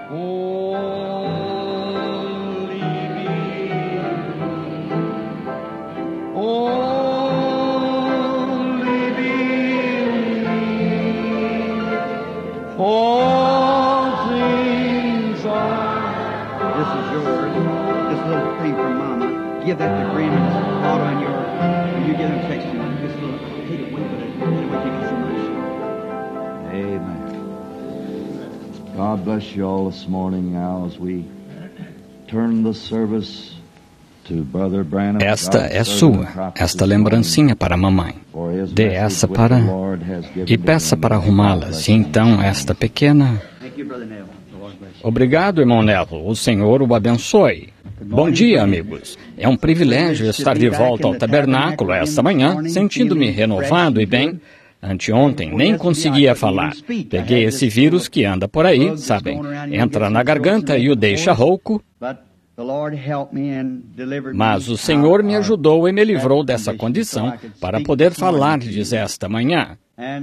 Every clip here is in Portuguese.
Give that to Graham and Otto and when you get them text you. Just a little, take it away, but anyway, take it so much. Amen. God bless you all this morning now as we turn the service to Brother Branham. Esta é sua, esta lembrancinha para a mamãe. Dê essa para e peça para arrumá-las. E então esta pequena... Obrigado, irmão Neville. O Senhor o abençoe. Bom dia, amigos. É um privilégio estar de volta ao tabernáculo esta manhã, sentindo-me renovado e bem. Anteontem nem conseguia falar. Peguei esse vírus que anda por aí, sabem, entra na garganta e o deixa rouco. Mas o Senhor me ajudou e me livrou dessa condição para poder falar-lhes esta manhã.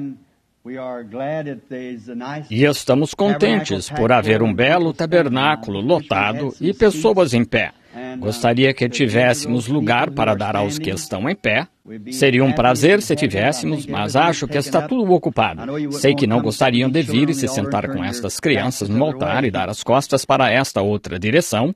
E estamos contentes por haver um belo tabernáculo lotado e pessoas em pé. Gostaria que tivéssemos lugar para dar aos que estão em pé. Seria um prazer se tivéssemos, mas acho que está tudo ocupado. Sei que não gostariam de vir e se sentar com estas crianças no altar e dar as costas para esta outra direção.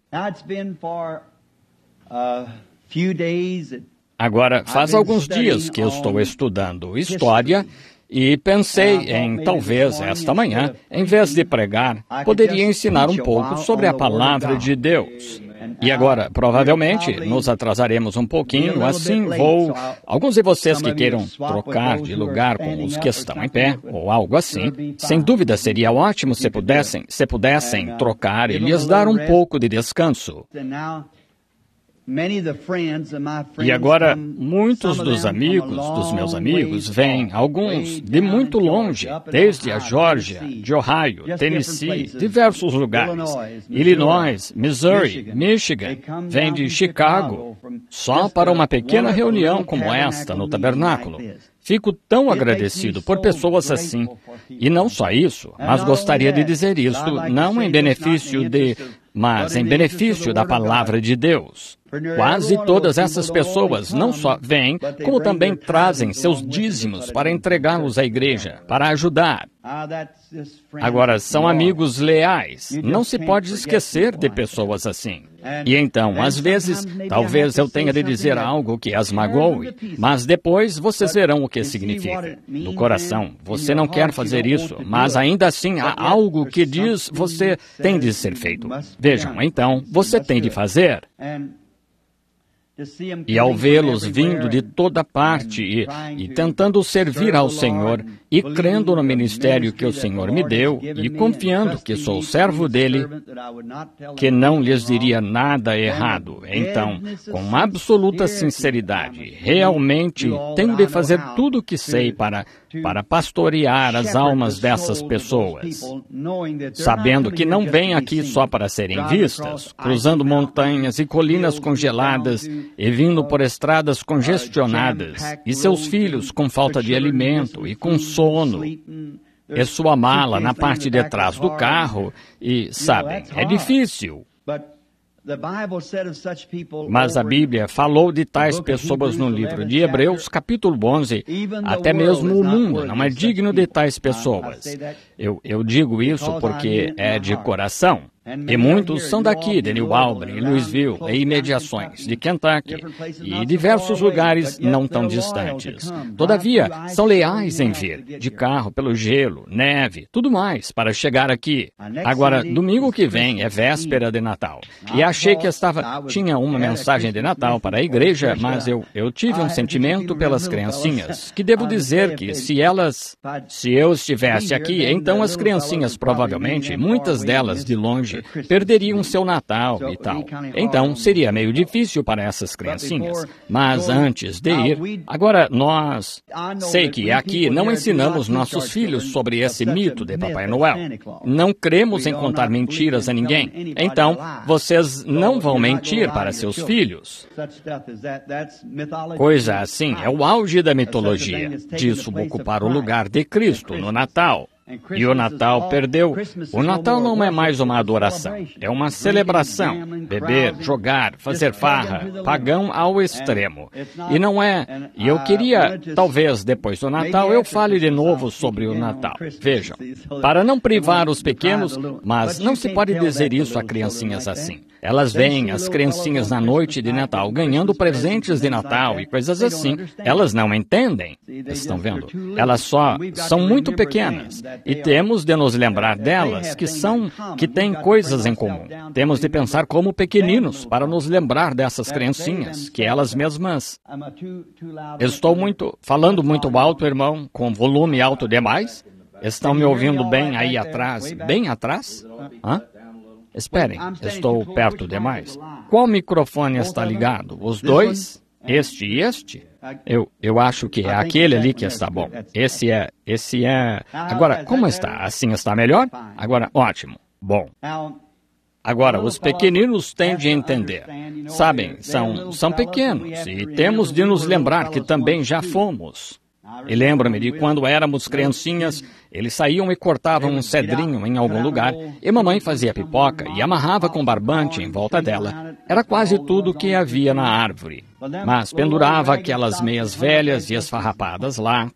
Agora, faz alguns dias que eu estou estudando história e pensei em, talvez, esta manhã, em vez de pregar, poderia ensinar um pouco sobre a palavra de Deus. E agora, provavelmente, nos atrasaremos um pouquinho, assim alguns de vocês que queiram trocar de lugar com os que estão em pé, ou algo assim, sem dúvida seria ótimo se pudessem trocar e lhes dar um pouco de descanso. E agora, muitos dos meus amigos, vêm, alguns de muito longe, desde a Geórgia, de Ohio, Tennessee, diversos lugares, Illinois, Missouri, Michigan, vêm de Chicago, só para uma pequena reunião como esta no tabernáculo. Fico tão agradecido por pessoas assim. E não só isso, mas gostaria de dizer isto, não em benefício mas em benefício da palavra de Deus. Quase todas essas pessoas não só vêm, como também trazem seus dízimos para entregá-los à igreja, para ajudar. Agora, são amigos leais. Não se pode esquecer de pessoas assim. E então, às vezes, talvez eu tenha de dizer algo que as magoe, mas depois vocês verão o que significa. No coração, você não quer fazer isso, mas ainda assim há algo que diz você tem de ser feito. Vejam, então, você tem de fazer. E ao vê-los vindo de toda parte e tentando servir ao Senhor e crendo no ministério que o Senhor me deu e confiando que sou servo dele, que não lhes diria nada errado, então, com absoluta sinceridade, realmente tenho de fazer tudo o que sei para pastorear as almas dessas pessoas, sabendo que não vêm aqui só para serem vistas, cruzando montanhas e colinas congeladas e vindo por estradas congestionadas, e seus filhos com falta de alimento e com sono, e sua mala na parte de trás do carro, e, sabem, é difícil. Mas a Bíblia falou de tais pessoas no livro de Hebreus, capítulo 11, até mesmo o mundo não é digno de tais pessoas. Eu digo isso porque é de coração. E muitos são daqui, de New Albany, Louisville, e imediações, de Kentucky, e diversos lugares não tão distantes. Todavia, são leais em vir, de carro, pelo gelo, neve, tudo mais, para chegar aqui. Agora, domingo que vem é véspera de Natal, e achei que tinha uma mensagem de Natal para a igreja, mas eu tive um sentimento pelas criancinhas, que devo dizer que se eu estivesse aqui, então as criancinhas provavelmente, muitas delas de longe, perderiam seu Natal e tal. Então, seria meio difícil para essas criancinhas. Mas antes de ir, agora sei que aqui não ensinamos nossos filhos sobre esse mito de Papai Noel. Não cremos em contar mentiras a ninguém. Então, vocês não vão mentir para seus filhos. Coisa assim é o auge da mitologia. Disso ocupar o lugar de Cristo no Natal. E o Natal perdeu. O Natal não é mais uma adoração, é uma celebração. Beber, jogar, fazer farra, pagão ao extremo. E não é... E eu queria, talvez depois do Natal, eu fale de novo sobre o Natal. Vejam, para não privar os pequenos, mas não se pode dizer isso a criancinhas assim. Elas veem as criancinhas na noite de Natal ganhando presentes de Natal e coisas assim. Elas não entendem. Estão vendo? Elas só são muito pequenas. E temos de nos lembrar delas, que têm coisas em comum. Temos de pensar como pequeninos para nos lembrar dessas criancinhas, que elas mesmas... Estou falando muito alto, irmão, com volume alto demais? Estão me ouvindo bem aí atrás? Bem atrás? Hã? Esperem, estou perto demais. Qual microfone está ligado? Os dois? Este e este? Eu acho que é aquele ali que está bom. Esse é... Agora, como está? Assim está melhor? Agora, ótimo. Bom. Agora, os pequeninos têm de entender. Sabem, são pequenos e temos de nos lembrar que também já fomos. E lembro-me de quando éramos criancinhas, eles saíam e cortavam um cedrinho em algum lugar, e mamãe fazia pipoca e amarrava com barbante em volta dela. Era quase tudo o que havia na árvore. Mas pendurava aquelas meias velhas e esfarrapadas lá,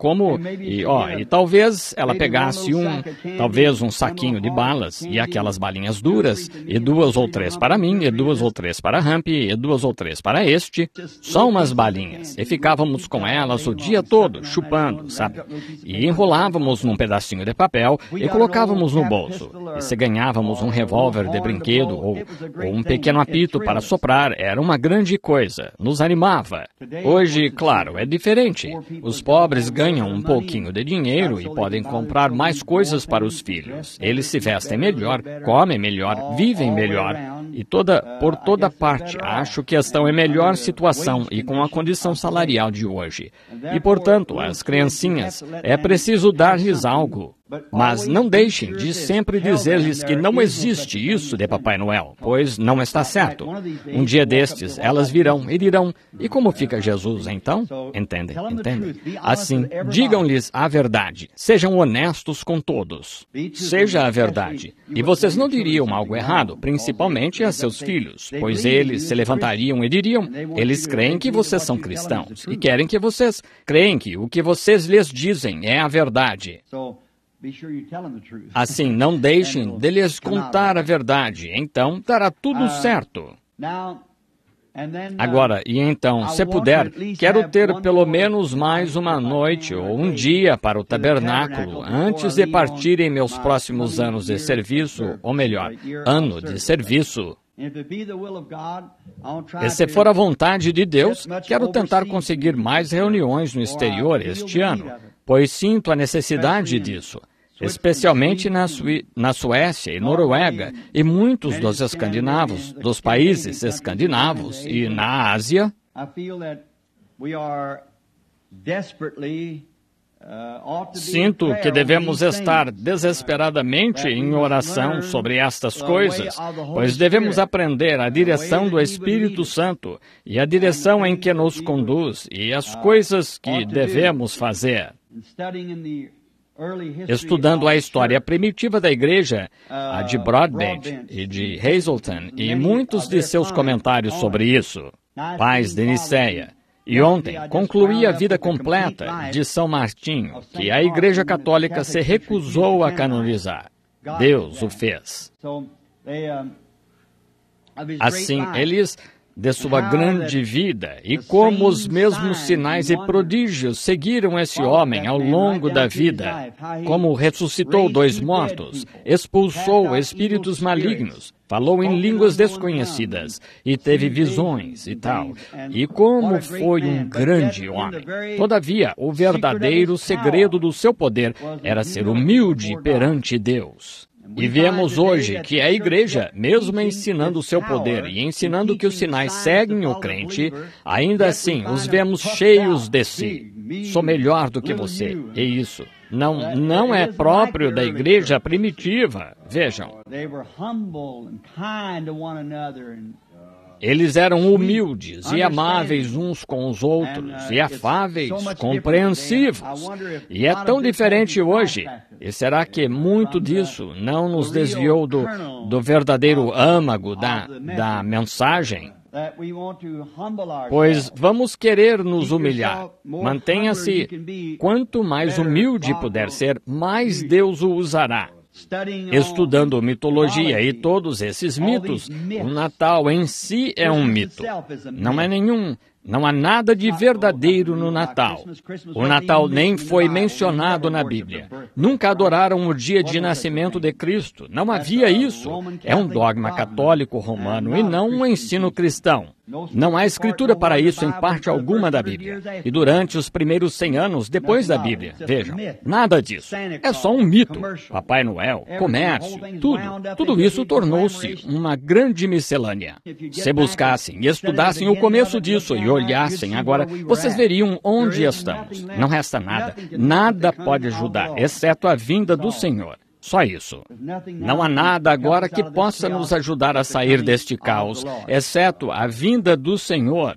e talvez ela pegasse talvez um saquinho de balas, e aquelas balinhas duras, e 2 ou 3 para mim, e 2 ou 3 para Ramp, e 2 ou 3 para este, só umas balinhas, e ficávamos com elas o dia todo, chupando, sabe? E enrolávamos num pedacinho de papel, e colocávamos no bolso, e se ganhávamos um revólver de brinquedo, ou um pequeno apito para soprar, era uma grande coisa, nos animava. Hoje, claro, é diferente. Os pobres ganham um pouquinho de dinheiro e podem comprar mais coisas para os filhos. Eles se vestem melhor, comem melhor, vivem melhor. E por toda parte, acho que estão em melhor situação e com a condição salarial de hoje. E, portanto, as criancinhas, é preciso dar-lhes algo. Mas não deixem de sempre dizer-lhes que não existe isso de Papai Noel, pois não está certo. Um dia destes, elas virão e dirão, e como fica Jesus então? Entendem? Assim, digam-lhes a verdade. Sejam honestos com todos. Seja a verdade. E vocês não diriam algo errado, principalmente a seus filhos, pois eles se levantariam e diriam, eles creem que vocês são cristãos, e querem que vocês creem que o que vocês lhes dizem é a verdade. Assim, não deixem de lhes contar a verdade, então dará tudo certo. Agora, e então, se puder, quero ter pelo menos mais uma noite ou um dia para o tabernáculo antes de partir em meus próximos anos de serviço, ou melhor, ano de serviço. E se for a vontade de Deus, quero tentar conseguir mais reuniões no exterior este ano, pois sinto a necessidade disso. Especialmente na Suécia e Noruega e muitos dos escandinavos, dos países escandinavos e na Ásia. Sinto que devemos estar desesperadamente em oração sobre estas coisas, pois devemos aprender a direção do Espírito Santo e a direção em que nos conduz e as coisas que devemos fazer. Estudando a história primitiva da igreja, a de Broadbent e de Hazelton, e muitos de seus comentários sobre isso, pais de Niceia. E ontem concluí a vida completa de São Martinho, que a Igreja Católica se recusou a canonizar. Deus o fez. Assim, eles... de sua grande vida, e como os mesmos sinais e prodígios seguiram esse homem ao longo da vida, como ressuscitou 2 mortos, expulsou espíritos malignos, falou em línguas desconhecidas, e teve visões e tal, e como foi um grande homem. Todavia, o verdadeiro segredo do seu poder era ser humilde perante Deus. E vemos hoje que a igreja, mesmo ensinando o seu poder e ensinando que os sinais seguem o crente, ainda assim os vemos cheios de si. Sou melhor do que você. E isso não é próprio da igreja primitiva. Vejam. Eles eram humildes e amáveis uns com os outros, e afáveis, compreensivos. E é tão diferente hoje. E será que muito disso não nos desviou do verdadeiro âmago da mensagem? Pois vamos querer nos humilhar. Mantenha-se. Quanto mais humilde puder ser, mais Deus o usará. Estudando mitologia e todos esses mitos, o Natal em si é um mito. Não há nada de verdadeiro no Natal. O Natal nem foi mencionado na Bíblia. Nunca adoraram o dia de nascimento de Cristo. Não havia isso. É um dogma católico romano e não um ensino cristão. Não há escritura para isso em parte alguma da Bíblia. E durante os primeiros 100 anos depois da Bíblia, vejam, nada disso. É só um mito. Papai Noel, comércio, tudo isso tornou-se uma grande miscelânea. Se buscassem e estudassem o começo disso e olhassem agora, vocês veriam onde estamos. Não resta nada. Nada pode ajudar, exceto a vinda do Senhor. Só isso. Não há nada agora que possa nos ajudar a sair deste caos, exceto a vinda do Senhor.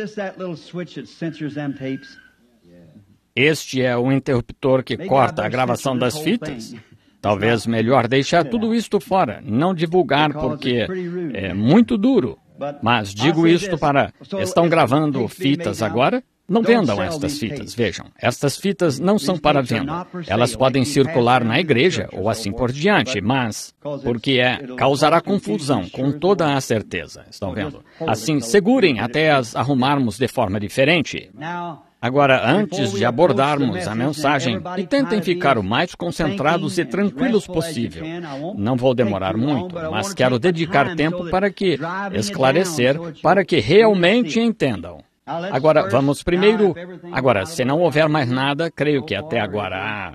Este é o interruptor que corta a gravação das fitas? Talvez melhor deixar tudo isto fora, não divulgar porque é muito duro. Mas digo isto para... Estão gravando fitas agora? Não vendam estas fitas, vejam. Estas fitas não são para venda. Elas podem circular na igreja ou assim por diante, mas porque causará confusão, com toda a certeza. Estão vendo? Assim, segurem até as arrumarmos de forma diferente. Agora, antes de abordarmos a mensagem, e tentem ficar o mais concentrados e tranquilos possível. Não vou demorar muito, mas quero dedicar tempo para esclarecer, para que realmente entendam. Agora, vamos primeiro... Agora, se não houver mais nada, creio que até agora há...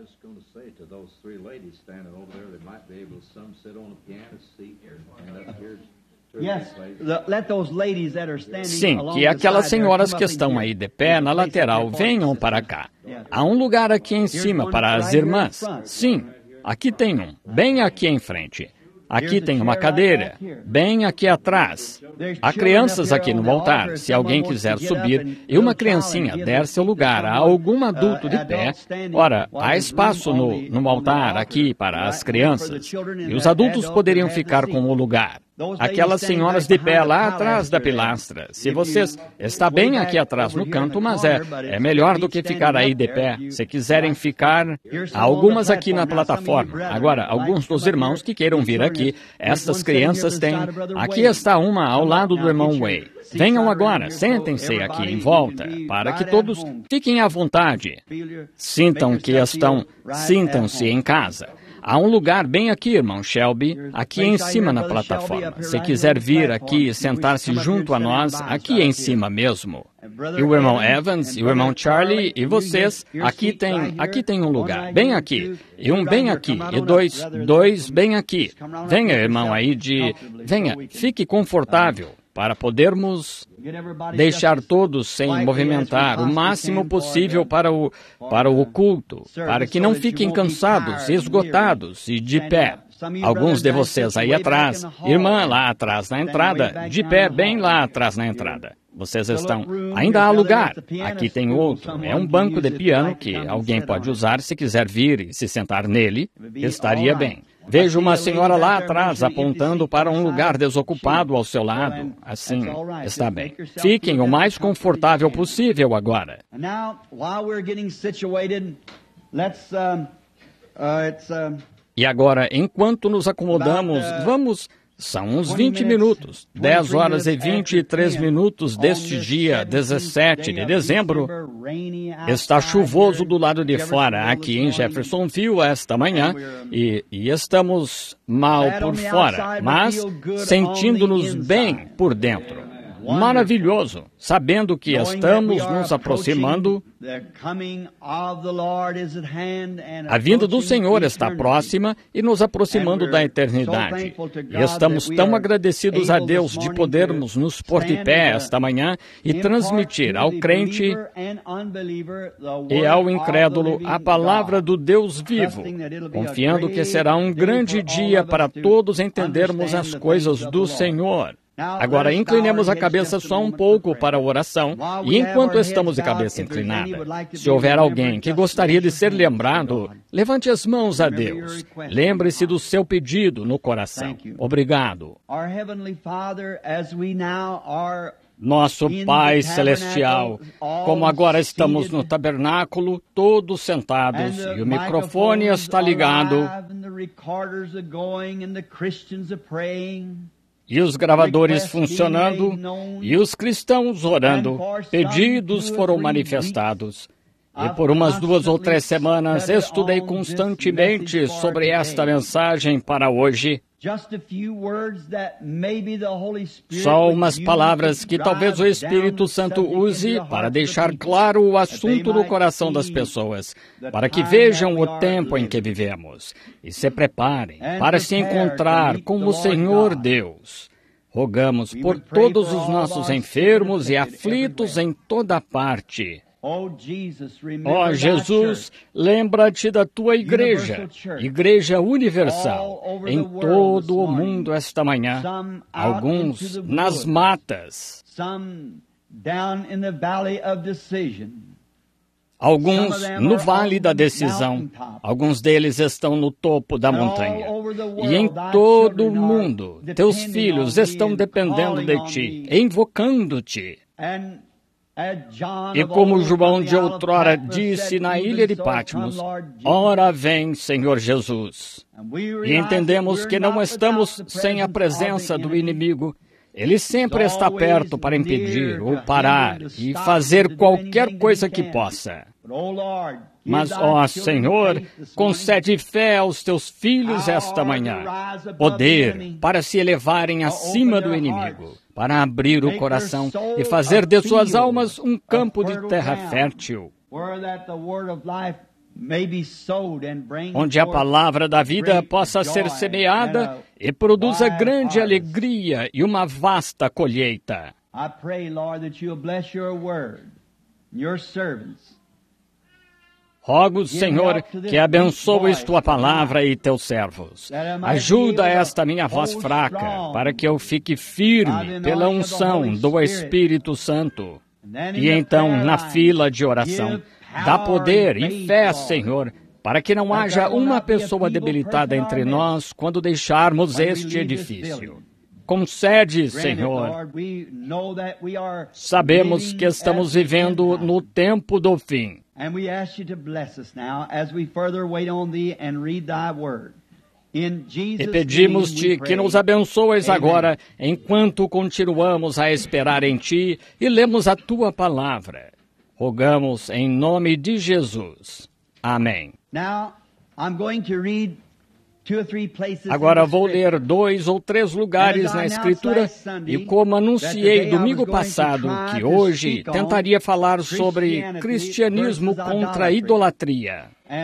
Sim, que aquelas senhoras que estão aí de pé na lateral venham para cá. Há um lugar aqui em cima para as irmãs. Sim, aqui tem um, bem aqui em frente. Aqui tem uma cadeira, bem aqui atrás. Há crianças aqui no altar, se alguém quiser subir e uma criancinha der seu lugar a algum adulto de pé, ora, há espaço no altar aqui para as crianças, e os adultos poderiam ficar com o lugar. Aquelas senhoras de pé lá atrás da pilastra. Se vocês... Está bem aqui atrás no canto, mas é melhor do que ficar aí de pé. Se quiserem ficar... Há algumas aqui na plataforma. Agora, alguns dos irmãos que queiram vir aqui, estas crianças têm... Aqui está uma ao lado do irmão Way. Venham agora, sentem-se aqui em volta, para que todos fiquem à vontade. Sintam-se em casa. Há um lugar bem aqui, irmão Shelby, aqui em cima na plataforma. Se quiser vir aqui e sentar-se junto a nós, aqui em cima mesmo. E o irmão Evans, e o irmão Charlie, e vocês, aqui tem um lugar, bem aqui. E um bem aqui, e dois bem aqui. Venha, irmão, venha, fique confortável, para podermos deixar todos sem movimentar o máximo possível para o culto, para que não fiquem cansados, esgotados e de pé. Alguns de vocês aí atrás, irmã lá atrás na entrada, de pé bem lá atrás na entrada. Vocês estão... Ainda há lugar. Aqui tem outro. É um banco de piano que alguém pode usar se quiser vir e se sentar nele. Estaria bem. Vejo uma senhora lá atrás apontando para um lugar desocupado ao seu lado. Assim, está bem. Fiquem o mais confortável possível agora. E agora, enquanto nos acomodamos, vamos... São uns 20 minutos, 10 horas e 23 minutos deste dia 17 de dezembro. Está chuvoso do lado de fora, aqui em Jeffersonville, esta manhã, e estamos mal por fora, mas sentindo-nos bem por dentro. Maravilhoso, sabendo que estamos nos aproximando. A vinda do Senhor está próxima e nos aproximando da eternidade. E estamos tão agradecidos a Deus de podermos nos pôr de pé esta manhã e transmitir ao crente e ao incrédulo a palavra do Deus vivo, confiando que será um grande dia para todos entendermos as coisas do Senhor. Agora, inclinemos a cabeça só um pouco para a oração, e enquanto estamos de cabeça inclinada, se houver alguém que gostaria de ser lembrado, levante as mãos a Deus. Lembre-se do seu pedido no coração. Obrigado. Nosso Pai Celestial, como agora estamos no tabernáculo, todos sentados, e o microfone está ligado, e os gravadores funcionando, e os cristãos orando, pedidos foram manifestados. E por umas 2 ou 3 semanas estudei constantemente sobre esta mensagem para hoje. Só umas palavras que talvez o Espírito Santo use para deixar claro o assunto no coração das pessoas, para que vejam o tempo em que vivemos e se preparem para se encontrar com o Senhor Deus. Rogamos por todos os nossos enfermos e aflitos em toda parte. Ó Jesus, lembra-te da tua igreja, Igreja Universal, em todo o mundo esta manhã, alguns nas matas, alguns no Vale da Decisão, alguns deles estão no topo da montanha. E em todo o mundo, teus filhos estão dependendo de ti, invocando-te. E como João de outrora disse na ilha de Patmos, ora vem, Senhor Jesus. E entendemos que não estamos sem a presença do inimigo. Ele sempre está perto para impedir ou parar e fazer qualquer coisa que possa. Mas, ó Senhor, concede fé aos teus filhos esta manhã, poder para se elevarem acima do inimigo, para abrir o coração e fazer de suas almas um campo de terra fértil, onde a palavra da vida possa ser semeada e produza grande alegria e uma vasta colheita. Rogo, Senhor, que abençoes tua palavra e teus servos. Ajuda esta minha voz fraca, para que eu fique firme pela unção do Espírito Santo. E então, na fila de oração, dá poder e fé, Senhor, para que não haja uma pessoa debilitada entre nós quando deixarmos este edifício. Concede, Senhor. Sabemos que estamos vivendo no tempo do fim. E pedimos-te que nos abençoes agora, enquanto continuamos a esperar em Ti e lemos a Tua palavra. Rogamos em nome de Jesus. Amém. Agora vou ler 2 ou 3 lugares na Escritura e como anunciei domingo passado, que hoje tentaria falar sobre cristianismo contra a idolatria.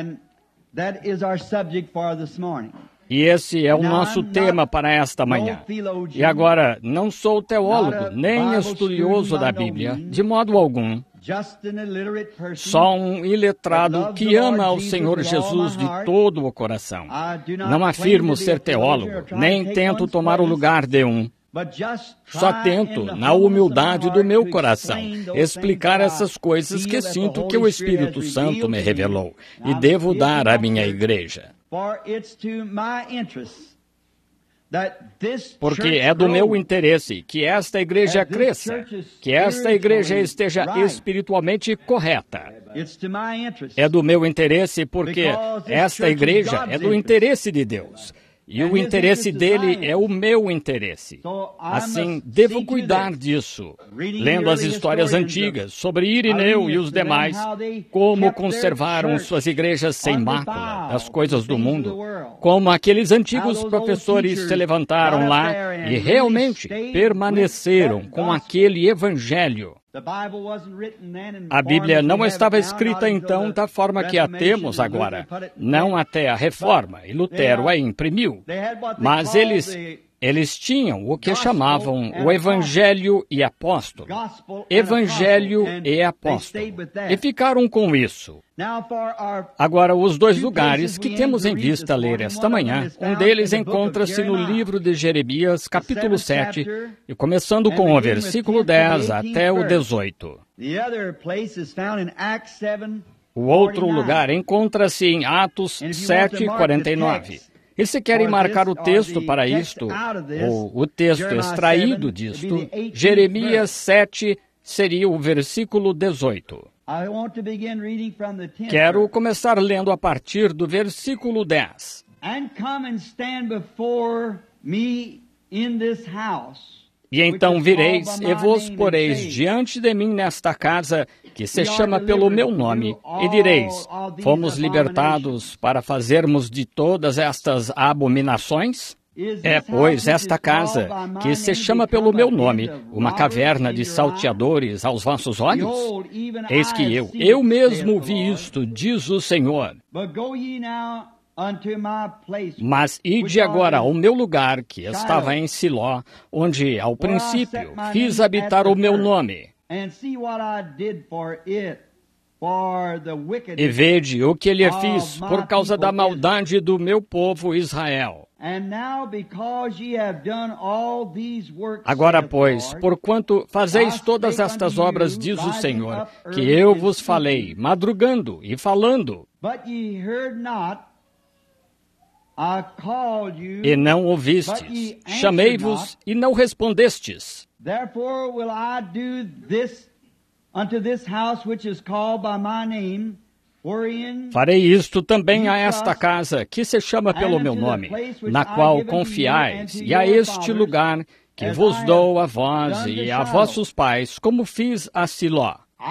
E esse é o nosso tema para esta manhã. E agora, não sou teólogo, nem estudioso da Bíblia, de modo algum. Só um iletrado que ama ao Senhor Jesus de todo o coração. Não afirmo ser teólogo, nem tento tomar o lugar de um. Só tento, na humildade do meu coração, explicar essas coisas que sinto que o Espírito Santo me revelou e devo dar à minha igreja. Porque é do meu interesse que esta igreja cresça, que esta igreja esteja espiritualmente correta. É do meu interesse porque esta igreja é do interesse de Deus. E o interesse dele é o meu interesse. Assim, devo cuidar disso. Lendo as histórias antigas sobre Irineu e os demais, como conservaram suas igrejas sem mácula das coisas do mundo, como aqueles antigos professores se levantaram lá e realmente permaneceram com aquele evangelho. A Bíblia não estava escrita então da forma que a temos agora, não até a Reforma, e Lutero a imprimiu. Mas eles Eles tinham o que chamavam o Evangelho e Apóstolo. Evangelho e Apóstolo. E ficaram com isso. Agora, os dois lugares que temos em vista ler esta manhã, um deles encontra-se no livro de Jeremias, capítulo 7, e começando com o versículo 10 até o 18. O outro lugar encontra-se em Atos 7, 49. E se querem marcar o texto para isto, ou o texto extraído disto, Jeremias 7 seria o versículo 18. Quero começar lendo a partir do versículo 10. E então vireis e vos poreis diante de mim nesta casa, que se chama pelo meu nome, e direis, fomos libertados para fazermos de todas estas abominações? É, pois, esta casa, que se chama pelo meu nome, uma caverna de salteadores aos vossos olhos? Eis que eu mesmo vi isto, diz o Senhor. Mas ide agora ao meu lugar, que estava em Siló, onde, ao princípio, fiz habitar o meu nome. E vede o que lhe fiz por causa da maldade do meu povo Israel. Agora, pois, porquanto fazeis todas estas obras, diz o Senhor, que eu vos falei, madrugando e falando, e não ouvistes, chamei-vos e não respondestes. Therefore will I do this unto this house which is called by my name, wherein farei isto também a esta casa, que se chama pelo meu nome, na qual confiais, e a este lugar que vos dou a vós e a vossos pais, como fiz a Siló.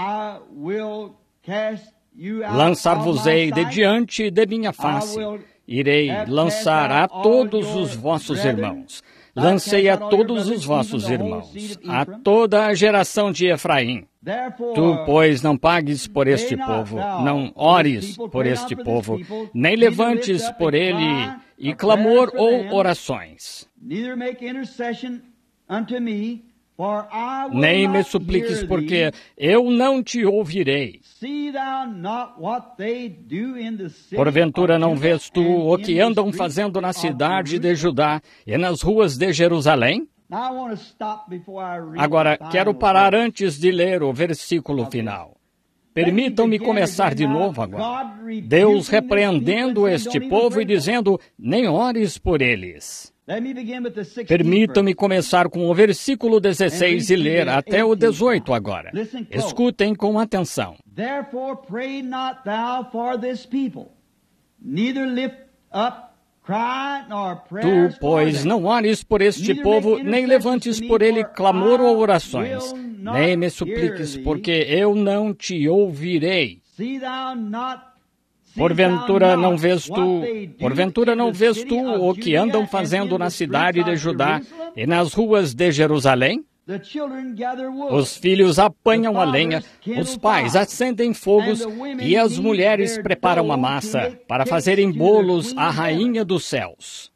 Lançar-vos-ei de diante de minha face. Irei lançar a todos os vossos irmãos. Lancei a todos os vossos irmãos, a toda a geração de Efraim. Tu, pois, não pagues por este povo, não ores por este povo, nem levantes por ele e clamor ou orações. Nem me supliques, porque eu não te ouvirei. Porventura não vês tu o que andam fazendo na cidade de Judá e nas ruas de Jerusalém? Agora, quero parar antes de ler o versículo final. Permitam-me começar de novo agora. Deus repreendendo este povo e dizendo, nem ores por eles. Permitam-me começar com o versículo 16 e ler até o 18 agora. Escutem com atenção. Therefore pray not thou for this people, neither lift up cry nor prayers Tu, pois, não ores por este povo, nem levantes por ele clamor ou orações, nem me supliques, porque eu não te ouvirei. Porventura não vês tu o que andam fazendo na cidade de Judá e nas ruas de Jerusalém? Os filhos apanham a lenha, os pais acendem fogos e as mulheres preparam a massa para fazerem bolos à rainha dos céus.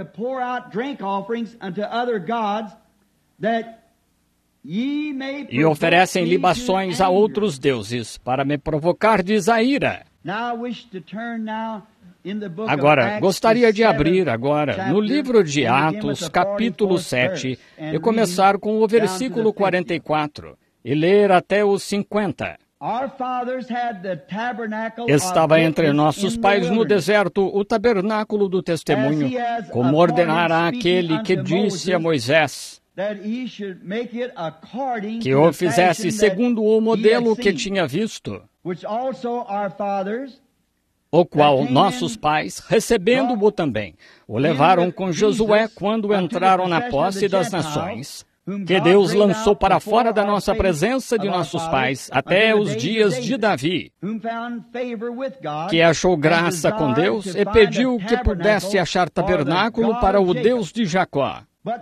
E oferecem libações a outros deuses para me provocardes a ira. Agora, gostaria de abrir agora no livro de Atos, capítulo 7, e começar com o versículo 44, e ler até os 50. Estava entre nossos pais no deserto o tabernáculo do testemunho, como ordenara aquele que disse a Moisés, que o fizesse segundo o modelo que tinha visto, o qual nossos pais, recebendo-o também, o levaram com Josué quando entraram na posse das nações, que Deus lançou para fora da nossa presença de nossos pais até os dias de Davi, que achou graça com Deus e pediu que pudesse achar tabernáculo para o Deus de Jacó.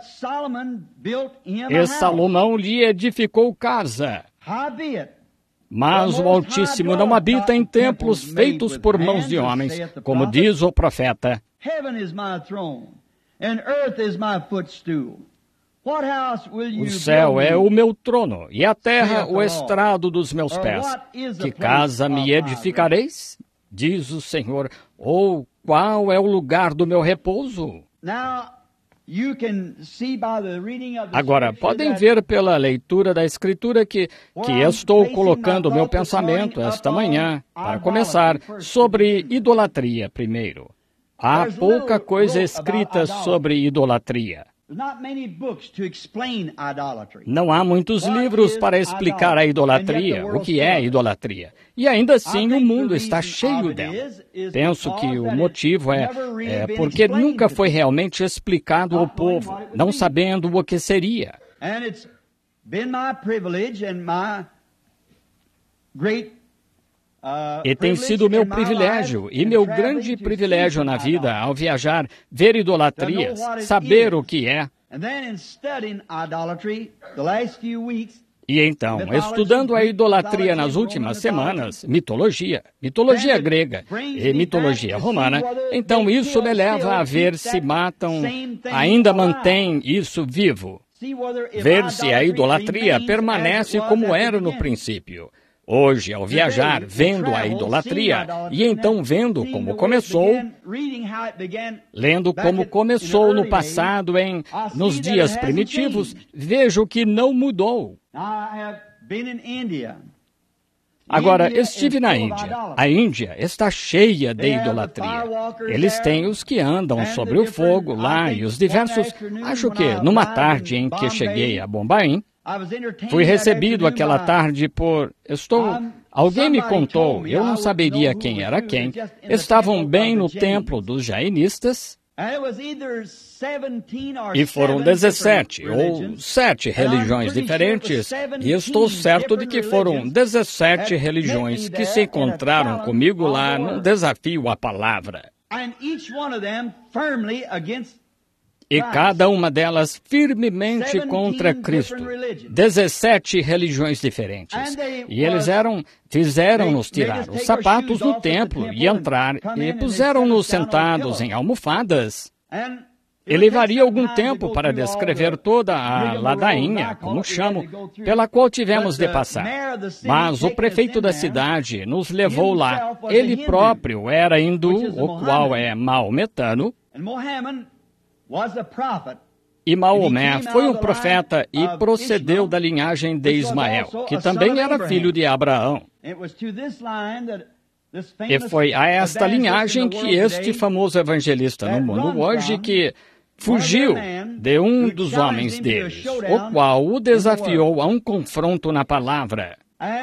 E Salomão lhe edificou casa. Mas o Altíssimo não habita em templos feitos por mãos de homens, como diz o profeta. and earth is my footstool. What house will you O céu build é me? o meu trono, e a terra Saith the o Lord. estrado dos meus Or pés. what is the Que place casa of me my edificareis? Diz o Senhor. Ou qual é o lugar do meu repouso? Now, you can see by the reading of the Agora, scripture podem that ver pela leitura da Escritura que estou colocando o meu pensamento esta manhã, para começar, sobre idolatria primeiro. Há pouca coisa escrita sobre idolatria. there's not many books to explain idolatry. Não há muitos livros para explicar a idolatria, o que é idolatria. E ainda assim o mundo está cheio dela. Penso que o motivo é porque nunca foi realmente explicado ao povo, não sabendo o que seria. And it's been my privilege and my great E tem sido meu privilégio e meu grande privilégio na vida ao viajar, ver idolatrias, saber o que é. And then in studying idolatry the last few weeks, E então, estudando a idolatria nas últimas semanas, mitologia grega e mitologia romana, então isso me leva a ver se ainda mantém isso vivo. Ver se a idolatria permanece como era no princípio. Hoje, ao viajar, vendo a idolatria, e então vendo como começou, lendo como começou no passado, nos dias primitivos, vejo que não mudou. Agora, estive na Índia. A Índia está cheia de idolatria. Eles têm os que andam sobre o fogo lá e os diversos. Acho que numa tarde em que cheguei a Bombaim, fui recebido aquela tarde alguém me contou, eu não saberia quem era quem, estavam bem no templo dos jainistas, e foram 17 ou 7 religiões diferentes, e estou certo de que foram 17 religiões que se encontraram comigo lá num desafio à palavra. E cada uma delas firmemente contra Cristo. 17 religiões diferentes. E eles fizeram-nos tirar os sapatos do templo e entrar, e puseram-nos sentados em almofadas. E levaria algum tempo para descrever toda a ladainha, como chamo, pela qual tivemos de passar. Mas o prefeito da cidade nos levou lá. Ele próprio era hindu, o qual é maometano. E Maomé foi um profeta e procedeu da linhagem de Ismael, que também era filho de Abraão. E foi a esta linhagem que este famoso evangelista no mundo hoje que fugiu de um dos homens deles, o qual o desafiou a um confronto na palavra.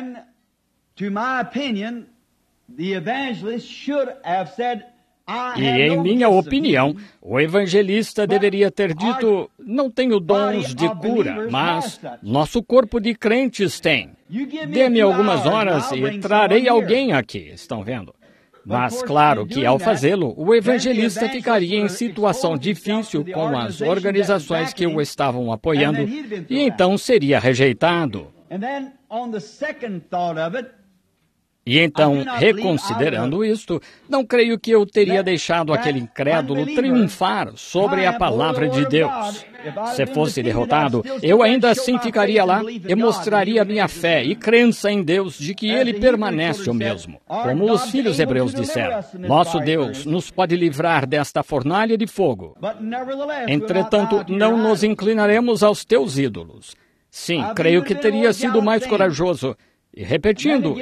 E, em minha opinião, o evangelista deveria ter dito: não tenho dons de cura, mas nosso corpo de crentes tem. Dê-me algumas horas e trarei alguém aqui, estão vendo? Mas, claro que ao fazê-lo, o evangelista ficaria em situação difícil com as organizações que o estavam apoiando, e então seria rejeitado. E então, reconsiderando isto, não creio que eu teria deixado aquele incrédulo triunfar sobre a palavra de Deus. Se fosse derrotado, eu ainda assim ficaria lá e mostraria minha fé e crença em Deus de que Ele permanece o mesmo. Como os filhos hebreus disseram, nosso Deus nos pode livrar desta fornalha de fogo. Entretanto, não nos inclinaremos aos teus ídolos. Sim, creio que teria sido mais corajoso. E repetindo,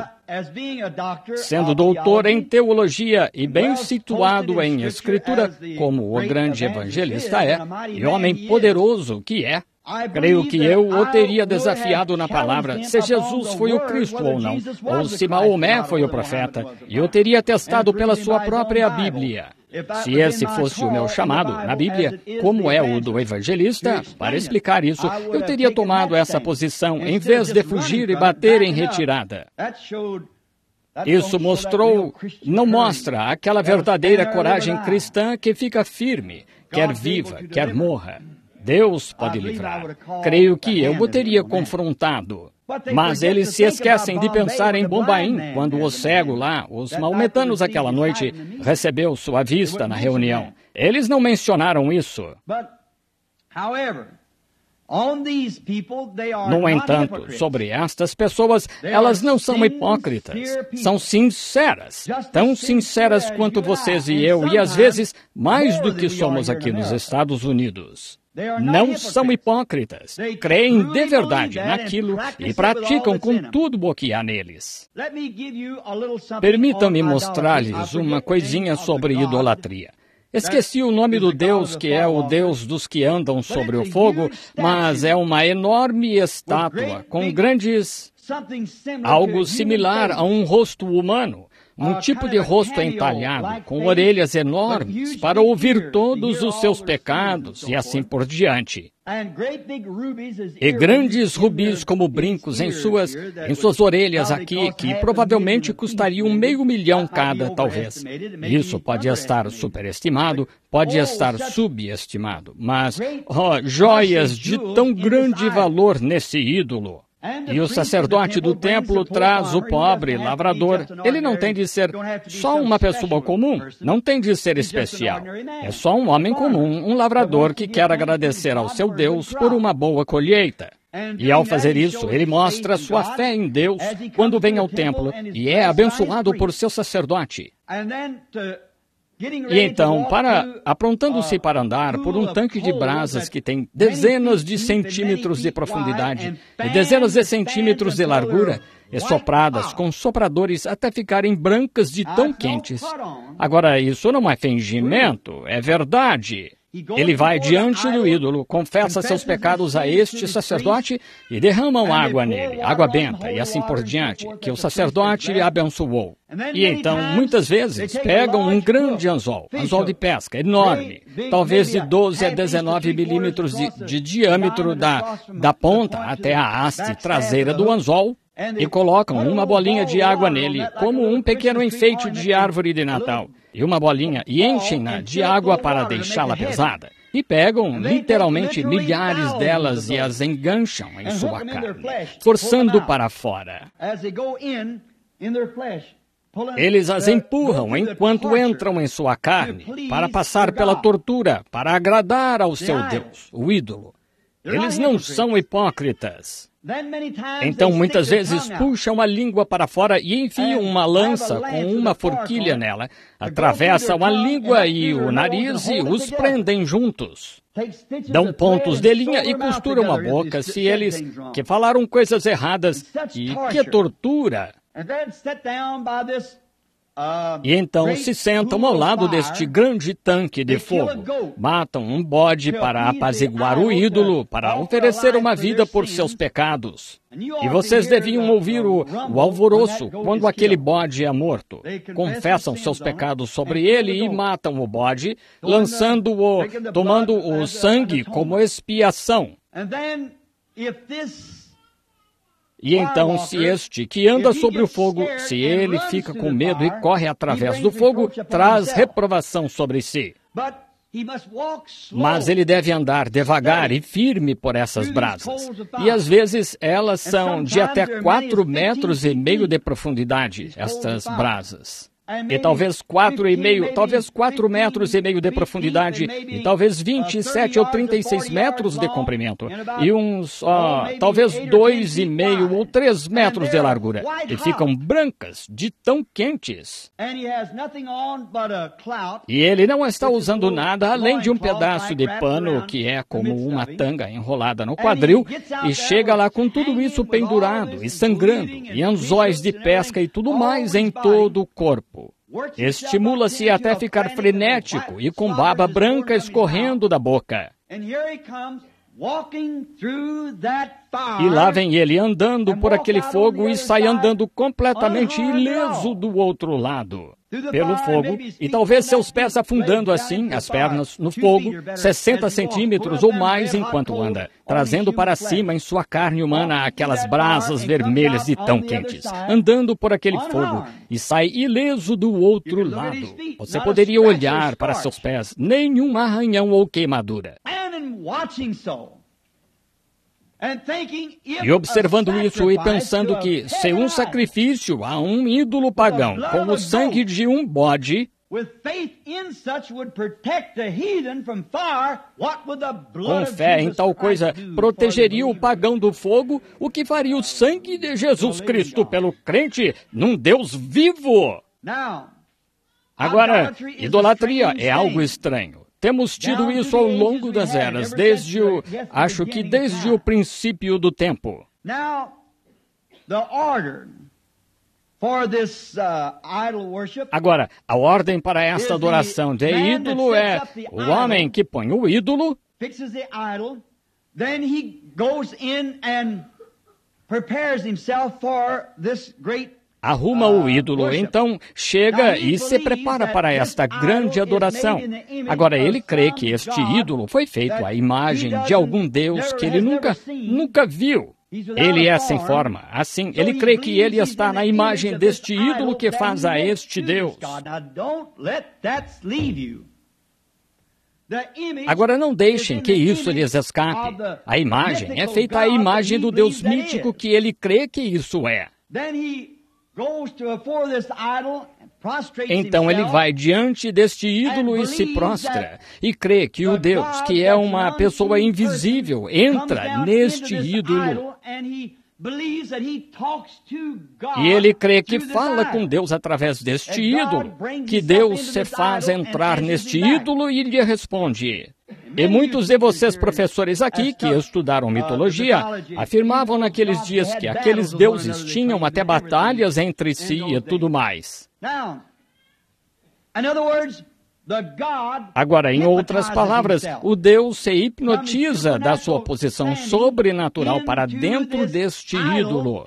sendo doutor em teologia e bem situado em escritura, como o grande evangelista é, e homem poderoso que é, creio que eu o teria desafiado na palavra, se Jesus foi o Cristo ou não, ou se Maomé foi o profeta, e eu teria testado pela sua própria Bíblia. Se esse fosse o meu chamado na Bíblia, como é o do evangelista, para explicar isso, eu teria tomado essa posição em vez de fugir e bater em retirada. Isso não mostra aquela verdadeira coragem cristã que fica firme, quer viva, quer morra. Deus pode livrar. Creio que eu o teria confrontado. Mas eles se esquecem de pensar em Bombaim, quando o cego lá, os maometanos aquela noite, recebeu sua vista na reunião. Eles não mencionaram isso. No entanto, sobre estas pessoas, elas não são hipócritas, são sinceras, tão sinceras quanto vocês e eu, e às vezes mais do que somos aqui nos Estados Unidos. Não são hipócritas, creem de verdade naquilo e praticam com tudo o que há neles. Permitam-me mostrar-lhes uma coisinha sobre idolatria. Esqueci o nome do Deus que é o Deus dos que andam sobre o fogo, mas é uma enorme estátua com grandes... algo similar a um rosto humano, um tipo de rosto entalhado, com orelhas enormes, para ouvir todos os seus pecados e assim por diante. E grandes rubis como brincos em suas orelhas aqui, que provavelmente custariam $500,000 cada, talvez. Isso pode estar superestimado, pode estar subestimado, mas, joias de tão grande valor nesse ídolo. E o sacerdote do templo traz o pobre lavrador. Ele não tem de ser só uma pessoa comum, não tem de ser especial. É só um homem comum, um lavrador que quer agradecer ao seu Deus por uma boa colheita. E ao fazer isso, ele mostra sua fé em Deus quando vem ao templo e é abençoado por seu sacerdote. E então, aprontando-se para andar por um tanque de brasas que tem dezenas de centímetros de profundidade e dezenas de centímetros de largura, e sopradas com sopradores até ficarem brancas de tão quentes. Agora, isso não é fingimento, é verdade. Ele vai diante do ídolo, confessa seus pecados a este sacerdote e derramam água nele, água benta e assim por diante, que o sacerdote lhe abençoou. E então, muitas vezes, pegam um grande anzol de pesca enorme, talvez de 12 a 19 milímetros de diâmetro da ponta até a haste traseira do anzol, e colocam uma bolinha de água nele, como um pequeno enfeite de árvore de Natal, e uma bolinha, e enchem-na de água para deixá-la pesada. E pegam literalmente milhares delas e as engancham em sua carne, forçando para fora. Eles as empurram enquanto entram em sua carne, para passar pela tortura, para agradar ao seu Deus, o ídolo. Eles não são hipócritas. Então, muitas vezes, puxam a língua para fora e enfiam uma lança com uma forquilha nela, atravessam a língua e o nariz e os prendem juntos. Dão pontos de linha e costuram a boca se eles que falaram coisas erradas. E que tortura! E então se sentam ao lado deste grande tanque de fogo, matam um bode para apaziguar o ídolo, para oferecer uma vida por seus pecados. E vocês deviam ouvir o alvoroço quando aquele bode é morto. Confessam seus pecados sobre ele e matam o bode, tomando o sangue como expiação. E então, se este que anda sobre o fogo, se ele fica com medo e corre através do fogo, traz reprovação sobre si. Mas ele deve andar devagar e firme por essas brasas. E às vezes elas são de até 4,5 metros de profundidade, estas brasas. E talvez 4,5 metros de profundidade, e talvez 27 ou 36 metros de comprimento, e talvez 2,5 ou 3 metros de largura, e ficam brancas de tão quentes. E ele não está usando nada além de um pedaço de pano que é como uma tanga enrolada no quadril, e chega lá com tudo isso pendurado e sangrando, e anzóis de pesca e tudo mais em todo o corpo. Estimula-se até ficar frenético e com baba branca escorrendo da boca. E lá vem ele andando por aquele fogo e sai andando completamente ileso do outro lado, pelo fogo, e talvez seus pés afundando assim, as pernas, no fogo, 60 centímetros ou mais enquanto anda, trazendo para cima em sua carne humana aquelas brasas vermelhas e tão quentes, andando por aquele fogo, e sai ileso do outro lado. Você poderia olhar para seus pés, nenhum arranhão ou queimadura. E observando isso e pensando que se um sacrifício a um ídolo pagão com o sangue de um bode, com fé em tal coisa, protegeria o pagão do fogo, o que faria o sangue de Jesus Cristo pelo crente num Deus vivo? Agora, idolatria é algo estranho. Temos tido isso ao longo das eras, desde o princípio do tempo. Agora, a ordem para esta adoração de ídolo é o homem que põe o ídolo, arruma o ídolo, então chega e se prepara para esta grande adoração. Agora, ele crê que este ídolo foi feito à imagem de algum Deus que ele nunca viu. Ele é sem forma. Assim, ele crê que ele está na imagem deste ídolo que faz a este Deus. Agora, não deixem que isso lhes escape. A imagem é feita à imagem do Deus mítico que ele crê que isso é. Então ele vai diante deste ídolo e se prostra, e crê que o Deus, que é uma pessoa invisível, entra neste ídolo. E ele crê que fala com Deus através deste ídolo, que Deus se faz entrar neste ídolo e lhe responde. E muitos de vocês, professores aqui, que estudaram mitologia, afirmavam naqueles dias que aqueles deuses tinham até batalhas entre si e tudo mais. Agora, em outras palavras, o Deus se hipnotiza da sua posição sobrenatural para dentro deste ídolo.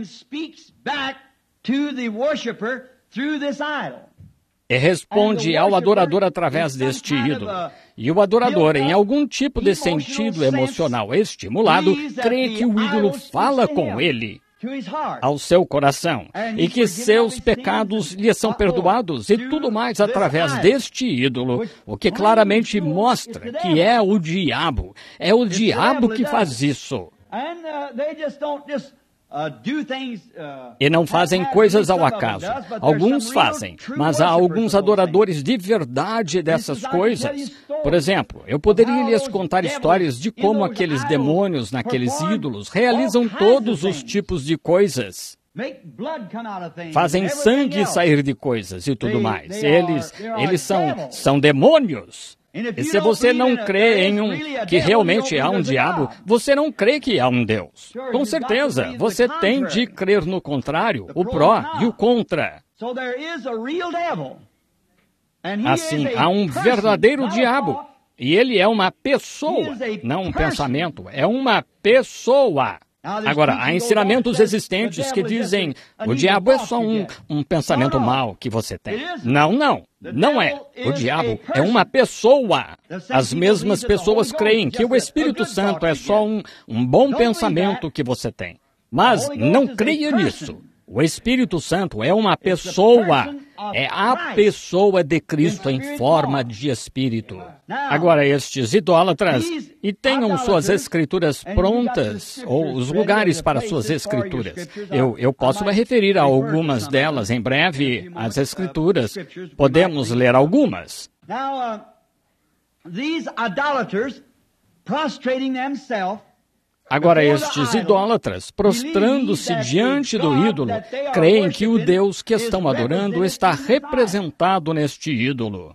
E responde ao adorador através deste ídolo. E o adorador, em algum tipo de sentido emocional estimulado, crê que o ídolo fala com ele, ao seu coração, e que seus pecados lhe são perdoados e tudo mais através deste ídolo, o que claramente mostra que é o diabo. É o diabo que faz isso. E não fazem coisas ao acaso. Alguns fazem, mas há alguns adoradores de verdade dessas coisas. Por exemplo, eu poderia lhes contar histórias de como aqueles demônios naqueles ídolos realizam todos os tipos de coisas. Fazem sangue sair de coisas e tudo mais. Eles são demônios. E se você não crê que realmente há um diabo, você não crê que há um Deus. Com certeza, você tem de crer no contrário, o pró e o contra. Assim, há um verdadeiro diabo. E ele é uma pessoa, não um pensamento, é uma pessoa. Agora, há ensinamentos existentes que dizem o diabo é só um pensamento mau que você tem. Não é. O diabo é uma pessoa. As mesmas pessoas creem que o Espírito Santo é só um bom pensamento que você tem. Mas não creia nisso. O Espírito Santo é uma pessoa. É a pessoa de Cristo em forma de Espírito. Agora, estes idólatras, e tenham suas escrituras prontas, ou os lugares para suas escrituras. Eu posso me referir a algumas delas em breve, as escrituras. Podemos ler algumas. Agora, estes idólatras, prostrando-se diante do ídolo, creem que o Deus que estão adorando está representado neste ídolo.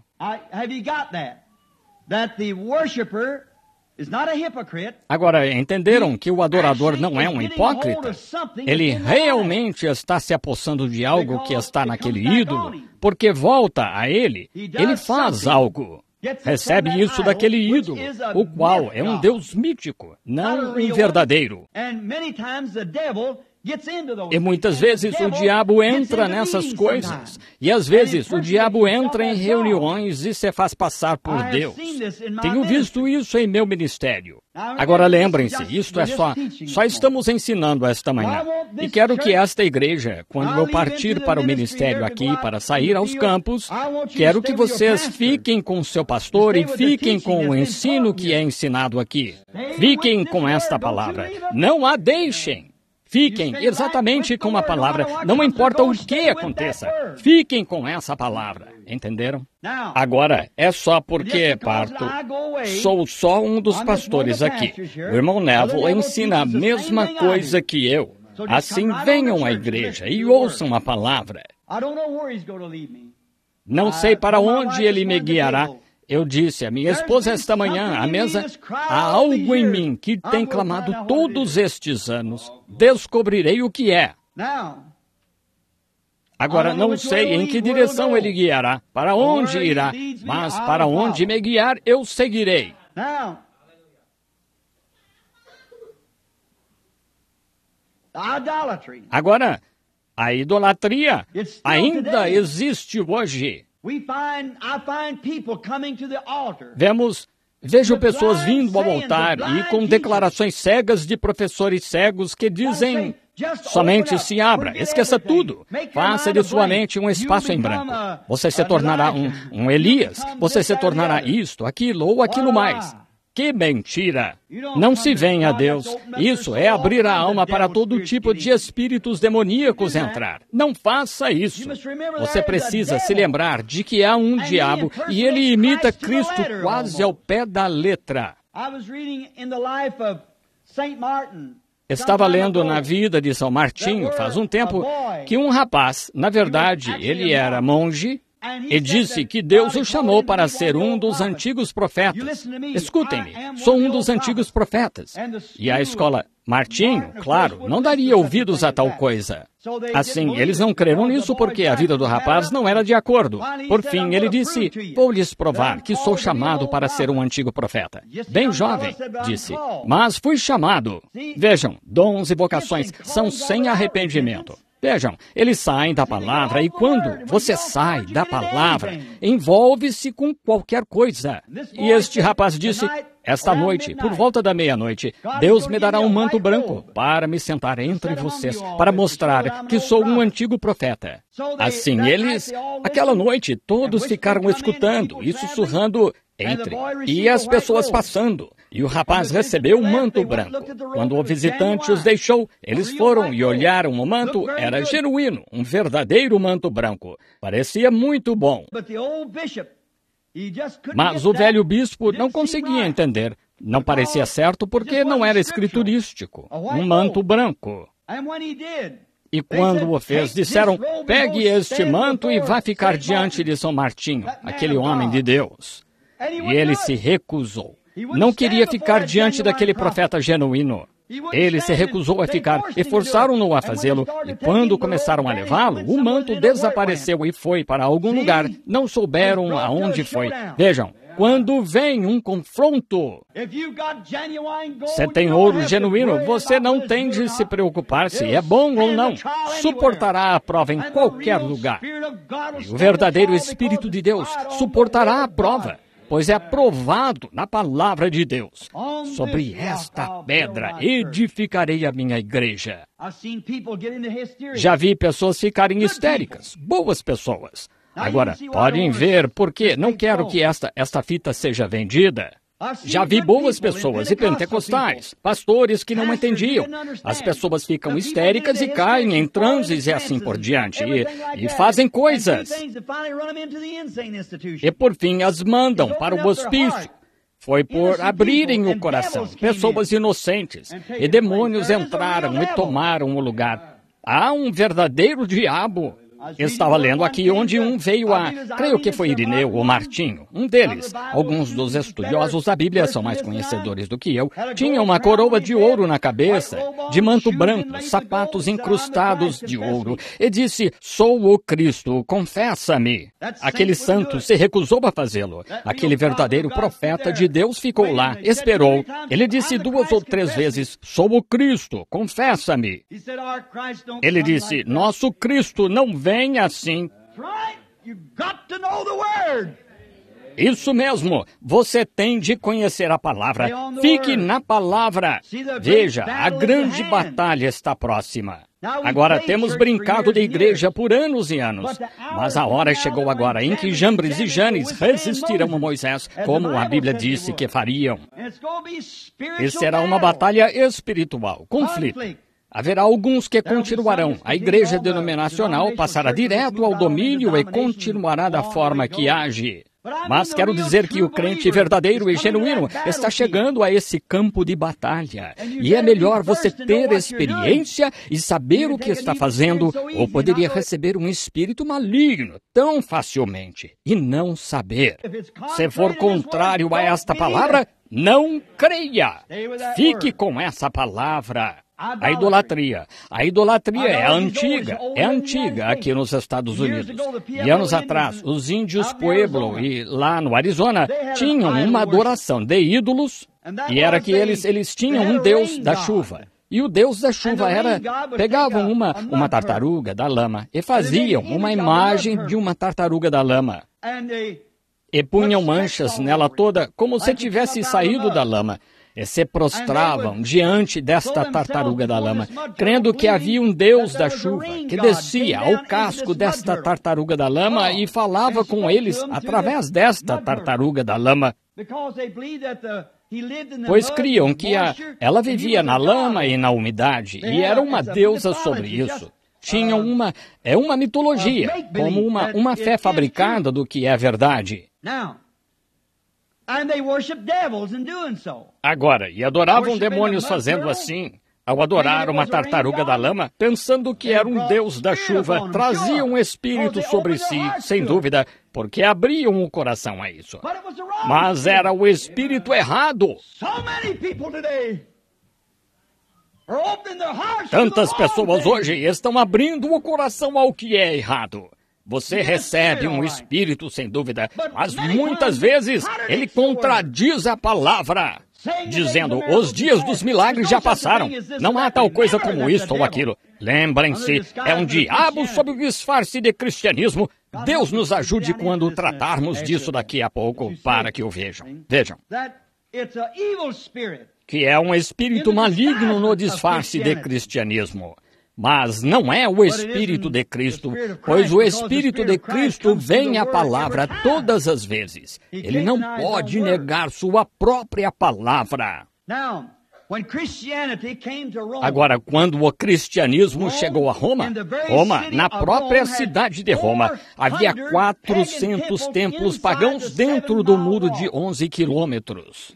Agora, entenderam que o adorador não é um hipócrita? Ele realmente está se apossando de algo que está naquele ídolo, porque volta a ele. Ele faz algo. Recebe isso daquele ídolo, o qual é um Deus mítico, não um verdadeiro. E muitas vezes o diabo entra nessas coisas. E às vezes o diabo entra em reuniões e se faz passar por Deus. Tenho visto isso em meu ministério. Agora lembrem-se, isto é só estamos ensinando esta manhã. E quero que esta igreja, quando eu partir para o ministério aqui, para sair aos campos, quero que vocês fiquem com o seu pastor e fiquem com o ensino que é ensinado aqui. Fiquem com esta palavra. Não a deixem. Fiquem exatamente com a palavra, não importa o que aconteça. Fiquem com essa palavra, entenderam? Agora, é só porque parto. Sou só um dos pastores aqui. O irmão Neville ensina a mesma coisa que eu. Assim, venham à igreja e ouçam a palavra. Não sei para onde ele me guiará. Eu disse à minha esposa esta manhã, à mesa, há algo em mim que tem clamado todos estes anos. Descobrirei o que é. Agora, não sei em que direção ele guiará, para onde irá, mas para onde me guiar, eu seguirei. Agora, a idolatria ainda existe hoje. Vejo pessoas vindo ao altar e com declarações cegas de professores cegos que dizem, somente se abra, esqueça tudo, faça de sua mente um espaço em branco. Você se tornará um Elias, você se tornará isto, aquilo ou aquilo mais. Que mentira! Não se vem a Deus. Isso é abrir a alma para todo tipo de espíritos demoníacos entrar. Não faça isso. Você precisa se lembrar de que há um diabo e ele imita Cristo quase ao pé da letra. Estava lendo na vida de São Martinho, faz um tempo, que um rapaz, na verdade, ele era monge, e disse que Deus o chamou para ser um dos antigos profetas. Escutem-me, sou um dos antigos profetas. E a escola Martinho, claro, não daria ouvidos a tal coisa. Assim, eles não creram nisso porque a vida do rapaz não era de acordo. Por fim, ele disse, vou lhes provar que sou chamado para ser um antigo profeta. Bem jovem, disse, mas fui chamado. Vejam, dons e vocações são sem arrependimento. Vejam, eles saem da palavra e quando você sai da palavra, envolve-se com qualquer coisa. E este rapaz disse, esta noite, por volta da meia-noite, Deus me dará um manto branco para me sentar entre vocês, para mostrar que sou um antigo profeta. Assim, aquela noite, todos ficaram escutando e sussurrando e as pessoas passando. E o rapaz recebeu um manto branco. Quando o visitante os deixou, eles foram e olharam o manto. Era genuíno, um verdadeiro manto branco. Parecia muito bom. Mas o velho bispo não conseguia entender. Não parecia certo porque não era escriturístico. Um manto branco. E quando o fez, disseram, pegue este manto e vá ficar diante de São Martinho, aquele homem de Deus. E ele se recusou. Não queria ficar diante daquele profeta genuíno. Ele se recusou a ficar e forçaram-no a fazê-lo. E quando começaram a levá-lo, o manto desapareceu e foi para algum lugar. Não souberam aonde foi. Vejam, quando vem um confronto, se tem ouro genuíno, você não tem de se preocupar se é bom ou não. Suportará a prova em qualquer lugar. E o verdadeiro Espírito de Deus suportará a prova, pois é aprovado na palavra de Deus. Sobre esta pedra edificarei a minha igreja. Já vi pessoas ficarem histéricas, boas pessoas. Agora, podem ver porque não quero que esta fita seja vendida. Já vi boas pessoas e pentecostais, pastores que não entendiam. As pessoas ficam histéricas e caem em transes e assim por diante, e fazem coisas. E por fim as mandam para o hospício. Foi por abrirem o coração. Pessoas inocentes e demônios entraram e tomaram o lugar. Há um verdadeiro diabo. Estava lendo aqui onde um veio creio que foi Irineu ou Martinho, um deles. Alguns dos estudiosos da Bíblia são mais conhecedores do que eu. Tinha uma coroa de ouro na cabeça, de manto branco, sapatos incrustados de ouro, e disse: "Sou o Cristo, confessa-me." Aquele santo se recusou a fazê-lo. Aquele verdadeiro profeta de Deus ficou lá, esperou. Ele disse 2 ou 3 vezes: "Sou o Cristo, confessa-me." Ele disse: "Nosso Cristo não vem assim." Isso mesmo, você tem de conhecer a palavra. Fique na palavra. Veja, a grande batalha está próxima. Agora, temos brincado de igreja por anos e anos, mas a hora chegou agora em que Jambres e Janes resistirão a Moisés, como a Bíblia disse que fariam. E será uma batalha espiritual, conflito. Haverá alguns que continuarão. A igreja denominacional passará direto ao domínio e continuará da forma que age. Mas quero dizer que o crente verdadeiro e genuíno está chegando a esse campo de batalha. E é melhor você ter experiência e saber o que está fazendo, ou poderia receber um espírito maligno tão facilmente e não saber. Se for contrário a esta palavra, não creia. Fique com essa palavra. A idolatria é antiga aqui nos Estados Unidos. E anos atrás, os índios Pueblo e lá no Arizona tinham uma adoração de ídolos, e era que eles tinham um deus da chuva. E o deus da chuva pegavam uma tartaruga da lama e faziam uma imagem de uma tartaruga da lama. E punham manchas nela toda como se tivesse saído da lama. E se prostravam diante desta tartaruga da lama, crendo que havia um Deus da chuva que descia ao casco desta tartaruga da lama e falava com eles através desta tartaruga da lama. Pois criam que ela vivia na lama e na umidade, e era uma deusa sobre isso. Tinham uma mitologia, como uma fé fabricada do que é verdade. Agora, e adoravam demônios fazendo assim. Ao adorar uma tartaruga da lama, pensando que era um deus da chuva, traziam um espírito sobre si, sem dúvida, porque abriam o coração a isso. Mas era o espírito errado. Tantas pessoas hoje estão abrindo o coração ao que é errado. Você recebe um espírito, sem dúvida, mas muitas vezes ele contradiz a palavra, dizendo: os dias dos milagres já passaram, não há tal coisa como isso ou aquilo. Lembrem-se, é um diabo sob o disfarce de cristianismo. Deus nos ajude quando tratarmos disso daqui a pouco, para que o vejam. Vejam. Que é um espírito maligno no disfarce de cristianismo. Mas não é o Espírito de Cristo, pois o Espírito de Cristo vem à palavra todas as vezes. Ele não pode negar sua própria palavra. Agora, quando o cristianismo chegou a Roma, na própria cidade de Roma, havia 400 templos pagãos dentro do muro de 11 quilômetros.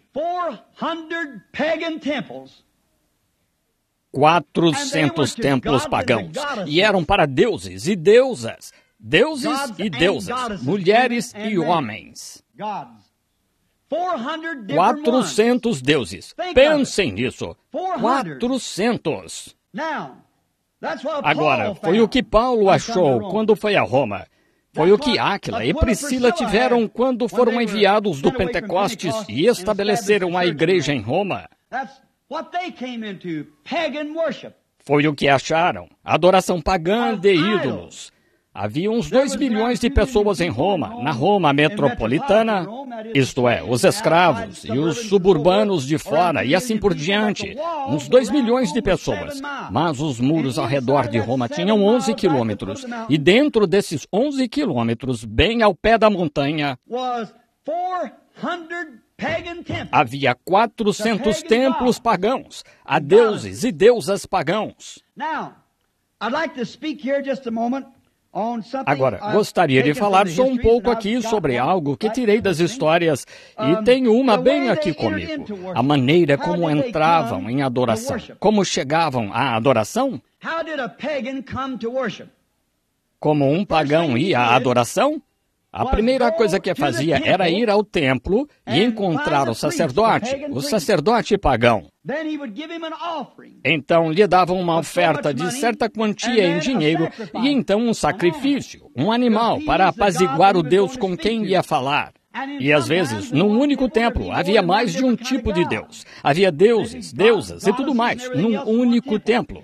400 templos pagãos, e eram para deuses e deusas, mulheres e homens. 400 deuses. Pensem nisso. 400. Agora, foi o que Paulo achou quando foi a Roma. Foi o que Áquila e Priscila tiveram quando foram enviados do Pentecostes e estabeleceram a igreja em Roma. Foi o que acharam, adoração pagã de ídolos. Havia uns 2 milhões de pessoas em Roma, na Roma metropolitana, isto é, os escravos e os suburbanos de fora e assim por diante, uns 2 milhões de pessoas. Mas os muros ao redor de Roma tinham 11 quilômetros, e dentro desses 11 quilômetros, bem ao pé da montanha, havia 400 templos pagãos, a deuses e deusas pagãos. Agora, gostaria de falar só um pouco aqui sobre algo que tirei das histórias, e tenho uma bem aqui comigo. A maneira como entravam em adoração. Como chegavam à adoração? Como um pagão ia à adoração, a primeira coisa que fazia era ir ao templo e encontrar o sacerdote pagão. Então lhe davam uma oferta de certa quantia em dinheiro e então um sacrifício, um animal, para apaziguar o Deus com quem ia falar. E às vezes, num único templo, havia mais de um tipo de Deus. Havia deuses, deusas e tudo mais, num único templo.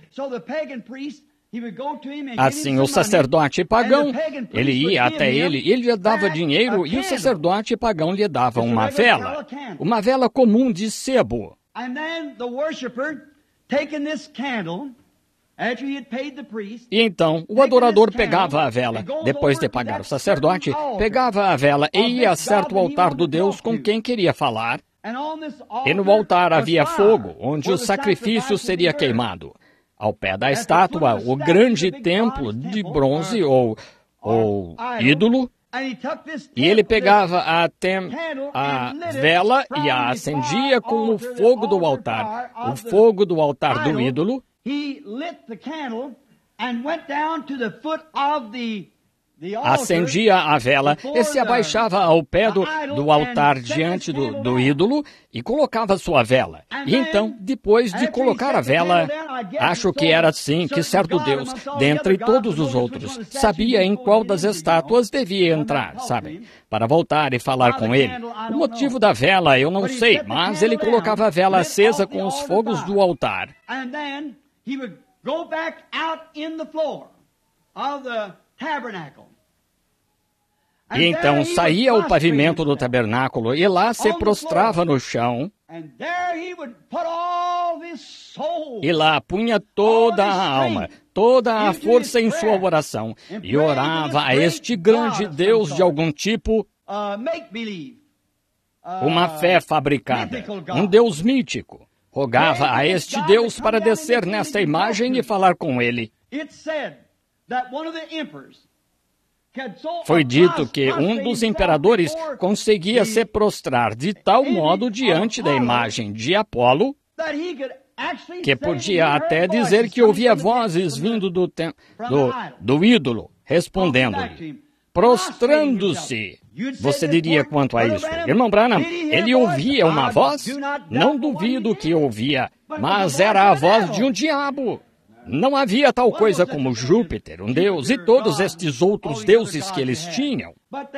Assim, o sacerdote pagão, ele ia até ele lhe dava dinheiro e o sacerdote pagão lhe dava uma vela comum de sebo. E então, o adorador pegava a vela, depois de pagar o sacerdote, pegava a vela e ia a certo altar do Deus com quem queria falar. E no altar havia fogo, onde o sacrifício seria queimado. Ao pé da estátua, o grande templo de bronze ou ídolo, e ele pegava a vela e a acendia com o fogo do altar do ídolo. Acendia a vela e se abaixava ao pé do altar diante do ídolo e colocava sua vela. E então, depois de colocar a vela, acho que era assim que certo Deus, dentre todos os outros, sabia em qual das estátuas devia entrar, sabe? Para voltar e falar com ele. O motivo da vela eu não sei, mas ele colocava a vela acesa com os fogos do altar. He would go back out in the floor of the tabernacle. E então saía ao pavimento do tabernáculo e lá se prostrava no chão. E lá punha toda a alma, toda a força em sua oração e orava a este grande Deus de algum tipo, uma fé fabricada, um Deus mítico. Rogava a este Deus para descer nesta imagem e falar com ele. Foi dito que um dos imperadores conseguia se prostrar de tal modo diante da imagem de Apolo que podia até dizer que ouvia vozes vindo do ídolo, respondendo-lhe, prostrando-se. Você diria quanto a isso? Irmão Branham, ele ouvia uma voz? Não duvido que ouvia, mas era a voz de um diabo. Não havia tal coisa como Júpiter, um deus, e todos estes outros deuses que eles tinham.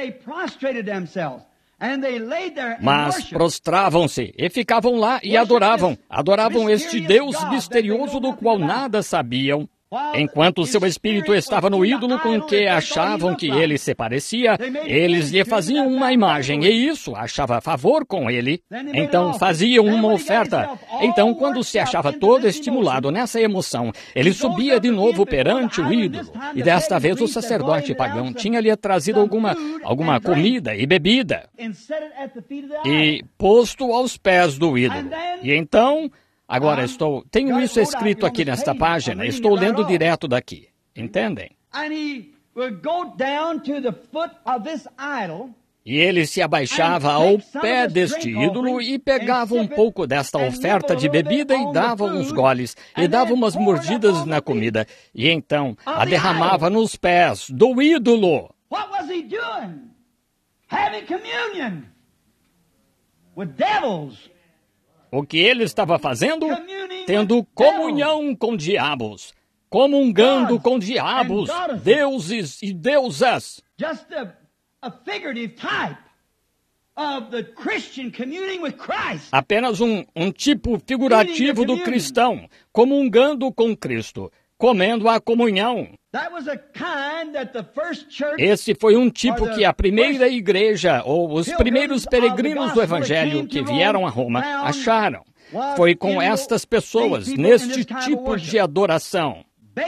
Mas prostravam-se e ficavam lá e adoravam este Deus misterioso do qual nada sabiam. Enquanto seu espírito estava no ídolo com que achavam que ele se parecia, eles lhe faziam uma imagem e isso achava favor com ele. Então faziam uma oferta. Então, quando se achava todo estimulado nessa emoção, ele subia de novo perante o ídolo. E desta vez o sacerdote pagão tinha-lhe trazido alguma comida e bebida e posto aos pés do ídolo. E então... Agora tenho isso escrito aqui nesta página, estou lendo direto daqui, entendem? E ele se abaixava ao pé deste ídolo e pegava um pouco desta oferta de bebida e dava uns goles, e dava umas mordidas na comida, e então a derramava nos pés do ídolo. What was he doing? Having communion with devils. O que ele estava fazendo? Tendo comunhão com diabos, comungando com diabos, deuses e deusas. Just a figurative type of the Christian communing with Christ. Apenas um tipo figurativo do cristão, comungando com Cristo, comendo a comunhão. Esse foi um tipo que a primeira igreja, ou os primeiros peregrinos do Evangelho que vieram a Roma, acharam. Foi com estas pessoas, neste tipo de adoração.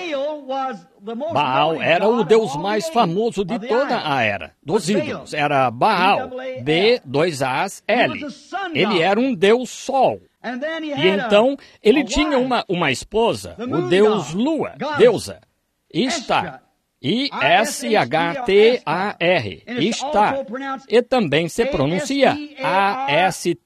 Baal era o deus mais famoso de toda a era dos ídolos. Era Baal, B-2-A-L. Ele era um deus sol. E então, ele tinha uma esposa, o deus Lua, deusa, Ishtar, I-S-H-T-A-R, Ishtar, e também se pronuncia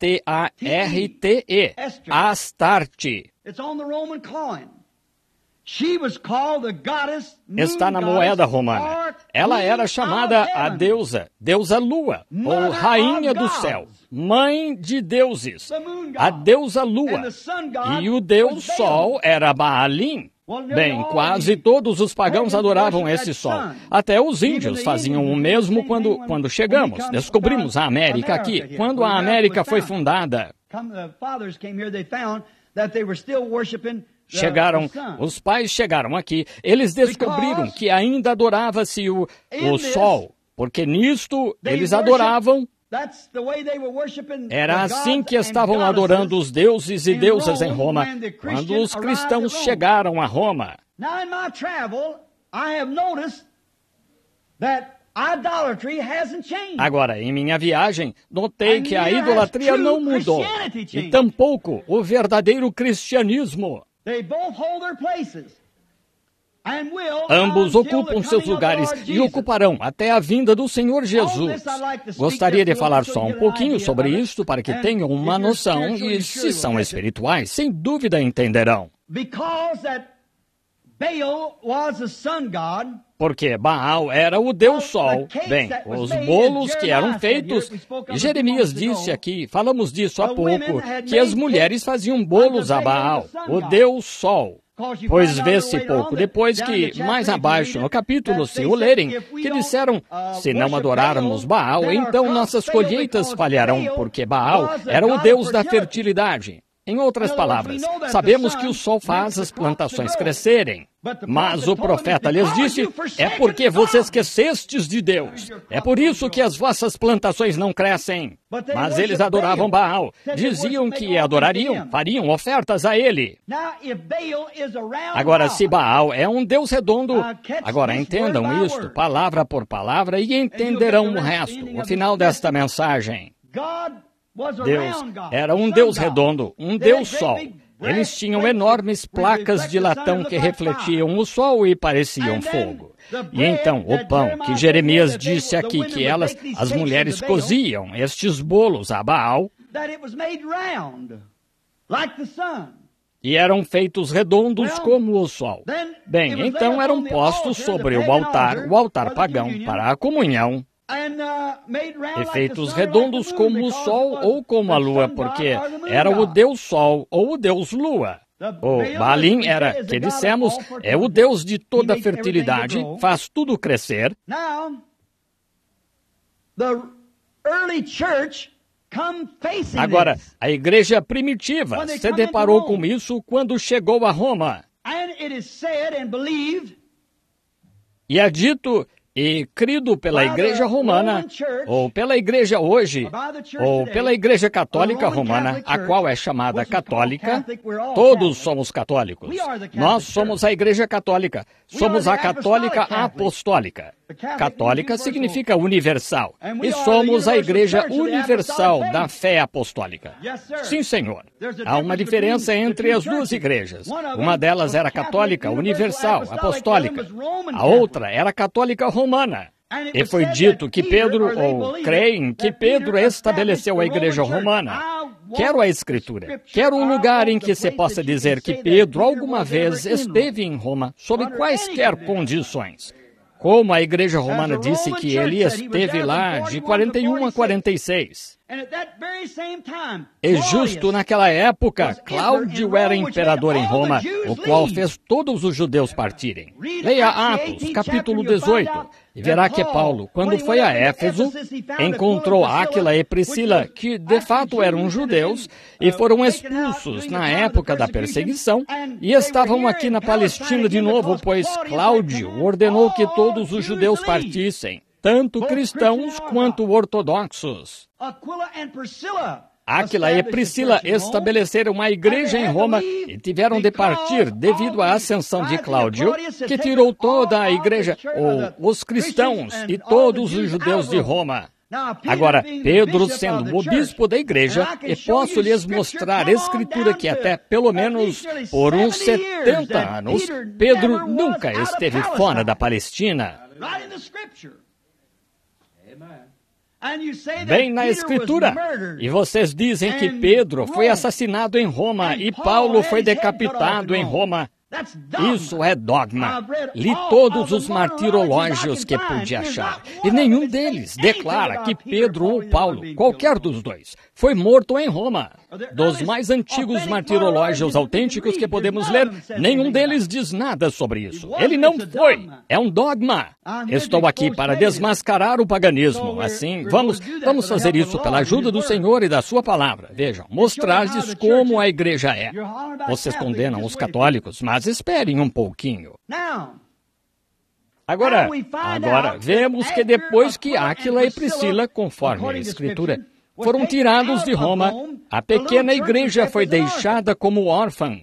A-S-T-A-R-T-E, Astarte. está na moeda romana. Ela era chamada a deusa Lua, ou Rainha do Céu, Mãe de deuses, a deusa Lua. E o deus Sol era Baalim. Bem, quase todos os pagãos adoravam esse sol. Até os índios faziam o mesmo quando chegamos. Descobrimos a América aqui. Quando a América foi fundada, os pais chegaram aqui, eles descobriram que ainda adorava-se o sol, porque nisto eles adoravam. Era assim que estavam adorando os deuses e deusas em Roma, quando os cristãos chegaram a Roma. Agora, em minha viagem, notei que a idolatria não mudou, e tampouco o verdadeiro cristianismo. Ambos ocupam seus lugares e ocuparão até a vinda do Senhor Jesus. Gostaria de falar só um pouquinho sobre isto para que tenham uma noção e, se são espirituais, sem dúvida entenderão. Porque Baal era o Deus Sol. Bem, os bolos que eram feitos, e Jeremias disse aqui, falamos disso há pouco, que as mulheres faziam bolos a Baal, o Deus Sol. Pois vê-se pouco depois que, mais abaixo no capítulo, se o lerem, que disseram, se não adorarmos Baal, então nossas colheitas falharão, porque Baal era o Deus da fertilidade. Em outras palavras, sabemos que o sol faz as plantações crescerem. Mas o profeta lhes disse, é porque você esquecestes de Deus. É por isso que as vossas plantações não crescem. Mas eles adoravam Baal. Diziam que adorariam, fariam ofertas a ele. Agora, se Baal é um Deus redondo, agora entendam isto, palavra por palavra, e entenderão o resto, o final desta mensagem. Deus era um Deus redondo, um Deus Sol. Eles tinham enormes placas de latão que refletiam o sol e pareciam fogo. E então, o pão que Jeremias disse aqui que as mulheres coziam estes bolos a Baal, e eram feitos redondos como o sol. Bem, então eram postos sobre o altar pagão, para a comunhão, e feitos redondos como o sol ou como a lua, porque era o Deus Sol ou o Deus Lua. O Baalim era, que dissemos, é o Deus de toda fertilidade, faz tudo crescer. Agora, a igreja primitiva se deparou com isso quando chegou a Roma. E é dito e crido pela Igreja Romana, ou pela Igreja hoje, ou pela Igreja Católica Romana, a qual é chamada católica. Todos somos católicos. Nós somos a Igreja Católica. Somos a Católica Apostólica. Católica significa universal. E somos a Igreja Universal da Fé Apostólica. Sim, senhor. Há uma diferença entre as duas igrejas. Uma delas era católica, universal, apostólica. A outra era católica romana. E foi dito que Pedro, ou creem que Pedro estabeleceu a igreja romana. Quero a Escritura. Quero um lugar em que se possa dizer que Pedro alguma vez esteve em Roma, sob quaisquer condições. Como a igreja romana disse que ele esteve lá de 41 a 46. E justo naquela época, Cláudio era imperador em Roma, o qual fez todos os judeus partirem. Leia Atos, capítulo 18, e verá que Paulo, quando foi a Éfeso, encontrou Áquila e Priscila, que de fato eram judeus, e foram expulsos na época da perseguição, e estavam aqui na Palestina de novo, pois Cláudio ordenou que todos os judeus partissem, tanto cristãos quanto ortodoxos. Aquila e Priscila estabeleceram uma igreja em Roma e tiveram de partir devido à ascensão de Cláudio, que tirou toda a igreja, ou os cristãos e todos os judeus de Roma. Agora, Pedro, sendo o bispo da igreja, e posso lhes mostrar a Escritura que até pelo menos por uns 70 anos, Pedro nunca esteve fora da Palestina. Bem na Escritura. E vocês dizem que Pedro foi assassinado em Roma e Paulo foi decapitado em Roma. Isso é dogma. Li todos os martirológios que pude achar, e nenhum deles declara que Pedro ou Paulo, qualquer dos dois, foi morto em Roma. Dos mais antigos martirológios autênticos que podemos ler, nenhum deles diz nada sobre isso. Ele não foi. É um dogma. Estou aqui para desmascarar o paganismo. Assim, vamos fazer isso pela ajuda do Senhor e da sua palavra. Vejam, mostrar-lhes como a igreja é. Vocês condenam os católicos, mas esperem um pouquinho. Agora, vemos que depois que Áquila e Priscila, conforme a Escritura, foram tirados de Roma, a pequena igreja foi deixada como órfã.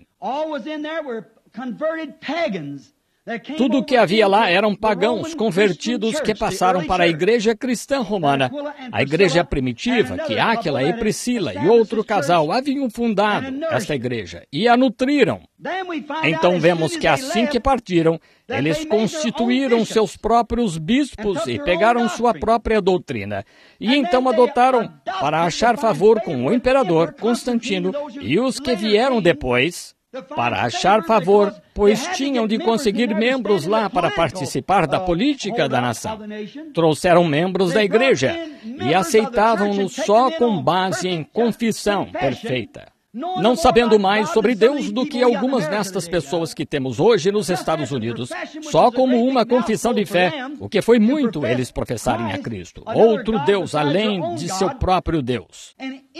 Tudo o que havia lá eram pagãos convertidos que passaram para a igreja cristã romana. A igreja primitiva, que Áquila e Priscila e outro casal haviam fundado esta igreja e a nutriram. Então vemos que assim que partiram, eles constituíram seus próprios bispos e pegaram sua própria doutrina. E então adotaram para achar favor com o imperador Constantino e os que vieram depois, para achar favor, pois tinham de conseguir membros lá para participar da política da nação. Trouxeram membros da igreja e aceitavam-no só com base em confissão perfeita, não sabendo mais sobre Deus do que algumas destas pessoas que temos hoje nos Estados Unidos, só como uma confissão de fé, o que foi muito eles professarem a Cristo, outro Deus além de seu próprio Deus.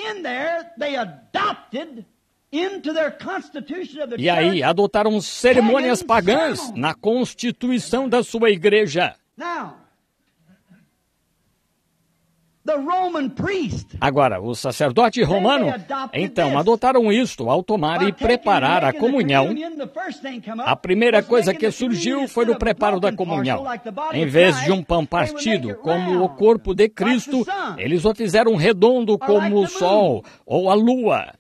E aí adotaram cerimônias pagãs na constituição da sua igreja. Agora, o sacerdote romano, então, adotaram isto ao tomar e preparar a comunhão. A primeira coisa que surgiu foi no preparo da comunhão. Em vez de um pão partido, como o corpo de Cristo, eles o fizeram redondo como o sol ou a lua.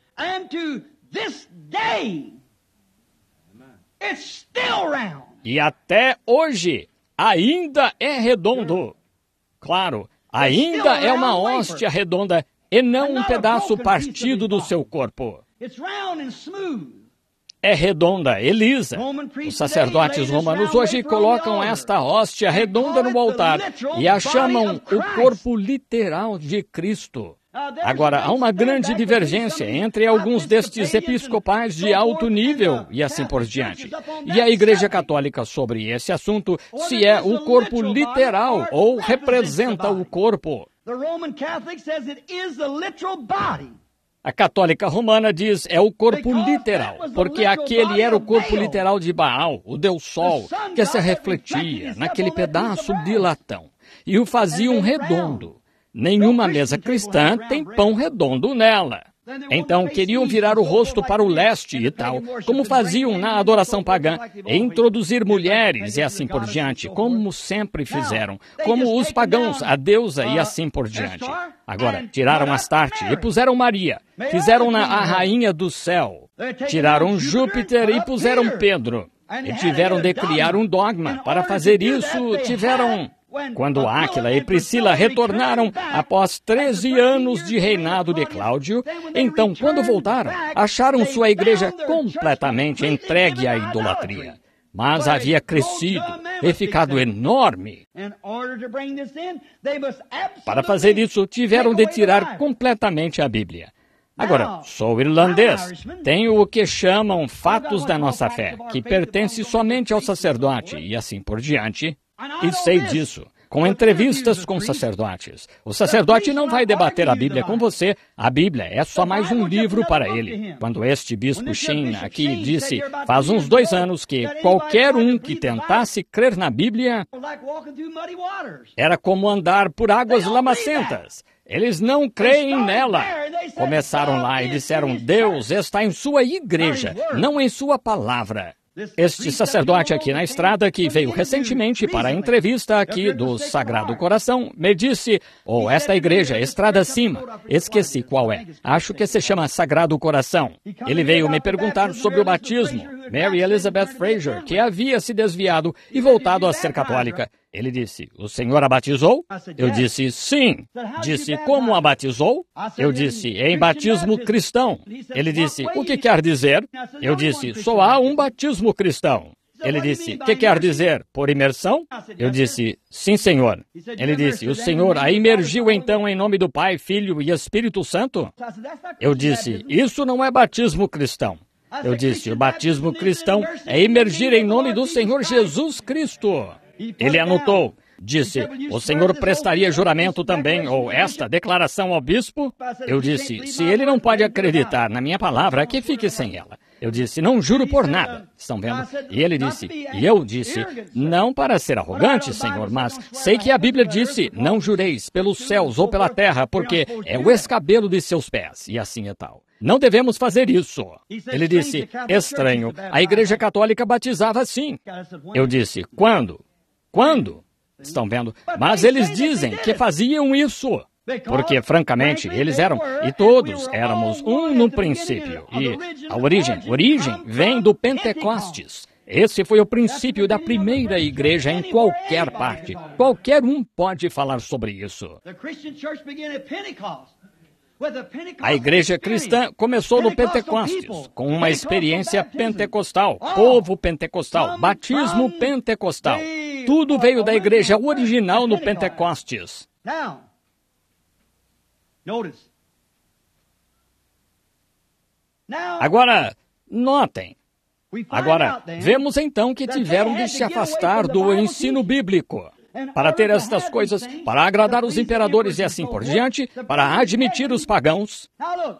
E até hoje, ainda é redondo. Claro, ainda é uma hóstia redonda e não um pedaço partido do seu corpo. É redonda e lisa. Os sacerdotes romanos hoje colocam esta hóstia redonda no altar e a chamam o corpo literal de Cristo. Agora, há uma grande divergência entre alguns destes episcopais de alto nível e assim por diante. E a Igreja Católica sobre esse assunto, se é o corpo literal ou representa o corpo. A Católica Romana diz é o corpo literal, porque aquele era o corpo literal de Baal, o Deus Sol, que se refletia naquele pedaço de latão e o faziam redondo. Nenhuma mesa cristã tem pão redondo nela. Então queriam virar o rosto para o leste e tal, como faziam na adoração pagã, e introduzir mulheres e assim por diante, como sempre fizeram, como os pagãos, a deusa e assim por diante. Agora, tiraram Astarte e puseram Maria, fizeram-na a rainha do céu, tiraram Júpiter e puseram Pedro, e tiveram de criar um dogma. Para fazer isso, Quando Áquila e Priscila retornaram após 13 anos de reinado de Cláudio, então, quando voltaram, acharam sua igreja completamente entregue à idolatria. Mas havia crescido e ficado enorme. Para fazer isso, tiveram de tirar completamente a Bíblia. Agora, sou irlandês. Tenho o que chamam fatos da nossa fé, que pertence somente ao sacerdote e assim por diante. E sei disso, com entrevistas com sacerdotes. O sacerdote não vai debater a Bíblia com você. A Bíblia é só mais um livro para ele. Quando este bispo Sheen aqui disse, faz uns 2 anos, que qualquer um que tentasse crer na Bíblia era como andar por águas lamacentas. Eles não creem nela. Começaram lá e disseram, Deus está em sua igreja, não em sua palavra. Este sacerdote aqui na estrada, que veio recentemente para a entrevista aqui do Sagrado Coração, me disse, esta igreja, Estrada Acima, esqueci qual é, acho que se chama Sagrado Coração. Ele veio me perguntar sobre o batismo. Mary Elizabeth Fraser, que havia se desviado e voltado a ser católica. Ele disse, o Senhor a batizou? Eu disse, sim. Disse, como a batizou? Eu disse, em batismo cristão. Ele disse, o que quer dizer? Eu disse, só há um batismo cristão. Ele disse, o que quer dizer? Por imersão? Eu disse, sim, Senhor. Ele disse, o Senhor a imergiu então em nome do Pai, Filho e Espírito Santo? Eu disse, isso não é batismo cristão. Eu disse, o batismo cristão é imergir em nome do Senhor Jesus Cristo. Ele anotou. Disse, o senhor prestaria juramento também, ou esta declaração ao bispo? Eu disse, se ele não pode acreditar na minha palavra, que fique sem ela. Eu disse, não juro por nada. Estão vendo? E ele disse, e eu disse, não para ser arrogante, Senhor, mas sei que a Bíblia disse, não jureis pelos céus ou pela terra, porque é o escabelo de seus pés, e assim é tal. Não devemos fazer isso. Ele disse, estranho, a Igreja Católica batizava assim. Eu disse, quando? Quando? Estão vendo? Mas eles dizem que faziam isso. Porque, francamente, eles eram, e todos éramos um no princípio. E a origem vem do Pentecostes. Esse foi o princípio da primeira igreja em qualquer parte. Qualquer um pode falar sobre isso. A igreja cristã começou no Pentecostes, com uma experiência pentecostal, povo pentecostal, batismo pentecostal. Tudo veio da igreja original no Pentecostes. Agora, notem. Agora, vemos então que tiveram de se afastar do ensino bíblico. Para ter estas coisas, para agradar os imperadores e assim por diante, para admitir os pagãos.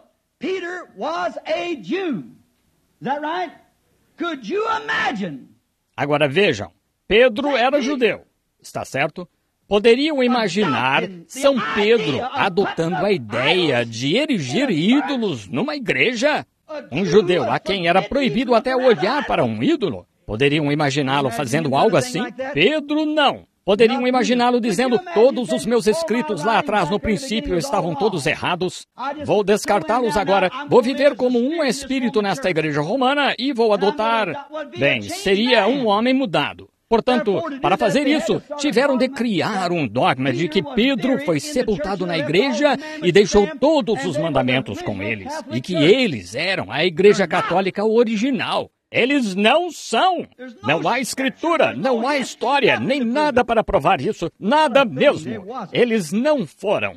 Agora vejam, Pedro era judeu, está certo? Poderiam imaginar São Pedro adotando a ideia de erigir ídolos numa igreja? Um judeu a quem era proibido até olhar para um ídolo? Poderiam imaginá-lo fazendo algo assim? Pedro não. Poderiam imaginá-lo dizendo, todos os meus escritos lá atrás no princípio estavam todos errados. Vou descartá-los agora. Vou viver como um espírito nesta igreja romana e vou adotar... Bem, seria um homem mudado. Portanto, para fazer isso, tiveram de criar um dogma de que Pedro foi sepultado na igreja e deixou todos os mandamentos com eles, e que eles eram a igreja católica original. Eles não são. Não há escritura, não há história, nem nada para provar isso. Nada mesmo. Eles não foram.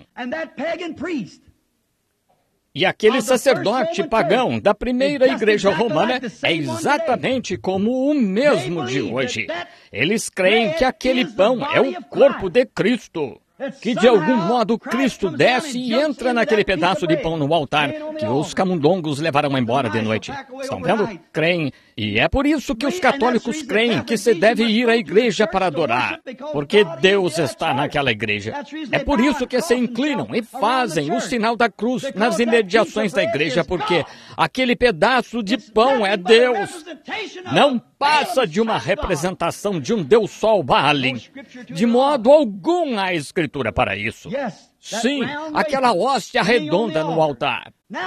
E aquele sacerdote pagão da primeira igreja romana é exatamente como o mesmo de hoje. Eles creem que aquele pão é o corpo de Cristo. Que de algum modo Cristo desce e entra naquele pedaço de pão no altar que os camundongos levarão embora de noite. Estão vendo? Creem. E é por isso que os católicos creem que se deve ir à igreja para adorar. Porque Deus está naquela igreja. É por isso que se inclinam e fazem o sinal da cruz nas imediações da igreja, porque aquele pedaço de pão é Deus. Não passa de uma representação de um Deus Sol Baalim. De modo algum há escritura para isso. Sim, aquela hóstia redonda no altar.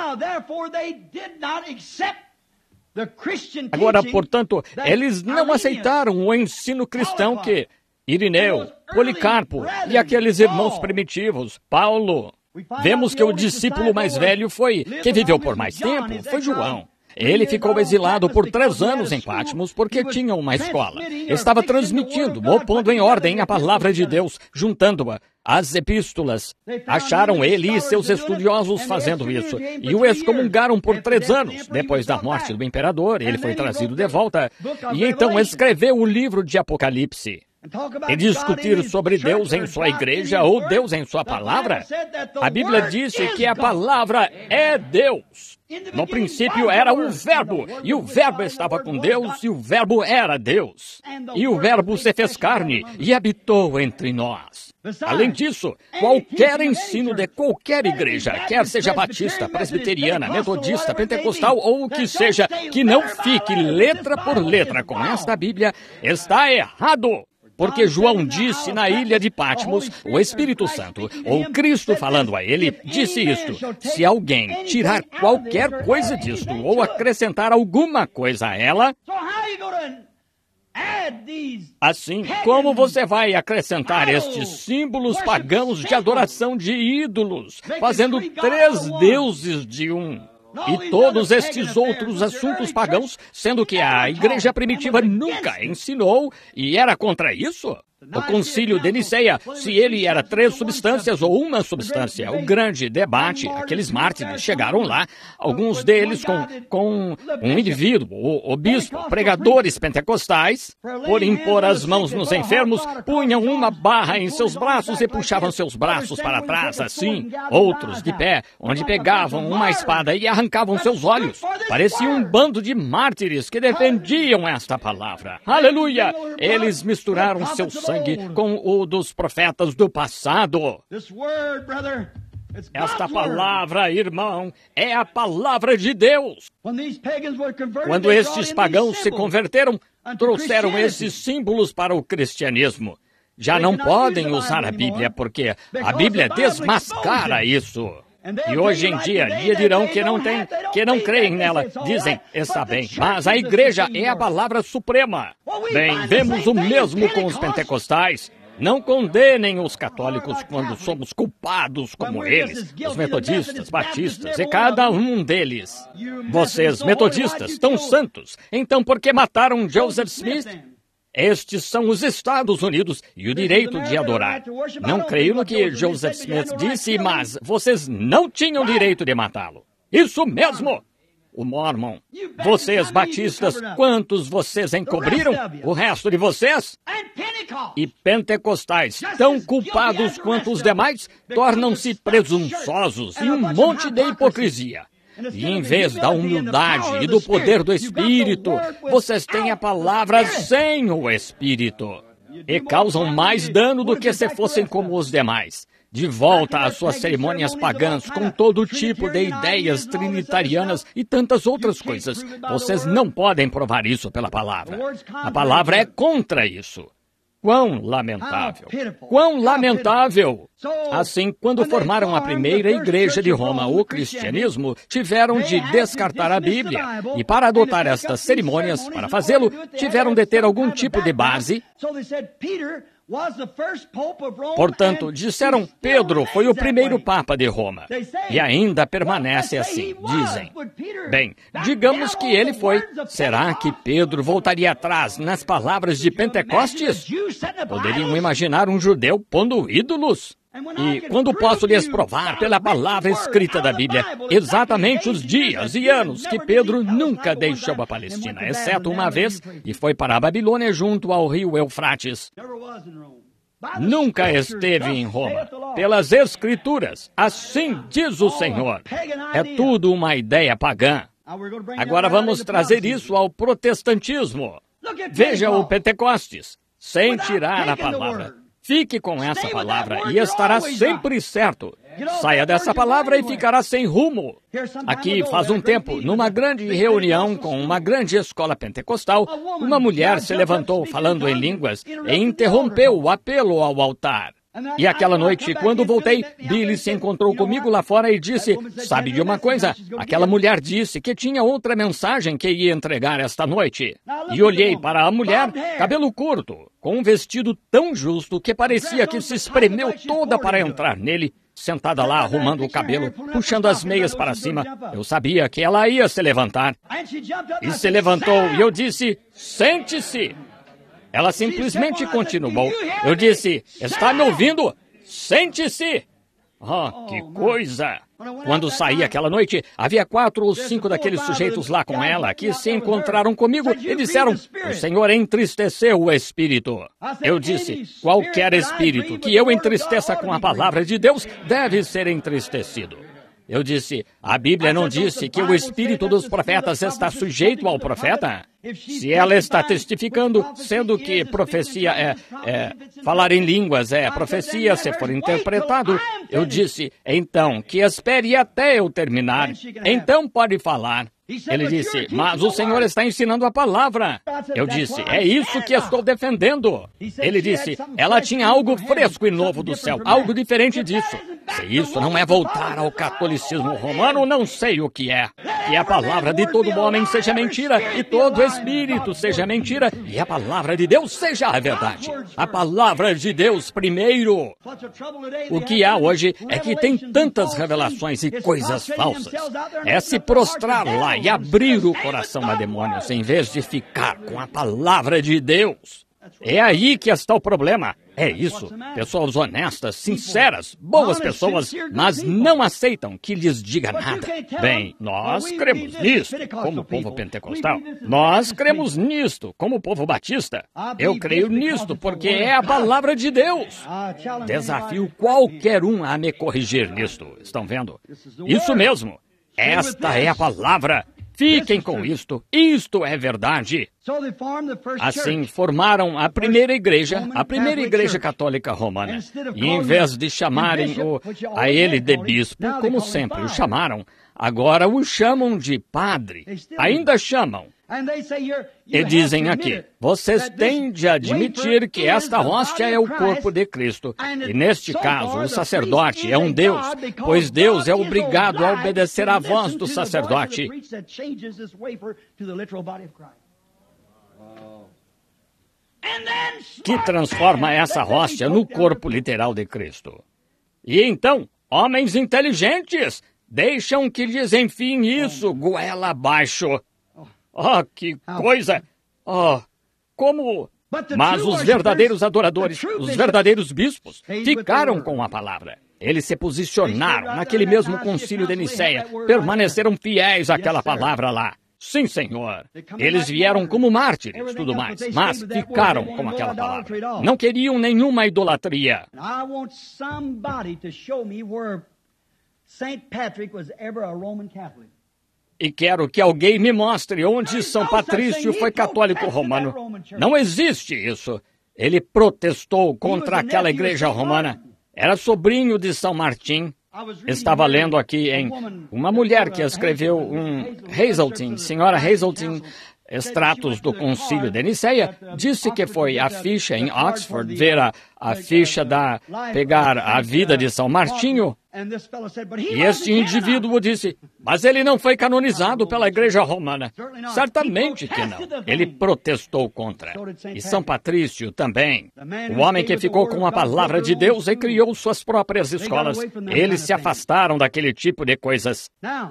Agora, portanto, eles não aceitaram o ensino cristão que Irineu, Policarpo e aqueles irmãos primitivos, Paulo. Vemos que o discípulo mais velho que viveu por mais tempo, foi João. Ele ficou exilado por 3 anos em Patmos porque tinha uma escola. Estava transmitindo, ou pondo em ordem a palavra de Deus, juntando-a às epístolas. Acharam ele e seus estudiosos fazendo isso. E o excomungaram por 3 anos. Depois da morte do imperador, ele foi trazido de volta. E então escreveu o livro de Apocalipse. E discutir sobre Deus em sua igreja ou Deus em sua palavra. A Bíblia disse que a palavra é Deus. No princípio era o Verbo, e o Verbo estava com Deus, e o Verbo era Deus. E o Verbo se fez carne e habitou entre nós. Além disso, qualquer ensino de qualquer igreja, quer seja batista, presbiteriana, metodista, pentecostal ou o que seja, que não fique letra por letra com esta Bíblia, está errado. Porque João disse na ilha de Patmos, o Espírito Santo, ou Cristo falando a ele, disse isto: se alguém tirar qualquer coisa disto, ou acrescentar alguma coisa a ela, Assim, como você vai acrescentar estes símbolos pagãos de adoração de ídolos, fazendo 3 deuses de um? E todos estes outros assuntos pagãos, sendo que a igreja primitiva nunca ensinou e era contra isso? O concílio de Niceia, se ele era 3 substâncias ou uma substância, o grande debate, aqueles mártires chegaram lá, alguns deles com um indivíduo, o bispo, pregadores pentecostais, por impor as mãos nos enfermos, punham uma barra em seus braços e puxavam seus braços para trás, assim, outros de pé, onde pegavam uma espada e arrancavam seus olhos. Parecia um bando de mártires que defendiam esta palavra. Aleluia! Eles misturaram seu sangue com o dos profetas do passado. Esta palavra, irmão, é a palavra de Deus. Quando estes pagãos se converteram, trouxeram esses símbolos para o cristianismo. Já não podem usar a Bíblia, porque a Bíblia desmascara isso. E hoje em dia dirão que não creem nela. Dizem, está bem, mas a igreja é a palavra suprema. Bem, vemos o mesmo com os pentecostais. Não condenem os católicos quando somos culpados como eles, os metodistas, batistas e cada um deles. Vocês, metodistas, tão santos, então por que mataram Joseph Smith? Estes são os Estados Unidos e o direito de adorar. Não creio no que Joseph Smith disse, mas vocês não tinham direito de matá-lo. Isso mesmo! O Mormon. Vocês, batistas, quantos vocês encobriram? O resto de vocês? E pentecostais, tão culpados quanto os demais, tornam-se presunçosos e um monte de hipocrisia. E em vez da humildade e do poder do Espírito, vocês têm a palavra sem o Espírito. E causam mais dano do que se fossem como os demais. De volta às suas cerimônias pagãs, com todo tipo de ideias trinitarianas e tantas outras coisas. Vocês não podem provar isso pela palavra. A palavra é contra isso. Quão lamentável! Quão lamentável! Assim, quando formaram a primeira igreja de Roma, o cristianismo, tiveram de descartar a Bíblia. E para adotar estas cerimônias, para fazê-lo, tiveram de ter algum tipo de base. Portanto, disseram, Pedro foi o primeiro Papa de Roma. E ainda permanece assim, dizem. Bem, digamos que ele foi. Será que Pedro voltaria atrás nas palavras de Pentecostes? Poderiam imaginar um judeu pondo ídolos? E quando posso lhes provar pela palavra escrita da Bíblia exatamente os dias e anos que Pedro nunca deixou a Palestina, exceto uma vez, e foi para a Babilônia junto ao rio Eufrates. Nunca esteve em Roma. Pelas Escrituras, assim diz o Senhor. É tudo uma ideia pagã. Agora vamos trazer isso ao protestantismo. Veja o Pentecostes, sem tirar a palavra. Fique com essa palavra e estará sempre certo. Saia dessa palavra e ficará sem rumo. Aqui, faz um tempo, numa grande reunião com uma grande escola pentecostal, uma mulher se levantou falando em línguas e interrompeu o apelo ao altar. E aquela noite, quando voltei, Billy se encontrou comigo lá fora e disse, sabe de uma coisa? Aquela mulher disse que tinha outra mensagem que ia entregar esta noite. E olhei para a mulher, cabelo curto, com um vestido tão justo que parecia que se espremeu toda para entrar nele, sentada lá arrumando o cabelo, puxando as meias para cima. Eu sabia que ela ia se levantar. E se levantou e eu disse, sente-se. Ela simplesmente continuou. Eu disse, está me ouvindo? Sente-se! Ah, que coisa! Quando saí aquela noite, havia 4 ou 5 daqueles sujeitos lá com ela que se encontraram comigo e disseram, o Senhor entristeceu o Espírito. Eu disse, qualquer espírito que eu entristeça com a palavra de Deus deve ser entristecido. Eu disse, a Bíblia não disse que o espírito dos profetas está sujeito ao profeta? Se ela está testificando, sendo que profecia falar em línguas é profecia, se for interpretado, eu disse, então, que espere até eu terminar, então pode falar. Ele disse, mas o Senhor está ensinando a palavra. Eu disse, é isso que estou defendendo. Ele disse, ela tinha algo fresco e novo do céu, algo diferente disso. Se isso não é voltar ao catolicismo romano, não sei o que é. Que a palavra de todo homem seja mentira, e todo espírito seja mentira, e a palavra de Deus seja a verdade. A palavra de Deus primeiro. O que há hoje é que tem tantas revelações e coisas falsas. É se prostrar lá e abrir o coração a demônios, em vez de ficar com a palavra de Deus. É aí que está o problema. É isso. Pessoas honestas, sinceras, boas pessoas, mas não aceitam que lhes diga nada. Bem, nós cremos nisto, como povo pentecostal. Nós cremos nisto, como povo batista. Eu creio nisto, porque é a palavra de Deus. Desafio qualquer um a me corrigir nisto. Estão vendo? Isso mesmo. Esta é a palavra. Fiquem com isto. Isto é verdade. Assim, formaram a primeira igreja católica romana. E em vez de chamarem a ele de bispo, como sempre o chamaram, agora o chamam de padre. Ainda chamam. E dizem aqui, vocês têm de admitir que esta hóstia é o corpo de Cristo. E neste caso, o sacerdote é um Deus, pois Deus é obrigado a obedecer à voz do sacerdote. Que transforma essa hóstia no corpo literal de Cristo. E então, homens inteligentes deixam que lhes enfiem isso goela abaixo. Oh, que coisa! Oh, como... Mas os verdadeiros adoradores, os verdadeiros bispos, ficaram com a palavra. Eles se posicionaram naquele mesmo concílio de Nicéia, permaneceram fiéis àquela palavra lá. Sim, Senhor. Eles vieram como mártires, tudo mais, mas ficaram com aquela palavra. Não queriam nenhuma idolatria. E quero que alguém me mostre onde São Patrício foi católico romano. Não existe isso. Ele protestou contra aquela igreja romana. Era sobrinho de São Martim. Estava lendo aqui em uma mulher que escreveu Hazeltine, senhora Hazeltine, extratos do concílio de Nicéia, disse que foi a ficha em Oxford, ver a ficha pegar a vida de São Martinho, e este indivíduo disse, mas ele não foi canonizado pela Igreja Romana. Certamente que não. Ele protestou contra. E São Patrício também. O homem que ficou com a palavra de Deus e criou suas próprias escolas. Eles se afastaram daquele tipo de coisas.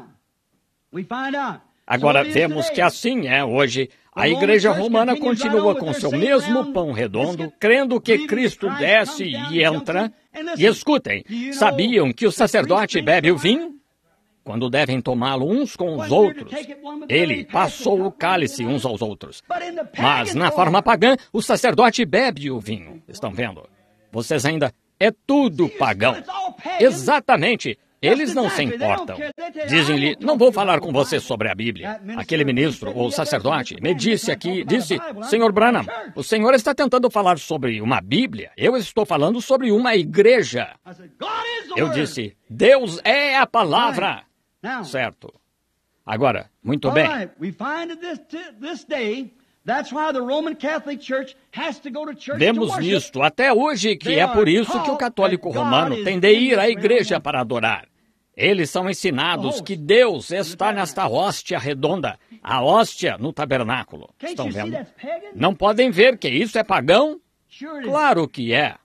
Agora vemos que assim é hoje. A Igreja Romana continua com seu mesmo pão redondo, crendo que Cristo desce e entra. E escutem, sabiam que o sacerdote bebe o vinho? Quando devem tomá-lo uns com os outros. Ele passou o cálice uns aos outros. Mas na forma pagã, o sacerdote bebe o vinho. Estão vendo? Vocês ainda... É tudo pagão. Exatamente. Eles não se importam. Dizem-lhe, não vou falar com você sobre a Bíblia. Aquele ministro ou sacerdote me disse, Senhor Branham, o senhor está tentando falar sobre uma Bíblia? Eu estou falando sobre uma igreja. Eu disse, Deus é a palavra. Certo. Agora, muito bem. Vemos nisto até hoje que é por isso que o católico romano tem de ir à igreja para adorar. Eles são ensinados que Deus está nesta hóstia redonda, a hóstia no tabernáculo. Estão vendo? Não podem ver que isso é pagão? Claro que é.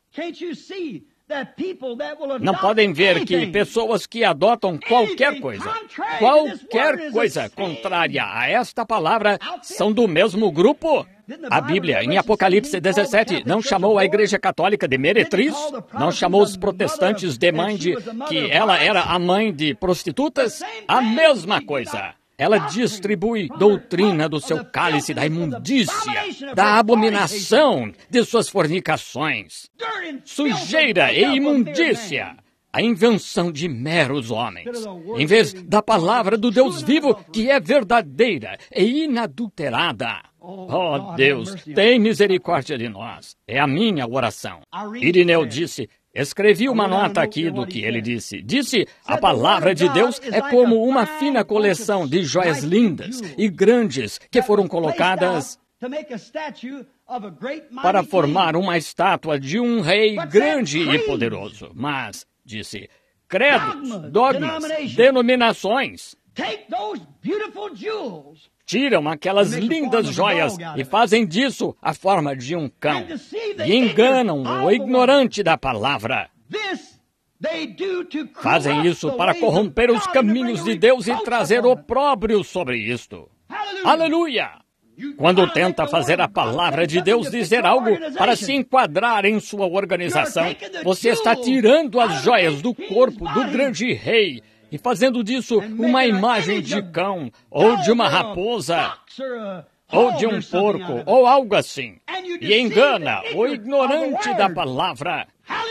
Não podem ver que pessoas que adotam qualquer coisa contrária a esta palavra são do mesmo grupo? A Bíblia, em Apocalipse 17, não chamou a Igreja Católica de meretriz? Não chamou os protestantes de que ela era a mãe de prostitutas? A mesma coisa. Ela distribui doutrina do seu cálice da imundícia, da abominação de suas fornicações. Sujeira e imundícia. A invenção de meros homens, em vez da palavra do Deus vivo, que é verdadeira e inadulterada. Oh, Deus, tem misericórdia de nós. É a minha oração. Irineu disse, escrevi uma nota aqui do que ele disse. Disse, a palavra de Deus é como uma fina coleção de joias lindas e grandes que foram colocadas para formar uma estátua de um rei grande e poderoso. Mas, disse, credos, dogmas, denominações. Tiram aquelas lindas joias e fazem disso a forma de um cão. E enganam o ignorante da palavra. Fazem isso para corromper os caminhos de Deus e trazer opróbrio sobre isto. Aleluia! Quando tenta fazer a palavra de Deus dizer algo para se enquadrar em sua organização, você está tirando as joias do corpo do grande rei e fazendo disso uma imagem de cão, ou de uma raposa, ou de um porco, ou algo assim. E engana o ignorante da palavra.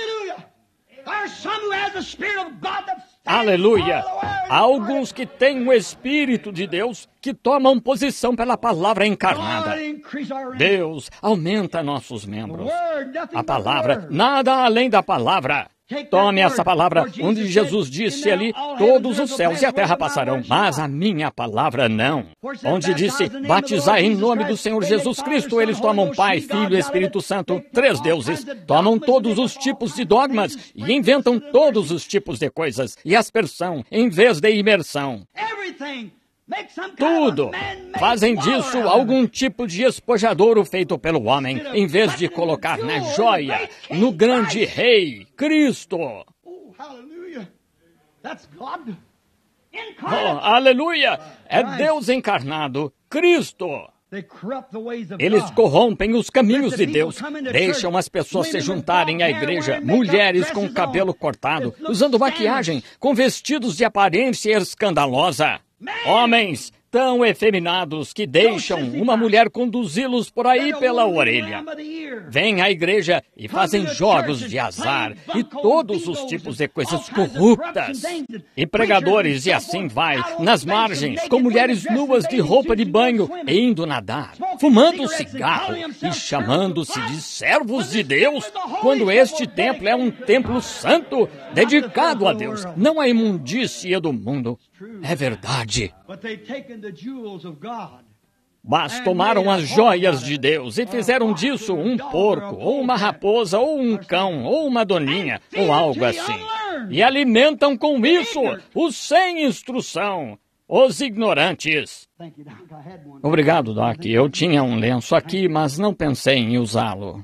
Aleluia! Há alguns que têm o Espírito de Deus que tomam posição pela palavra encarnada. Deus, aumenta nossos membros. A palavra, nada além da palavra. Tome essa palavra, onde Jesus disse ali, todos os céus e a terra passarão, mas a minha palavra não. Onde disse, batizar em nome do Senhor Jesus Cristo, eles tomam Pai, Filho e Espírito Santo, 3 deuses, tomam todos os tipos de dogmas e inventam todos os tipos de coisas e aspersão em vez de imersão. Tudo. Fazem disso algum tipo de espojadouro feito pelo homem, em vez de colocar na joia, no grande rei, Cristo. Oh, aleluia! É Deus encarnado, Cristo. Eles corrompem os caminhos de Deus, deixam as pessoas se juntarem à igreja, mulheres com cabelo cortado, usando maquiagem, com vestidos de aparência escandalosa. Homens tão efeminados que deixam uma mulher conduzi-los por aí pela orelha. Vêm à igreja e fazem jogos de azar e todos os tipos de coisas corruptas. E pregadores e assim vai, nas margens, com mulheres nuas de roupa de banho, indo nadar, fumando cigarro e chamando-se de servos de Deus, quando este templo é um templo santo, dedicado a Deus, não à imundícia do mundo. É verdade. Mas tomaram as joias de Deus e fizeram disso um porco, ou uma raposa, ou um cão, ou uma doninha, ou algo assim. E alimentam com isso os sem instrução, os ignorantes. Obrigado, Doc. Eu tinha um lenço aqui, mas não pensei em usá-lo.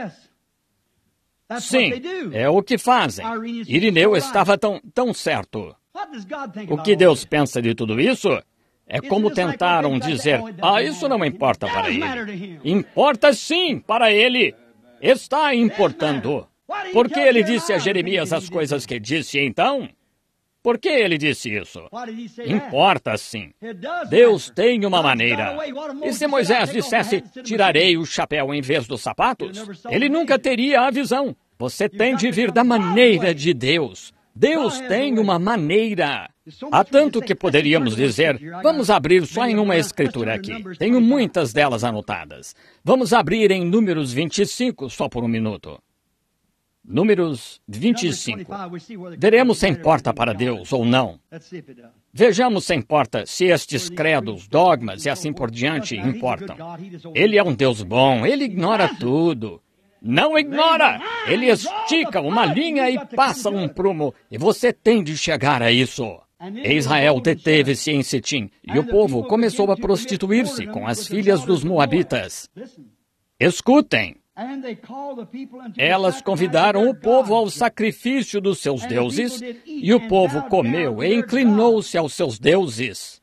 Sim, é o que fazem. Irineu estava tão certo. O que Deus pensa de tudo isso? É como tentaram dizer, isso não importa para ele. Importa sim para ele. Está importando. Por que ele disse a Jeremias as coisas que disse então? Por que ele disse isso? Importa sim. Deus tem uma maneira. E se Moisés dissesse, tirarei o chapéu em vez dos sapatos? Ele nunca teria a visão. Você tem de vir da maneira de Deus. Deus tem uma maneira. Há tanto que poderíamos dizer, vamos abrir só em uma escritura aqui. Tenho muitas delas anotadas. Vamos abrir em Números 25, só por um minuto. Números 25. Veremos se importa para Deus ou não. Vejamos se importa se estes credos, dogmas e assim por diante importam. Ele é um Deus bom, ele ignora tudo. Não ignora! Ele estica uma linha e passa um prumo, e você tem de chegar a isso. Israel deteve-se em Sitim, e o povo começou a prostituir-se com as filhas dos Moabitas. Escutem! Elas convidaram o povo ao sacrifício dos seus deuses, e o povo comeu e inclinou-se aos seus deuses.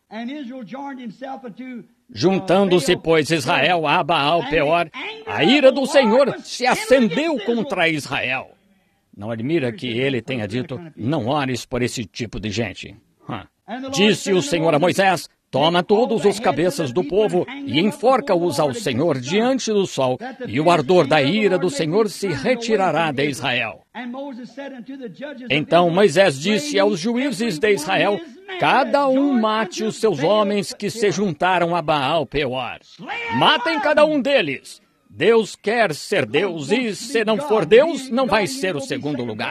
Juntando-se, pois, Israel a Baal-Peor, a ira do Senhor se acendeu contra Israel. Não admira que ele tenha dito, não ores por esse tipo de gente. Disse o Senhor a Moisés, toma todos os cabeças do povo e enforca-os ao Senhor diante do sol, e o ardor da ira do Senhor se retirará de Israel. Então Moisés disse aos juízes de Israel, cada um mate os seus homens que se juntaram a Baal-Peor. Matem cada um deles. Deus quer ser Deus, e se não for Deus, não vai ser o segundo lugar.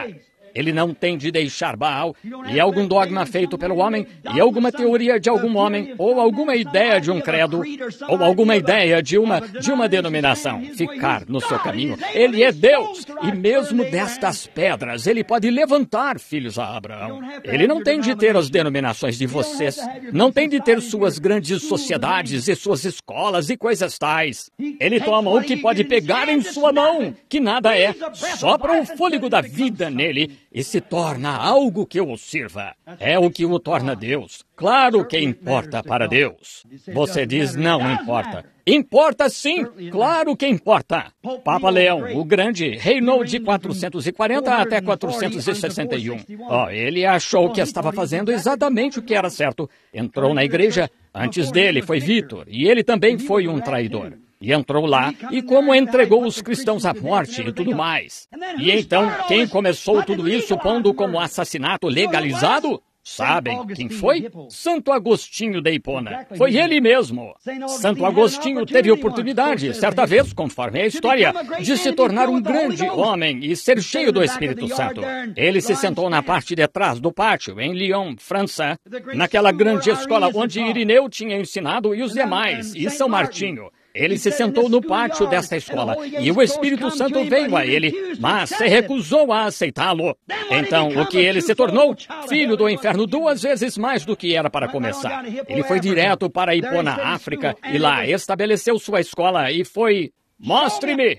Ele não tem de deixar Baal, e algum dogma feito pelo homem, e alguma teoria de algum homem, ou alguma ideia de um credo, ou alguma ideia de uma denominação ficar no seu caminho. Ele é Deus, e mesmo destas pedras, ele pode levantar filhos a Abraão. Ele não tem de ter as denominações de vocês, não tem de ter suas grandes sociedades e suas escolas e coisas tais. Ele toma o que pode pegar em sua mão, que nada é, sopra o fôlego da vida nele e se torna algo que o sirva. É o que o torna Deus. Claro que importa para Deus. Você diz, não importa. Importa sim, claro que importa. Papa Leão, o Grande, reinou de 440 até 461. Ele achou que estava fazendo exatamente o que era certo. Entrou na igreja, antes dele foi Vítor, e ele também foi um traidor. E entrou lá, e como entregou os cristãos à morte e tudo mais. E então, quem começou tudo isso pondo como assassinato legalizado? Sabem quem foi? Santo Agostinho de Hipona. Foi ele mesmo. Santo Agostinho teve oportunidade, certa vez, conforme a história, de se tornar um grande homem e ser cheio do Espírito Santo. Ele se sentou na parte de trás do pátio, em Lyon, França, naquela grande escola onde Irineu tinha ensinado e os demais, e São Martinho. Ele se sentou no pátio desta escola e o Espírito Santo veio a ele, mas se recusou a aceitá-lo. Então, o que ele se tornou? Filho do inferno 2 vezes mais do que era para começar. Ele foi direto para Hipona, África, e lá estabeleceu sua escola e foi... Mostre-me!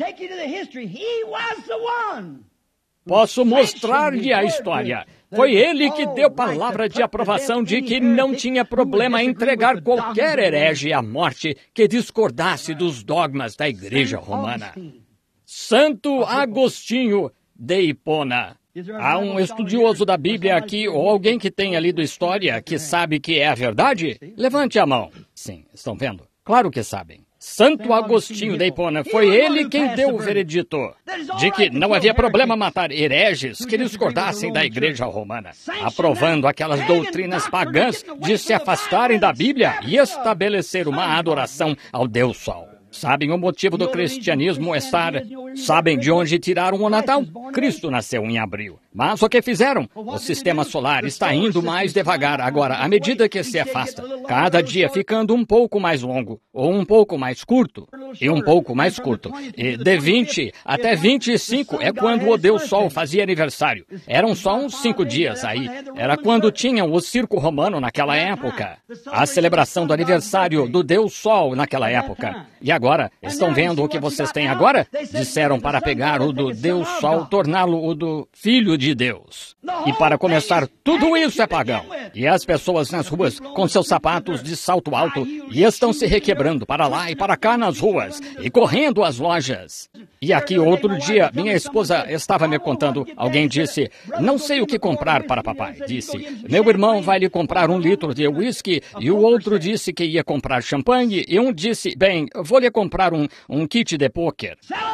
Posso mostrar-lhe a história. Foi ele que deu palavra de aprovação de que não tinha problema em entregar qualquer herege à morte que discordasse dos dogmas da Igreja Romana. Santo Agostinho de Hipona. Há um estudioso da Bíblia aqui, ou alguém que tenha lido história, que sabe que é a verdade? Levante a mão. Sim, estão vendo? Claro que sabem. Santo Agostinho de Hipona, foi ele quem deu o veredito de que não havia problema matar hereges que discordassem da Igreja Romana, aprovando aquelas doutrinas pagãs de se afastarem da Bíblia e estabelecer uma adoração ao Deus Sol. Sabem o motivo do cristianismo estar... Sabem de onde tiraram o Natal? Cristo nasceu em abril. Mas o que fizeram? O sistema solar está indo mais devagar agora, à medida que se afasta. Cada dia ficando um pouco mais longo, ou um pouco mais curto, e um pouco mais curto. E de 20 até 25 é quando o Deus Sol fazia aniversário. Eram só uns 5 dias aí. Era quando tinham o circo romano naquela época. A celebração do aniversário do Deus Sol naquela época. E agora, estão vendo o que vocês têm agora? Disseram para pegar o do Deus Sol, torná-lo o do Filho de Deus. E para começar, tudo isso é pagão. E as pessoas nas ruas com seus sapatos de salto alto e estão se requebrando para lá e para cá nas ruas e correndo às lojas. E aqui outro dia, minha esposa estava me contando, alguém disse, não sei o que comprar para papai. Disse, meu irmão vai lhe comprar 1 litro de uísque, e o outro disse que ia comprar champanhe, e um disse, bem, vou lhe comprar um kit de pôquer.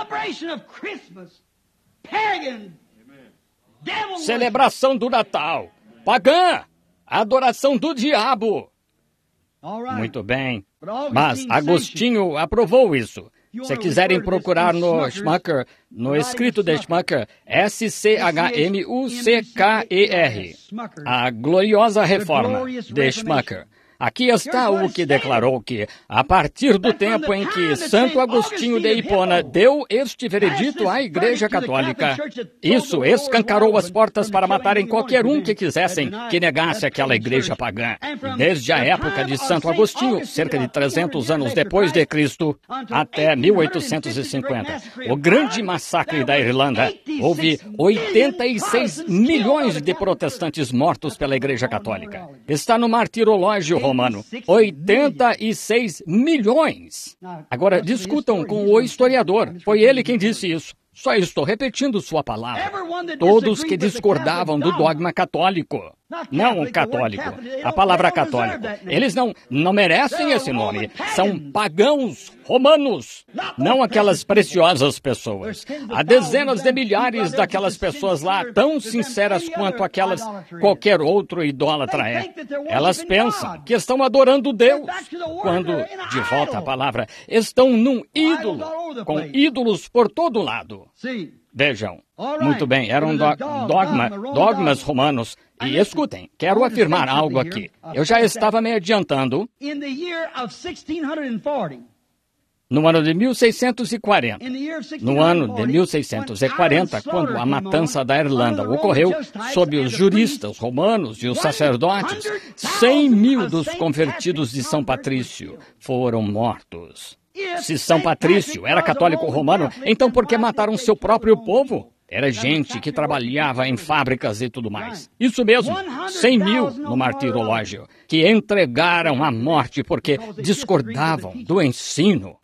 Celebração do Natal. Pagã. Adoração do diabo. Muito bem. Mas Agostinho aprovou isso. Se quiserem procurar no Schumacher, no escrito de Schumacher, S-C-H-M-U-C-K-E-R, a gloriosa reforma de Schumacher. Aqui está o que declarou que, a partir do tempo em que Santo Agostinho de Hipona deu este veredito à Igreja Católica, isso escancarou as portas para matarem qualquer um que quisessem que negasse aquela igreja pagã. Desde a época de Santo Agostinho, cerca de 300 anos depois de Cristo, até 1850, o grande massacre da Irlanda, houve 86 milhões de protestantes mortos pela Igreja Católica. Está no martirológio romano. 86 milhões. Agora, discutam com o historiador. Foi ele quem disse isso. Só estou repetindo sua palavra. Todos que discordavam do dogma católico. Não católico. A palavra católico. Eles não merecem esse nome. São pagãos romanos. Não aquelas preciosas pessoas. Há dezenas de milhares daquelas pessoas lá, tão sinceras quanto aquelas qualquer outro idólatra é. Elas pensam que estão adorando Deus, quando, de volta à palavra, estão num ídolo, com ídolos por todo lado. Vejam, muito bem, eram dogmas romanos. E escutem, quero afirmar algo aqui. Eu já estava me adiantando. No ano de 1640, quando a matança da Irlanda ocorreu sob os juristas romanos e os sacerdotes, 100.000 dos convertidos de São Patrício foram mortos. Se São Patrício era católico romano, então por que mataram seu próprio povo? Era gente que trabalhava em fábricas e tudo mais. Isso mesmo, 100.000 no martirológio, que entregaram à morte porque discordavam do ensino.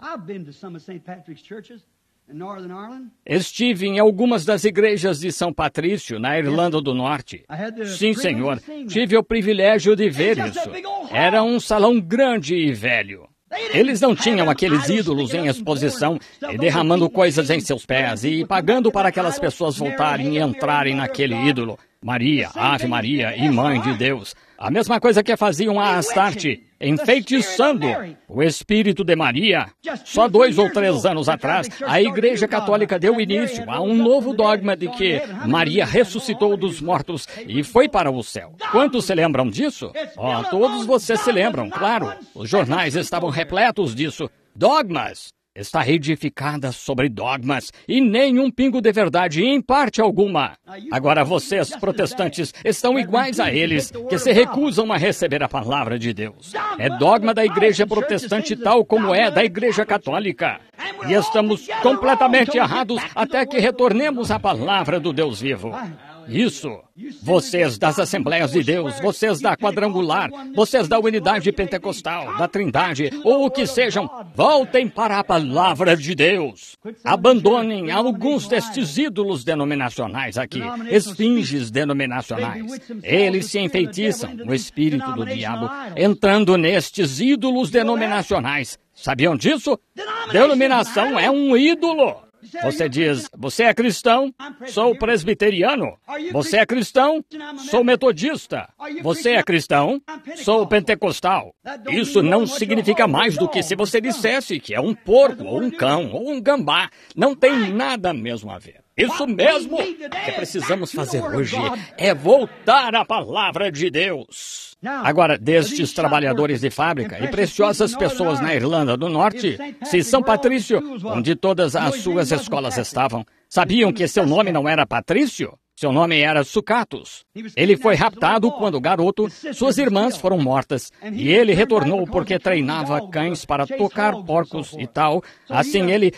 Estive em algumas das igrejas de São Patrício, na Irlanda do Norte. Sim, senhor, tive o privilégio de ver isso. Era um salão grande e velho. Eles não tinham aqueles ídolos em exposição e derramando coisas em seus pés e pagando para aquelas pessoas voltarem e entrarem naquele ídolo. Maria, Ave Maria e Mãe de Deus. A mesma coisa que faziam a Astarte, enfeitiçando o espírito de Maria. Só 2 ou 3 anos atrás, a Igreja Católica deu início a um novo dogma de que Maria ressuscitou dos mortos e foi para o céu. Quantos se lembram disso? Todos vocês se lembram, claro. Os jornais estavam repletos disso. Dogmas! Está edificada sobre dogmas e nenhum pingo de verdade em parte alguma. Agora vocês, protestantes, estão iguais a eles, que se recusam a receber a palavra de Deus. É dogma da igreja protestante tal como é da igreja católica. E estamos completamente errados até que retornemos à palavra do Deus vivo. Isso. Vocês das Assembleias de Deus, vocês da Quadrangular, vocês da Unidade Pentecostal, da Trindade, ou o que sejam, voltem para a palavra de Deus. Abandonem alguns destes ídolos denominacionais aqui, esfinges denominacionais. Eles se enfeitiçam, o espírito do diabo, entrando nestes ídolos denominacionais. Sabiam disso? Denominação é um ídolo. Você diz, você é cristão? Sou presbiteriano. Você é cristão? Sou metodista. Você é cristão? Sou pentecostal. Isso não significa mais do que se você dissesse que é um porco, ou um cão, ou um gambá. Não tem nada mesmo a ver. Isso mesmo que precisamos fazer hoje é voltar à palavra de Deus. Agora, destes trabalhadores de fábrica e preciosas pessoas na Irlanda do Norte, se São Patrício, onde todas as suas escolas estavam, sabiam que seu nome não era Patrício? Seu nome era Sucatus. Ele foi raptado quando garoto, suas irmãs foram mortas, e ele retornou porque treinava cães para tocar porcos e tal. Assim ele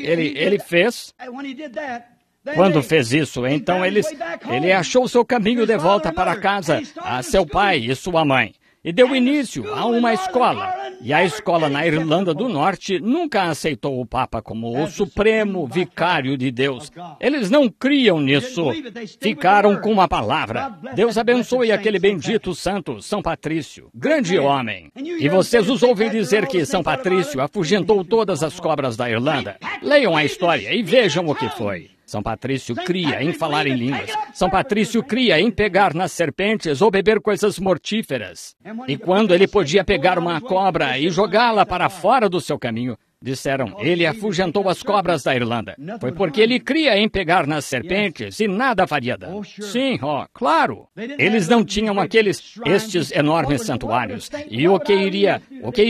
fez. Quando fez isso, então ele achou seu caminho de volta para casa, a seu pai e sua mãe, e deu início a uma escola. E a escola na Irlanda do Norte nunca aceitou o Papa como o supremo vicário de Deus. Eles não criam nisso. Ficaram com a palavra. Deus abençoe aquele bendito santo, São Patrício, grande homem. E vocês os ouvem dizer que São Patrício afugentou todas as cobras da Irlanda. Leiam a história e vejam o que foi. São Patrício cria em falar em línguas. São Patrício cria em pegar nas serpentes ou beber coisas mortíferas. E quando ele podia pegar uma cobra e jogá-la para fora do seu caminho, disseram, ele afugentou as cobras da Irlanda. Foi porque ele cria em pegar nas serpentes e nada faria dano. Sim, claro. Eles não tinham estes enormes santuários. E o que iria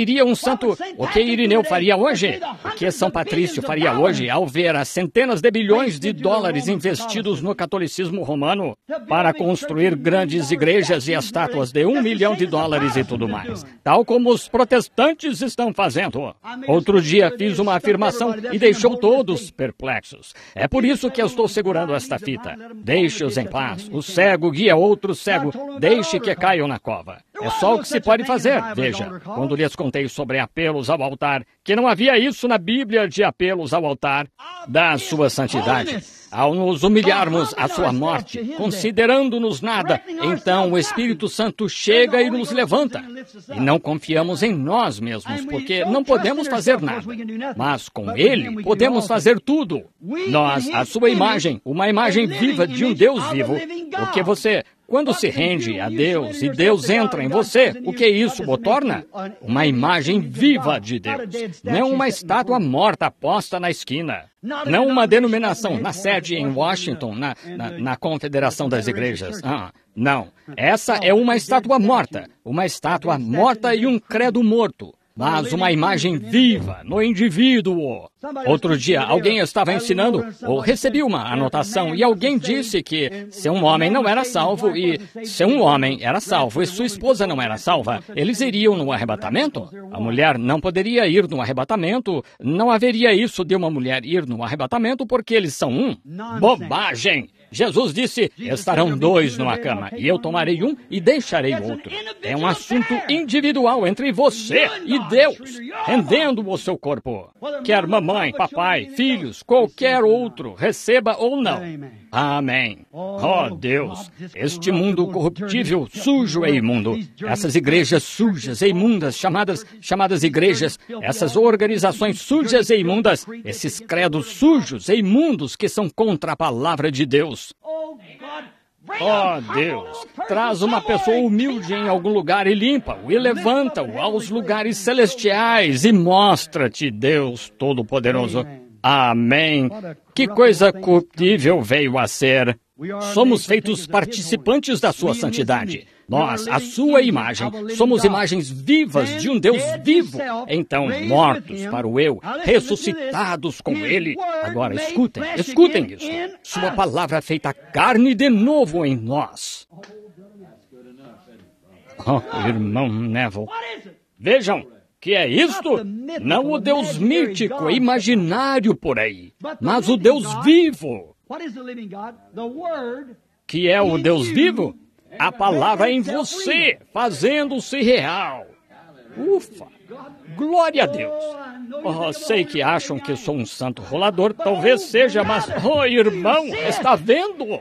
Irineu faria hoje? O que São Patrício faria hoje ao ver as centenas de bilhões de dólares investidos no catolicismo romano para construir grandes igrejas e estátuas de $1 milhão e tudo mais? Tal como os protestantes estão fazendo. Outro dia fiz uma afirmação e deixou todos perplexos. É por isso que eu estou segurando esta fita. Deixe-os em paz. O cego guia outro cego. Deixe que caiam na cova. É só o que se pode fazer. Veja, quando lhes contei sobre apelos ao altar, que não havia isso na Bíblia de apelos ao altar da sua santidade. Ao nos humilharmos à sua morte, considerando-nos nada, então o Espírito Santo chega e nos levanta. E não confiamos em nós mesmos, porque não podemos fazer nada. Mas com Ele podemos fazer tudo. Nós, a sua imagem, uma imagem viva de um Deus vivo. Quando se rende a Deus e Deus entra em você, o que isso o torna? Uma imagem viva de Deus. Não uma estátua morta posta na esquina. Não uma denominação na sede em Washington, na Confederação das Igrejas. Não. Essa é uma estátua morta. Uma estátua morta e um credo morto. Mas uma imagem viva no indivíduo. Outro dia, alguém estava ensinando, ou recebi uma anotação, e alguém disse que se um homem não era salvo, e se um homem era salvo e sua esposa não era salva, eles iriam no arrebatamento? A mulher não poderia ir no arrebatamento, não haveria isso de uma mulher ir no arrebatamento porque eles são um. Bobagem! Jesus disse, estarão dois numa cama, e eu tomarei um e deixarei outro. É um assunto individual entre você e Deus, rendendo o seu corpo. Quer mamãe, papai, filhos, qualquer outro, receba ou não. Amém. Oh, Deus, este mundo corruptível, sujo e imundo, essas igrejas sujas e imundas, chamadas igrejas, essas organizações sujas e imundas, esses credos sujos e imundos que são contra a palavra de Deus. Oh, Deus, traz uma pessoa humilde em algum lugar e limpa-o e levanta-o aos lugares celestiais e mostra-te, Deus Todo-Poderoso. Amém. Que coisa corruptível veio a ser. Somos feitos participantes da sua santidade. Nós, a sua imagem, somos imagens vivas de um Deus vivo. Então, mortos para o eu, ressuscitados com Ele. Agora, escutem isso. Sua palavra feita carne de novo em nós. Oh, irmão Neville, vejam, que é isto? Não o Deus mítico, imaginário por aí, mas o Deus vivo. Que é o Deus vivo? A palavra em você, fazendo-se real. Ufa! Glória a Deus! Oh, sei que acham que sou um santo rolador, talvez seja, mas, oh, irmão, está vendo?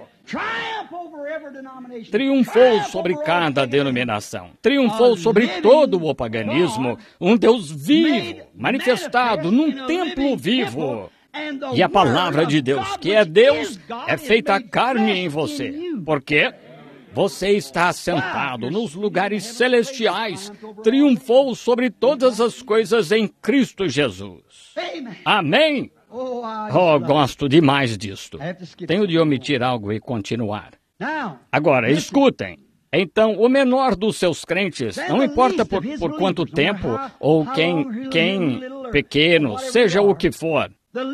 Triunfou sobre cada denominação, triunfou sobre todo o paganismo, um Deus vivo, manifestado num templo vivo. E a palavra de Deus, que é Deus, é feita carne em você. Por quê? Você está assentado nos lugares celestiais, triunfou sobre todas as coisas em Cristo Jesus. Amém? Oh, gosto demais disto. Tenho de omitir algo e continuar. Agora, escutem. Então, o menor dos seus crentes, não importa por quanto tempo, ou quem pequeno, seja o que for,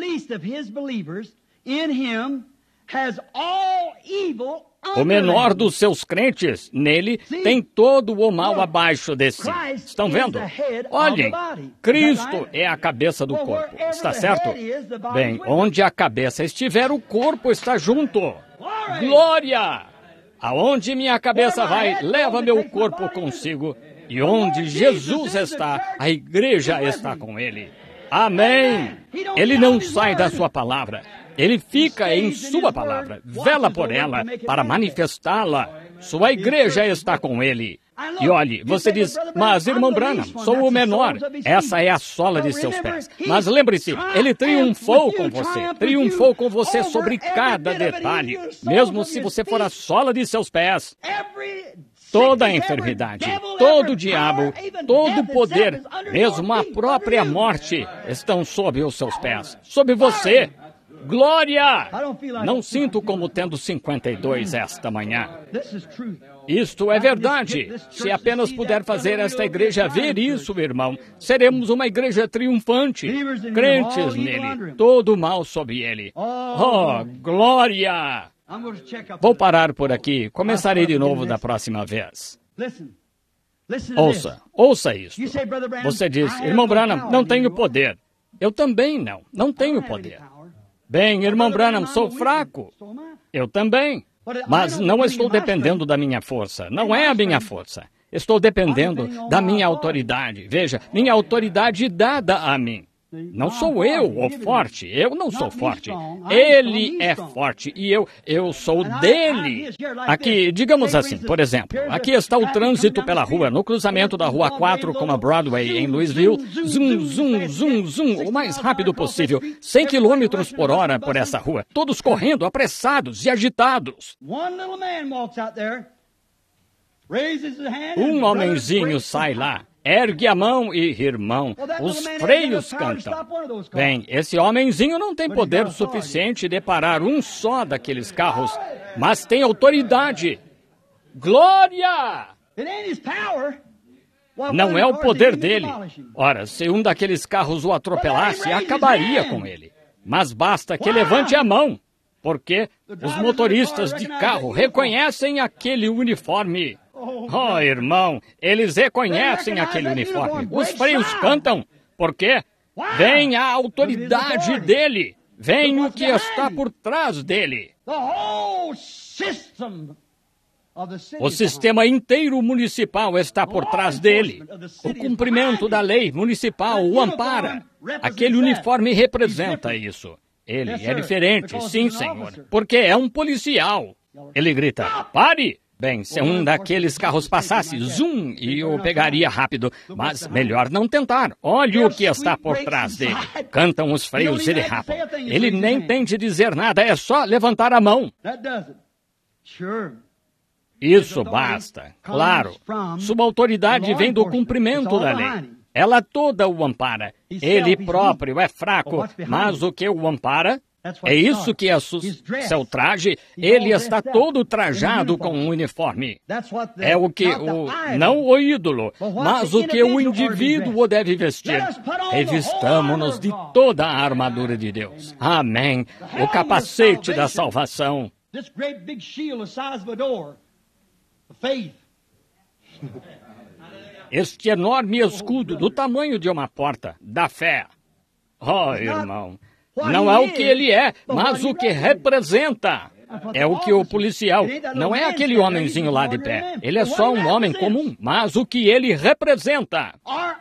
o menor dos seus crentes, nele, tem todo o mal abaixo de si. Estão vendo? Olhem, Cristo é a cabeça do corpo. Está certo? Bem, onde a cabeça estiver, o corpo está junto. Glória! Aonde minha cabeça vai, leva meu corpo consigo. E onde Jesus está, a igreja está com ele. Amém! Ele não sai da sua palavra. Ele fica em sua palavra, vela por ela, para manifestá-la. Sua igreja está com ele. E olhe, você diz, mas irmão Branham, sou o menor. Essa é a sola de seus pés. Mas lembre-se, ele triunfou com você sobre cada detalhe, mesmo se você for a sola de seus pés. Toda a enfermidade, todo o diabo, todo o poder, mesmo a própria morte, estão sob os seus pés, sob você. Glória! Não sinto como tendo 52 esta manhã. Isto é verdade. Se apenas puder fazer esta igreja ver isso, irmão, seremos uma igreja triunfante. Crentes nele, todo o mal sob ele. Oh, glória! Vou parar por aqui. Começarei de novo da próxima vez. Ouça isso. Você diz, irmão Branham, não tenho poder. Eu também não tenho poder. Bem, irmão Branham, sou fraco. Eu também. Mas não estou dependendo da minha força. Não é a minha força. Estou dependendo da minha autoridade. Veja, minha autoridade dada a mim. Não sou eu o forte. Eu não sou forte. Ele é forte e eu sou dele. Aqui, digamos assim, por exemplo, aqui está o trânsito pela rua, no cruzamento da Rua 4 com a Broadway em Louisville. Zum, zum, zum, zum, o mais rápido possível. 100 km por hora por essa rua. Todos correndo, apressados e agitados. Um homenzinho sai lá, ergue a mão e, irmão, os freios cantam. Bem, esse homenzinho não tem poder suficiente de parar um só daqueles carros, mas tem autoridade. Glória! Não é o poder dele. Ora, se um daqueles carros o atropelasse, acabaria com ele. Mas basta que levante a mão, porque os motoristas de carro reconhecem aquele uniforme. Oh, irmão, eles reconhecem aquele uniforme. Os freios cantam, porque vem a autoridade dele, vem o que está por trás dele. O sistema inteiro municipal está por trás dele. O cumprimento da lei municipal o ampara. Aquele uniforme representa isso. Ele é diferente, sim, senhor, porque é um policial. Ele grita, pare! Bem, se um daqueles carros passasse, zoom, e eu pegaria rápido. Mas melhor não tentar. Olhe o que está por trás dele. Cantam os freios e derrapam. Ele nem tem de dizer nada, é só levantar a mão. Isso basta. Claro, sua autoridade vem do cumprimento da lei. Ela toda o ampara. Ele próprio é fraco, mas o que o ampara? É isso que é seu traje. Ele está todo trajado com um uniforme. É o que não o ídolo, mas o que o indivíduo deve vestir. Revistamo-nos de toda a armadura de Deus. Amém. O capacete da salvação. Este enorme escudo do tamanho de uma porta, da fé. Oh, irmão, não é o que ele é, mas o que representa. É o que o policial, não é aquele homenzinho lá de pé. Ele é só um homem comum, mas o que ele representa.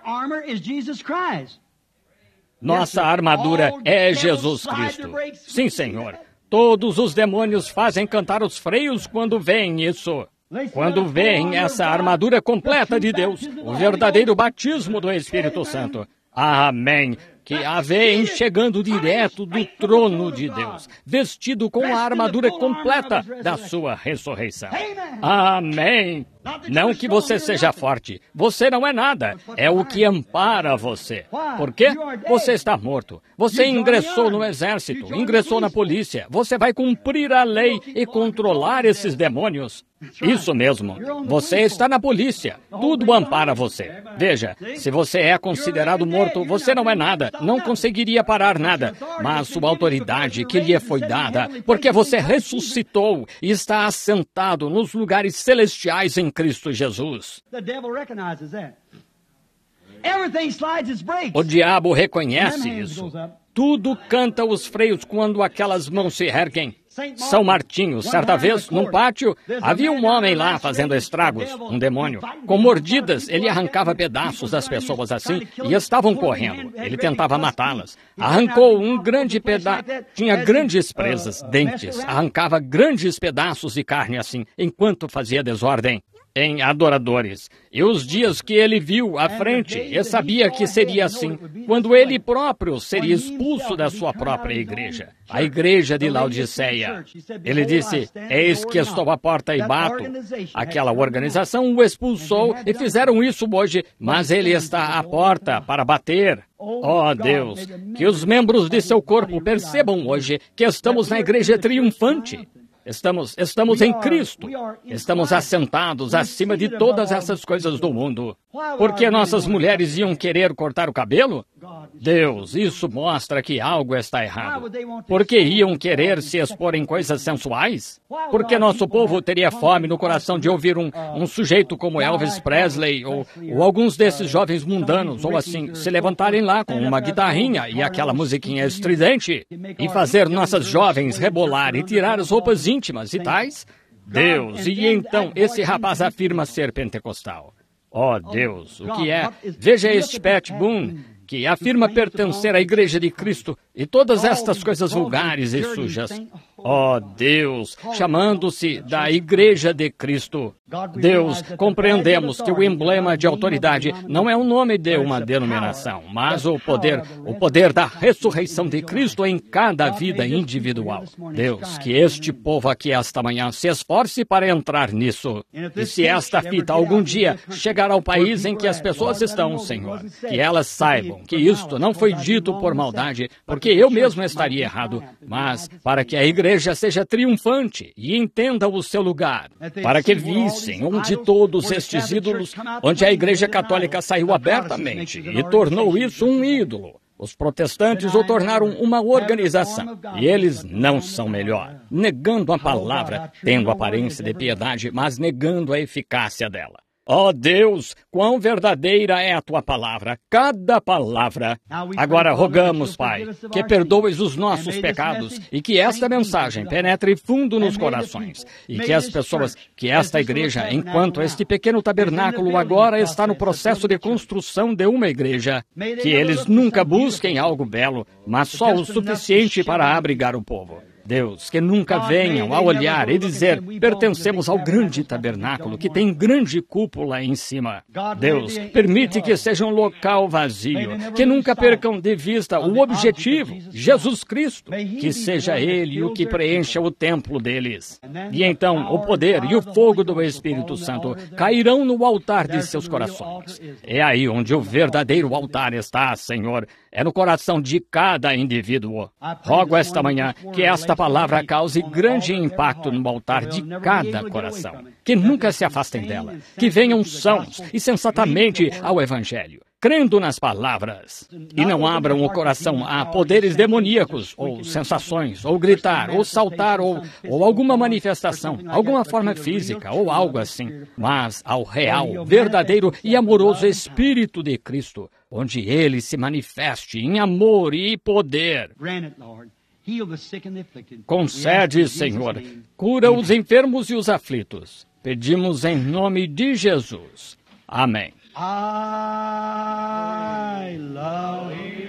Nossa armadura é Jesus Cristo. Sim, Senhor. Todos os demônios fazem cantar os freios quando veem isso. Quando veem essa armadura completa de Deus, o verdadeiro batismo do Espírito Santo. Amém. Que a veem chegando direto do trono de Deus, vestido com a armadura completa da sua ressurreição. Amém. Não que você seja forte. Você não é nada. É o que ampara você. Por quê? Você está morto. Você ingressou no exército, ingressou na polícia. Você vai cumprir a lei e controlar esses demônios. Isso mesmo. Você está na polícia. Tudo ampara você. Veja, se você é considerado morto, você não é nada. Não conseguiria parar nada. Mas sua autoridade que lhe foi dada, porque você ressuscitou e está assentado nos lugares celestiais em Cristo Jesus. O diabo reconhece isso. Tudo canta os freios quando aquelas mãos se erguem. São Martinho, certa vez, num pátio, havia um homem lá fazendo estragos, um demônio. Com mordidas, ele arrancava pedaços das pessoas assim e estavam correndo. Ele tentava matá-las. Arrancou um grande pedaço, tinha grandes presas, dentes, arrancava grandes pedaços de carne assim, enquanto fazia desordem em adoradores. E os dias que ele viu à frente, e sabia que seria assim, quando ele próprio seria expulso da sua própria igreja, a igreja de Laodiceia. Ele disse, eis que estou à porta e bato. Aquela organização o expulsou e fizeram isso hoje, mas ele está à porta para bater. Oh, Deus, que os membros de seu corpo percebam hoje que estamos na igreja triunfante. Estamos em Cristo. Estamos assentados acima de todas essas coisas do mundo. Por que nossas mulheres iam querer cortar o cabelo? Deus, isso mostra que algo está errado. Por que iam querer se expor em coisas sensuais? Por que nosso povo teria fome no coração de ouvir um sujeito como Elvis Presley ou alguns desses jovens mundanos, ou assim, se levantarem lá com uma guitarrinha e aquela musiquinha estridente e fazer nossas jovens rebolar e tirar as roupas íntimas e tais? Deus, e então esse rapaz afirma ser pentecostal. Oh, Deus, o que é? Veja este Pat Boone, que afirma pertencer à Igreja de Cristo e todas estas coisas vulgares e sujas. Ó Deus, chamando-se da Igreja de Cristo. Deus, compreendemos que o emblema de autoridade não é o nome de uma denominação, mas o poder da ressurreição de Cristo em cada vida individual. Deus, que este povo aqui esta manhã se esforce para entrar nisso. E se esta fita algum dia chegar ao país em que as pessoas estão, Senhor, que elas saibam que isto não foi dito por maldade, porque eu mesmo estaria errado, mas para que a igreja seja triunfante e entenda o seu lugar, para que vissem um de todos estes ídolos, onde a Igreja Católica saiu abertamente e tornou isso um ídolo. Os protestantes o tornaram uma organização, e eles não são melhor, negando a palavra, tendo aparência de piedade, mas negando a eficácia dela. Ó Deus, quão verdadeira é a Tua palavra, cada palavra. Agora rogamos, Pai, que perdoes os nossos pecados e que esta mensagem penetre fundo nos corações e que as pessoas, que esta igreja, enquanto este pequeno tabernáculo agora está no processo de construção de uma igreja, que eles nunca busquem algo belo, mas só o suficiente para abrigar o povo. Deus, que nunca venham a olhar e dizer, pertencemos ao grande tabernáculo que tem grande cúpula em cima. Deus, permite que seja um local vazio, que nunca percam de vista o objetivo, Jesus Cristo, que seja Ele o que preencha o templo deles. E então o poder e o fogo do Espírito Santo cairão no altar de seus corações. É aí onde o verdadeiro altar está, Senhor, é no coração de cada indivíduo. Rogo esta manhã que esta palavra cause grande impacto no altar de cada coração. Que nunca se afastem dela. Que venham sãos e sensatamente ao Evangelho, crendo nas palavras. E não abram o coração a poderes demoníacos, ou sensações, ou gritar, ou saltar, ou alguma manifestação, alguma forma física, ou algo assim. Mas ao real, verdadeiro e amoroso Espírito de Cristo, onde Ele se manifeste em amor e poder. Concede, Senhor, cura os enfermos e os aflitos. Pedimos em nome de Jesus. Amém. I love Him.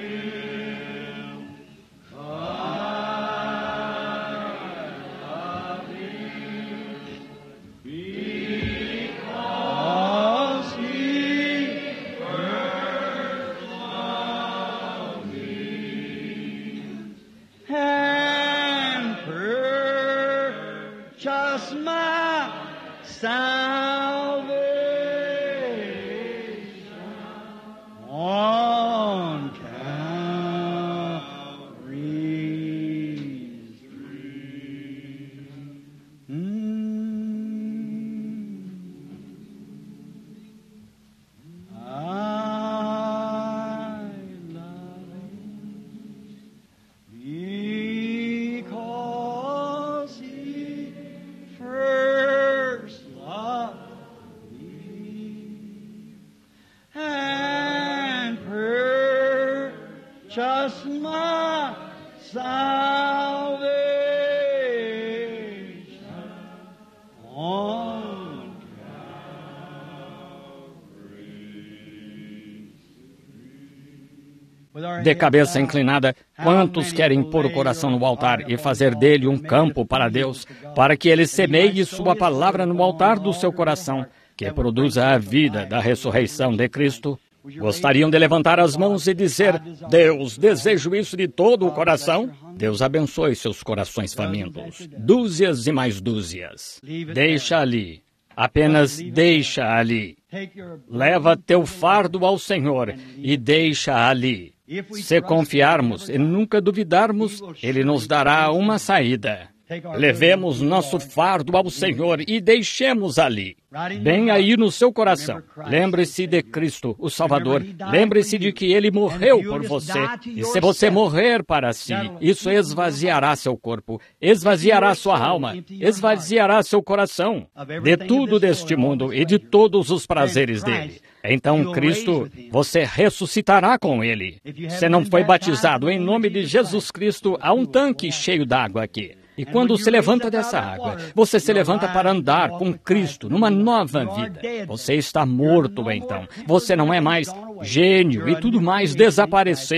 Because He first loved me and purchased my salvation on Calvary's tree. I love Him because He first loved me and purchased my salvation on Calvary's. De cabeça inclinada, quantos querem pôr o coração no altar e fazer dele um campo para Deus, para que Ele semeie sua palavra no altar do seu coração, que produza a vida da ressurreição de Cristo? Gostariam de levantar as mãos e dizer, Deus, desejo isso de todo o coração? Deus abençoe seus corações famintos, dúzias e mais dúzias. Deixa ali, apenas deixa ali. Leva teu fardo ao Senhor e deixa ali. Se confiarmos e nunca duvidarmos, Ele nos dará uma saída. Levemos nosso fardo ao Senhor e deixemos ali, bem aí no seu coração. Lembre-se de Cristo, o Salvador. Lembre-se de que Ele morreu por você. E se você morrer para si, isso esvaziará seu corpo, esvaziará sua alma, esvaziará seu coração de tudo deste mundo e de todos os prazeres dele. Então, Cristo, você ressuscitará com Ele. Se não foi batizado em nome de Jesus Cristo, há um tanque cheio d'água aqui. E quando se levanta dessa água, você se levanta para andar com Cristo numa nova vida. Você está morto então. Você não é mais gênio e tudo mais desapareceu.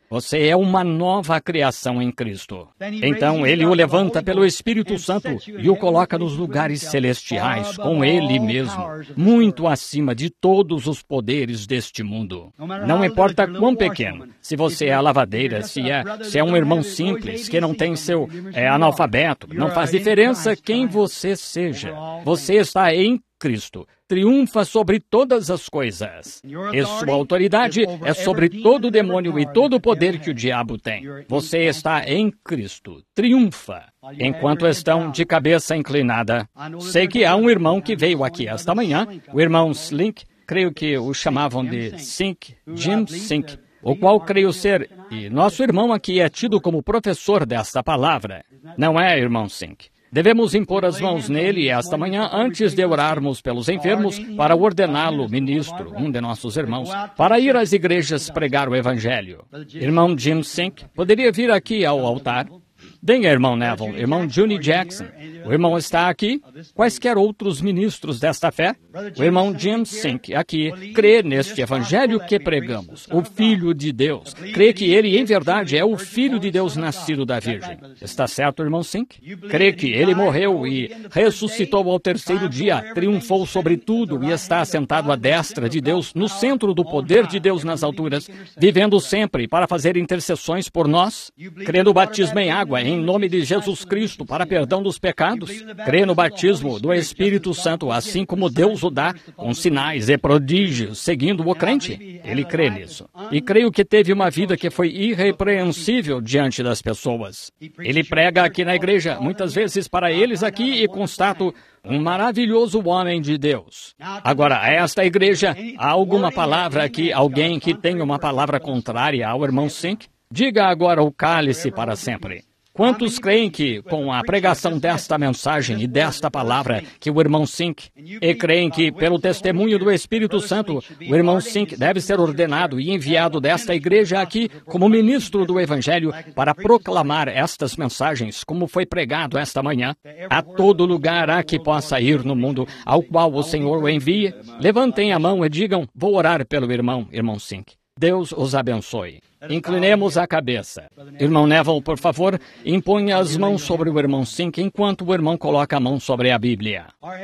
Você é uma nova criação em Cristo. Então Ele o levanta pelo Espírito Santo e o coloca nos lugares celestiais com Ele mesmo, muito acima de todos os poderes deste mundo. Não importa quão pequeno, se você é a lavadeira, se é um irmão simples, que não tem analfabeto, não faz diferença quem você seja. Você está em Cristo. Triunfa sobre todas as coisas. E sua autoridade é sobre todo o demônio e todo o poder que o diabo tem. Você está em Cristo. Triunfa. Enquanto estão de cabeça inclinada. Sei que há um irmão que veio aqui esta manhã, o irmão Slink, creio que o chamavam de Sink, Jim Sink, o qual creio ser, e nosso irmão aqui é tido como professor desta palavra. Não é, irmão Sink? Devemos impor as mãos nele esta manhã antes de orarmos pelos enfermos para ordená-lo ministro, um de nossos irmãos, para ir às igrejas pregar o Evangelho. Irmão Jim Sink, poderia vir aqui ao altar? Venha, irmão Neville, irmão Juni Jackson. O irmão está aqui. Quaisquer outros ministros desta fé? O irmão Jim Sink aqui crê neste evangelho que pregamos, o Filho de Deus. Crê que ele, em verdade, é o Filho de Deus nascido da Virgem. Está certo, irmão Sink? Crê que ele morreu e ressuscitou ao terceiro dia, triunfou sobre tudo e está assentado à destra de Deus, no centro do poder de Deus nas alturas, vivendo sempre para fazer intercessões por nós? Crê no batismo em água, em nome de Jesus Cristo, para perdão dos pecados? Crê no batismo do Espírito Santo, assim como Deus o dá, com sinais e prodígios, seguindo o crente? Ele crê nisso. E creio que teve uma vida que foi irrepreensível diante das pessoas. Ele prega aqui na igreja, muitas vezes para eles aqui, e constato um maravilhoso homem de Deus. Agora, a esta igreja, há alguma palavra aqui, alguém que tenha uma palavra contrária ao irmão Sink? Diga agora o cálice para sempre. Quantos creem que, com a pregação desta mensagem e desta palavra, que o irmão Sink, e creem que, pelo testemunho do Espírito Santo, o irmão Sink deve ser ordenado e enviado desta igreja aqui como ministro do Evangelho para proclamar estas mensagens, como foi pregado esta manhã, a todo lugar a que possa ir no mundo ao qual o Senhor o envie? Levantem a mão e digam, vou orar pelo irmão Sink. Deus os abençoe. Inclinemos a cabeça. Irmão Neville, por favor, imponha as mãos sobre o irmão Sink enquanto o irmão coloca a mão sobre a Bíblia.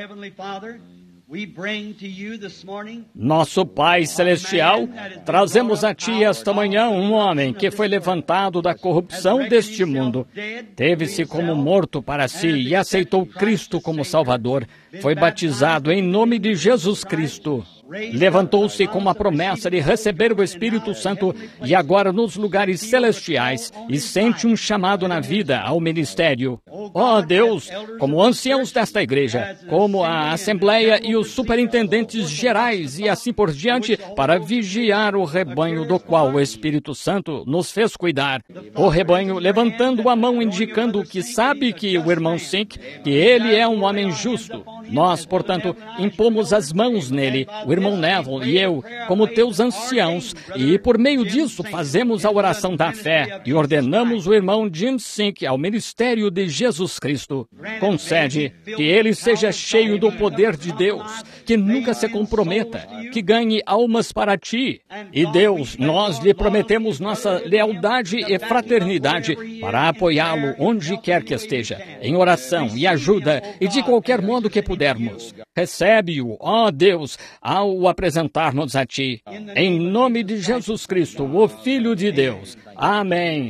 Nosso Pai Celestial, trazemos a Ti esta manhã um homem que foi levantado da corrupção deste mundo, teve-se como morto para si e aceitou Cristo como Salvador, foi batizado em nome de Jesus Cristo. Levantou-se com a promessa de receber o Espírito Santo e agora nos lugares celestiais e sente um chamado na vida ao ministério. Ó Deus, como anciãos desta igreja, como a Assembleia e os superintendentes gerais e assim por diante, para vigiar o rebanho do qual o Espírito Santo nos fez cuidar. O rebanho levantando a mão indicando que sabe que o irmão Sink, que ele é um homem justo. Nós, portanto, impomos as mãos nele, o irmão Neville e eu, como teus anciãos, e por meio disso fazemos a oração da fé e ordenamos o irmão Jim Sink ao ministério de Jesus Cristo. Concede que ele seja cheio do poder de Deus, que nunca se comprometa, que ganhe almas para ti. E Deus, nós lhe prometemos nossa lealdade e fraternidade para apoiá-lo onde quer que esteja, em oração e ajuda e de qualquer modo que pudermos. Recebe-o, ó Deus, ao o apresentarmos a Ti. Em nome de Jesus Cristo, o Filho de Deus. Amém.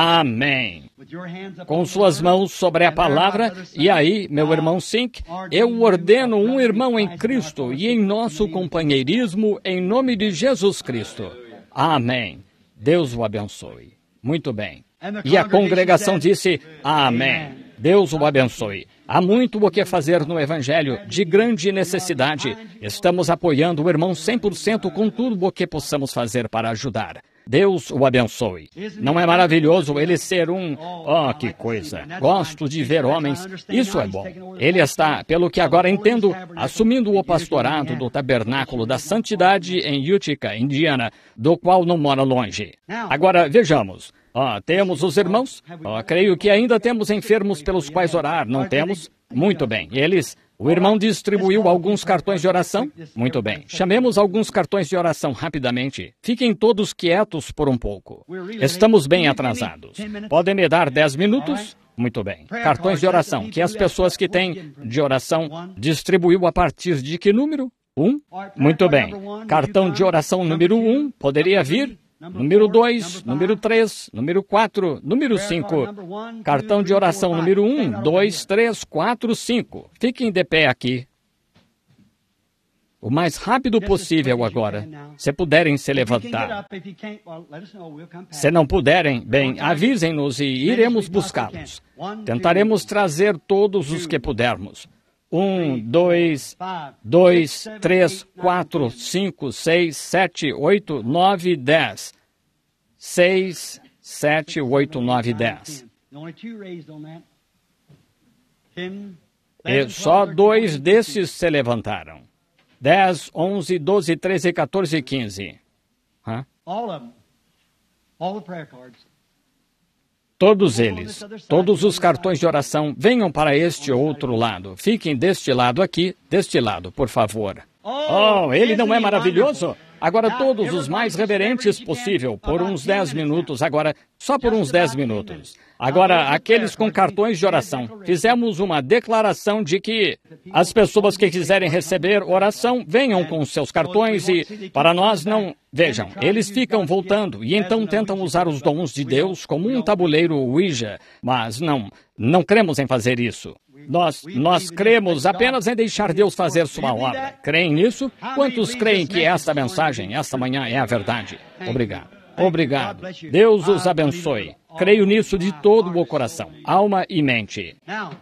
Amém. Com suas mãos sobre a palavra, e aí, meu irmão Sink, eu ordeno um irmão em Cristo e em nosso companheirismo, em nome de Jesus Cristo. Amém. Deus o abençoe. Muito bem. E a congregação disse, amém. Deus o abençoe. Há muito o que fazer no Evangelho, de grande necessidade. Estamos apoiando o irmão 100% com tudo o que possamos fazer para ajudar. Deus o abençoe. Não é maravilhoso ele ser Oh, que coisa. Gosto de ver homens. Isso é bom. Ele está, pelo que agora entendo, assumindo o pastorado do Tabernáculo da Santidade em Utica, Indiana, do qual não mora longe. Agora, vejamos. Temos os irmãos? Creio que ainda temos enfermos pelos quais orar, não temos? Muito bem. Eles... O irmão distribuiu alguns cartões de oração? Muito bem. Chamemos alguns cartões de oração rapidamente. Fiquem todos quietos por um pouco. Estamos bem atrasados. Podem me dar 10 minutos? Muito bem. Cartões de oração, que as pessoas que têm de oração distribuiu a partir de que número? 1? Muito bem. Cartão de oração número 1 poderia vir? Número 2, número 3, número 4, número 5. Cartão de oração número 1, 2, 3, 4, 5. Fiquem de pé aqui. O mais rápido possível agora. Se puderem se levantar. Se não puderem, bem, avisem-nos e iremos buscá-los. Tentaremos trazer todos os que pudermos. 1, 2, 3, 4, 5, 6, 7, 8, 9, 10. 6, 7, 8, 9, 10. E só 2 desses se levantaram. 10, 11, 12, 13, 14 e 15. Hã? Todos eles, todos os cartões de oração, venham para este outro lado. Fiquem deste lado aqui, deste lado, por favor. Oh, ele não é maravilhoso? Agora todos os mais reverentes possível, por uns 10 minutos, agora, só por uns 10 minutos. Agora, aqueles com cartões de oração, fizemos uma declaração de que as pessoas que quiserem receber oração, venham com seus cartões e, para nós, não... Vejam, eles ficam voltando e então tentam usar os dons de Deus como um tabuleiro Ouija, mas não cremos em fazer isso. Nós cremos apenas em deixar Deus fazer sua obra. Creem nisso? Quantos creem que esta mensagem, esta manhã, é a verdade? Obrigado. Obrigado. Deus os abençoe. Creio nisso de todo o coração, alma e mente.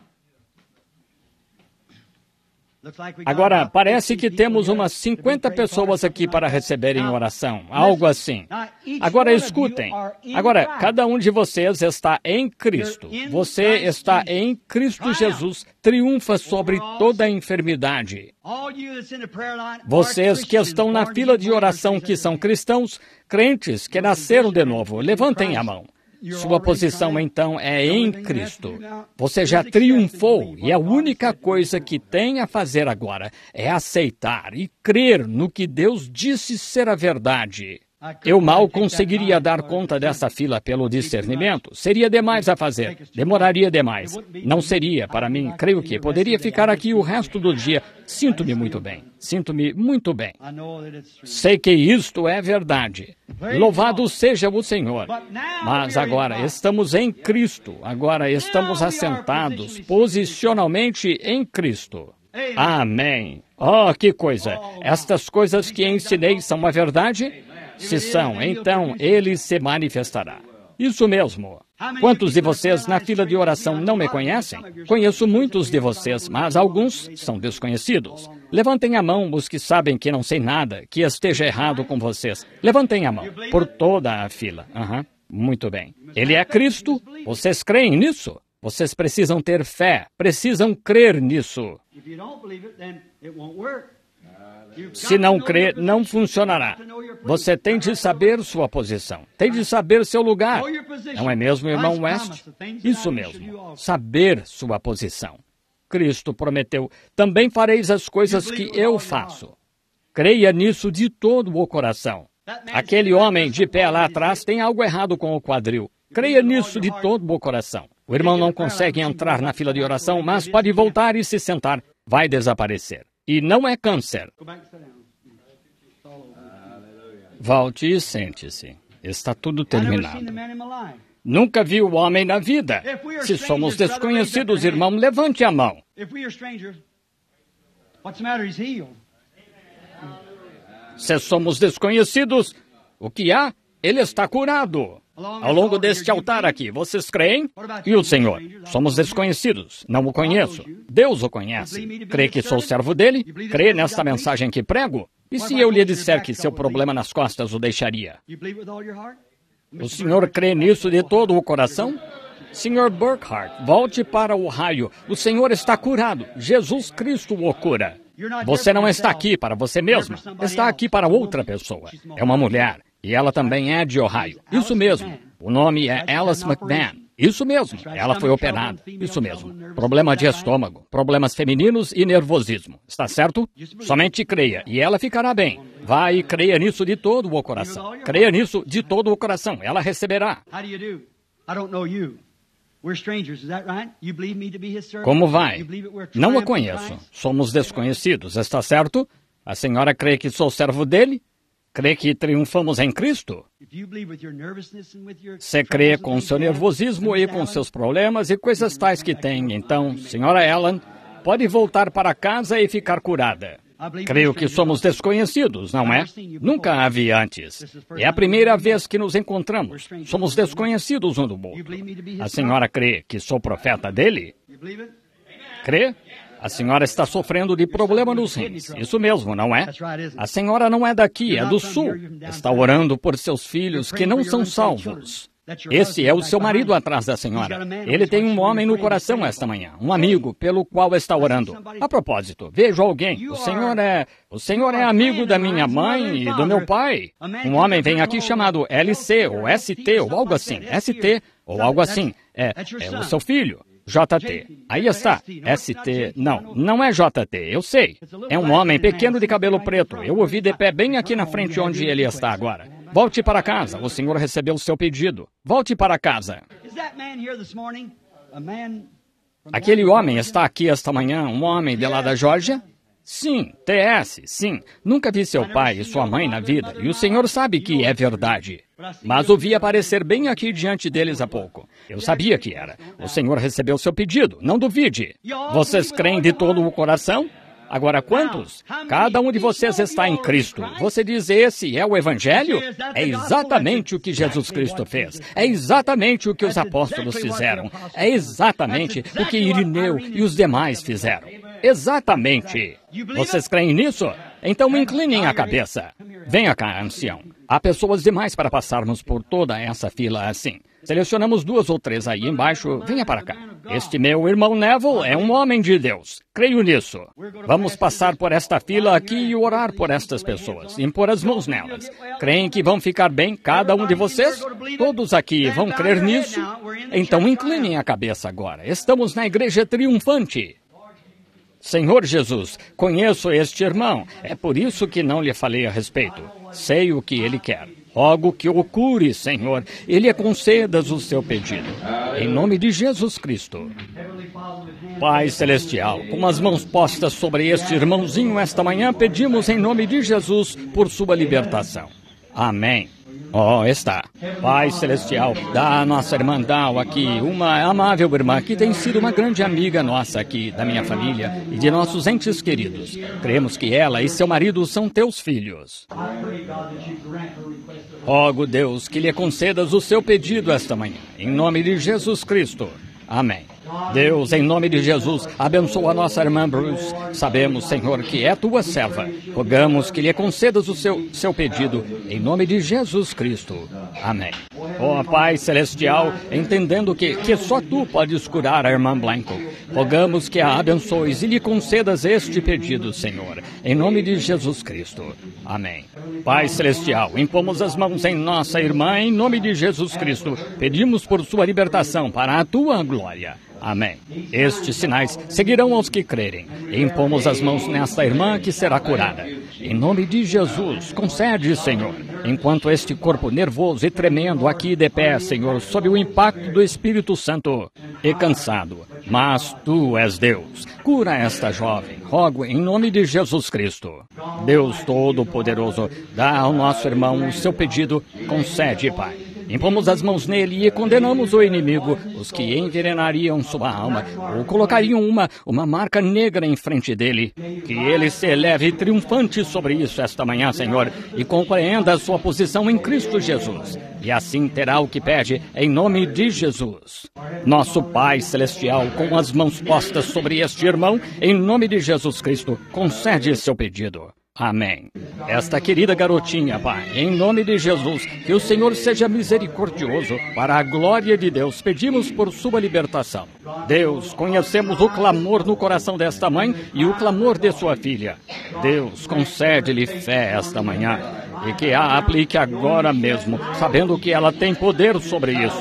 Agora, parece que temos umas 50 pessoas aqui para receberem oração, algo assim. Agora, escutem. Agora, cada um de vocês está em Cristo. Você está em Cristo Jesus, triunfa sobre toda a enfermidade. Vocês que estão na fila de oração que são cristãos, crentes que nasceram de novo, levantem a mão. Sua posição, então, é em Cristo. Você já triunfou e a única coisa que tem a fazer agora é aceitar e crer no que Deus disse ser a verdade. Eu mal conseguiria dar conta dessa fila pelo discernimento. Seria demais a fazer. Demoraria demais. Não seria, para mim, creio que poderia ficar aqui o resto do dia. Sinto-me muito bem. Sinto-me muito bem. Sei que isto é verdade. Louvado seja o Senhor. Mas agora estamos em Cristo. Agora estamos assentados posicionalmente em Cristo. Amém. Oh, que coisa. Estas coisas que ensinei são a verdade? Se são, então ele se manifestará. Isso mesmo. Quantos de vocês na fila de oração não me conhecem? Conheço muitos de vocês, mas alguns são desconhecidos. Levantem a mão os que sabem que não sei nada, que esteja errado com vocês. Levantem a mão, por toda a fila. Muito bem. Ele é Cristo? Vocês creem nisso? Vocês precisam ter fé, precisam crer nisso. Se não crer, não funcionará. Você tem de saber sua posição. Tem de saber seu lugar. Não é mesmo, irmão West? Isso mesmo. Saber sua posição. Cristo prometeu, também fareis as coisas que eu faço. Creia nisso de todo o coração. Aquele homem de pé lá atrás tem algo errado com o quadril. Creia nisso de todo o coração. O irmão não consegue entrar na fila de oração, mas pode voltar e se sentar. Vai desaparecer. E não é câncer. Volte e sente-se. Está tudo terminado. Nunca vi o homem na vida. Se somos desconhecidos, irmão, levante a mão. Se somos desconhecidos, o que há? Ele está curado. Ao longo deste altar aqui, vocês creem? E o Senhor? Somos desconhecidos. Não o conheço. Deus o conhece. Crê que sou servo dele? Crê nesta mensagem que prego? E se eu lhe disser que seu problema nas costas o deixaria? O senhor crê nisso de todo o coração? Sr. Burkhart, volte para o raio. O senhor está curado. Jesus Cristo o cura. Você não está aqui para você mesma. Está aqui para outra pessoa. É uma mulher. E ela também é de Ohio. Isso mesmo. O nome é Alice McMahon. Isso mesmo, ela foi operada. Isso mesmo. Problema de estômago, problemas femininos e nervosismo. Está certo? Somente creia e ela ficará bem. Vá e creia nisso de todo o coração. Creia nisso de todo o coração. Ela receberá. Como vai? Não a conheço. Somos desconhecidos, está certo? A senhora crê que sou servo dele? Crê que triunfamos em Cristo? Você crê com seu nervosismo e com seus problemas e coisas tais que tem. Então, senhora Ellen, pode voltar para casa e ficar curada. Creio que somos desconhecidos, não é? Nunca havia antes. É a primeira vez que nos encontramos. Somos desconhecidos um do outro. A senhora crê que sou profeta dele? Crê? A senhora está sofrendo de problema nos rins. Isso mesmo, não é? A senhora não é daqui, é do sul. Está orando por seus filhos que não são salvos. Esse é o seu marido atrás da senhora. Ele tem um homem no coração esta manhã, um amigo pelo qual está orando. A propósito, vejo alguém. O senhor é amigo da minha mãe e do meu pai. Um homem vem aqui chamado LC ou ST ou algo assim. ST ou algo assim. É o seu filho. JT. Aí está. ST. Não é JT, eu sei. É um homem pequeno de cabelo preto. Eu o vi de pé bem aqui na frente onde ele está agora. Volte para casa. O senhor recebeu o seu pedido. Volte para casa. Aquele homem está aqui esta manhã, um homem de lá da Geórgia? Sim, TS, sim. Nunca vi seu pai e sua mãe na vida, e o senhor sabe que é verdade. Mas o vi aparecer bem aqui diante deles há pouco. Eu sabia que era. O senhor recebeu seu pedido, não duvide. Vocês creem de todo o coração? Agora, quantos? Cada um de vocês está em Cristo. Você diz, esse é o Evangelho? É exatamente o que Jesus Cristo fez. É exatamente o que os apóstolos fizeram. É exatamente o que Irineu e os demais fizeram. Exatamente. Vocês creem nisso? Então inclinem a cabeça. Venha cá, ancião. Há pessoas demais para passarmos por toda essa fila assim. Selecionamos 2 ou 3 aí embaixo. Venha para cá. Este meu irmão Neville é um homem de Deus. Creio nisso. Vamos passar por esta fila aqui e orar por estas pessoas. Impor as mãos nelas. Creem que vão ficar bem cada um de vocês? Todos aqui vão crer nisso? Então inclinem a cabeça agora. Estamos na igreja triunfante. Senhor Jesus, conheço este irmão. É por isso que não lhe falei a respeito. Sei o que ele quer. Rogo que o cure, Senhor, e lhe concedas o seu pedido. Em nome de Jesus Cristo. Pai Celestial, com as mãos postas sobre este irmãozinho esta manhã, pedimos em nome de Jesus por sua libertação. Amém. Oh, está. Pai Celestial, dá a nossa irmã Dal aqui, uma amável irmã que tem sido uma grande amiga nossa aqui, da minha família e de nossos entes queridos. Cremos que ela e seu marido são teus filhos. Rogo, Deus, que lhe concedas o seu pedido esta manhã, em nome de Jesus Cristo. Amém. Deus, em nome de Jesus, abençoa a nossa irmã Bruce. Sabemos, Senhor, que é tua serva. Rogamos que lhe concedas o seu pedido, em nome de Jesus Cristo. Amém. Ó Pai Celestial, entendendo que só tu podes curar a irmã Blanco, rogamos que a abençoes e lhe concedas este pedido, Senhor, em nome de Jesus Cristo. Amém. Pai Celestial, impomos as mãos em nossa irmã, em nome de Jesus Cristo. Pedimos por sua libertação para a tua glória. Amém. Estes sinais seguirão aos que crerem. Impomos as mãos nesta irmã que será curada. Em nome de Jesus, concede, Senhor, enquanto este corpo nervoso e tremendo aqui de pé, Senhor, sob o impacto do Espírito Santo, e cansado, mas Tu és Deus. Cura esta jovem, rogo em nome de Jesus Cristo. Deus Todo-Poderoso, dá ao nosso irmão o seu pedido, concede, Pai. Impomos as mãos nele e condenamos o inimigo, os que envenenariam sua alma, ou colocariam uma marca negra em frente dele. Que ele se eleve triunfante sobre isso esta manhã, Senhor, e compreenda a sua posição em Cristo Jesus. E assim terá o que pede, em nome de Jesus. Nosso Pai Celestial, com as mãos postas sobre este irmão, em nome de Jesus Cristo, concede seu pedido. Amém. Esta querida garotinha, Pai, em nome de Jesus, que o Senhor seja misericordioso, para a glória de Deus, pedimos por sua libertação. Deus, conhecemos o clamor no coração desta mãe e o clamor de sua filha. Deus, concede-lhe fé esta manhã e que a aplique agora mesmo, sabendo que ela tem poder sobre isso.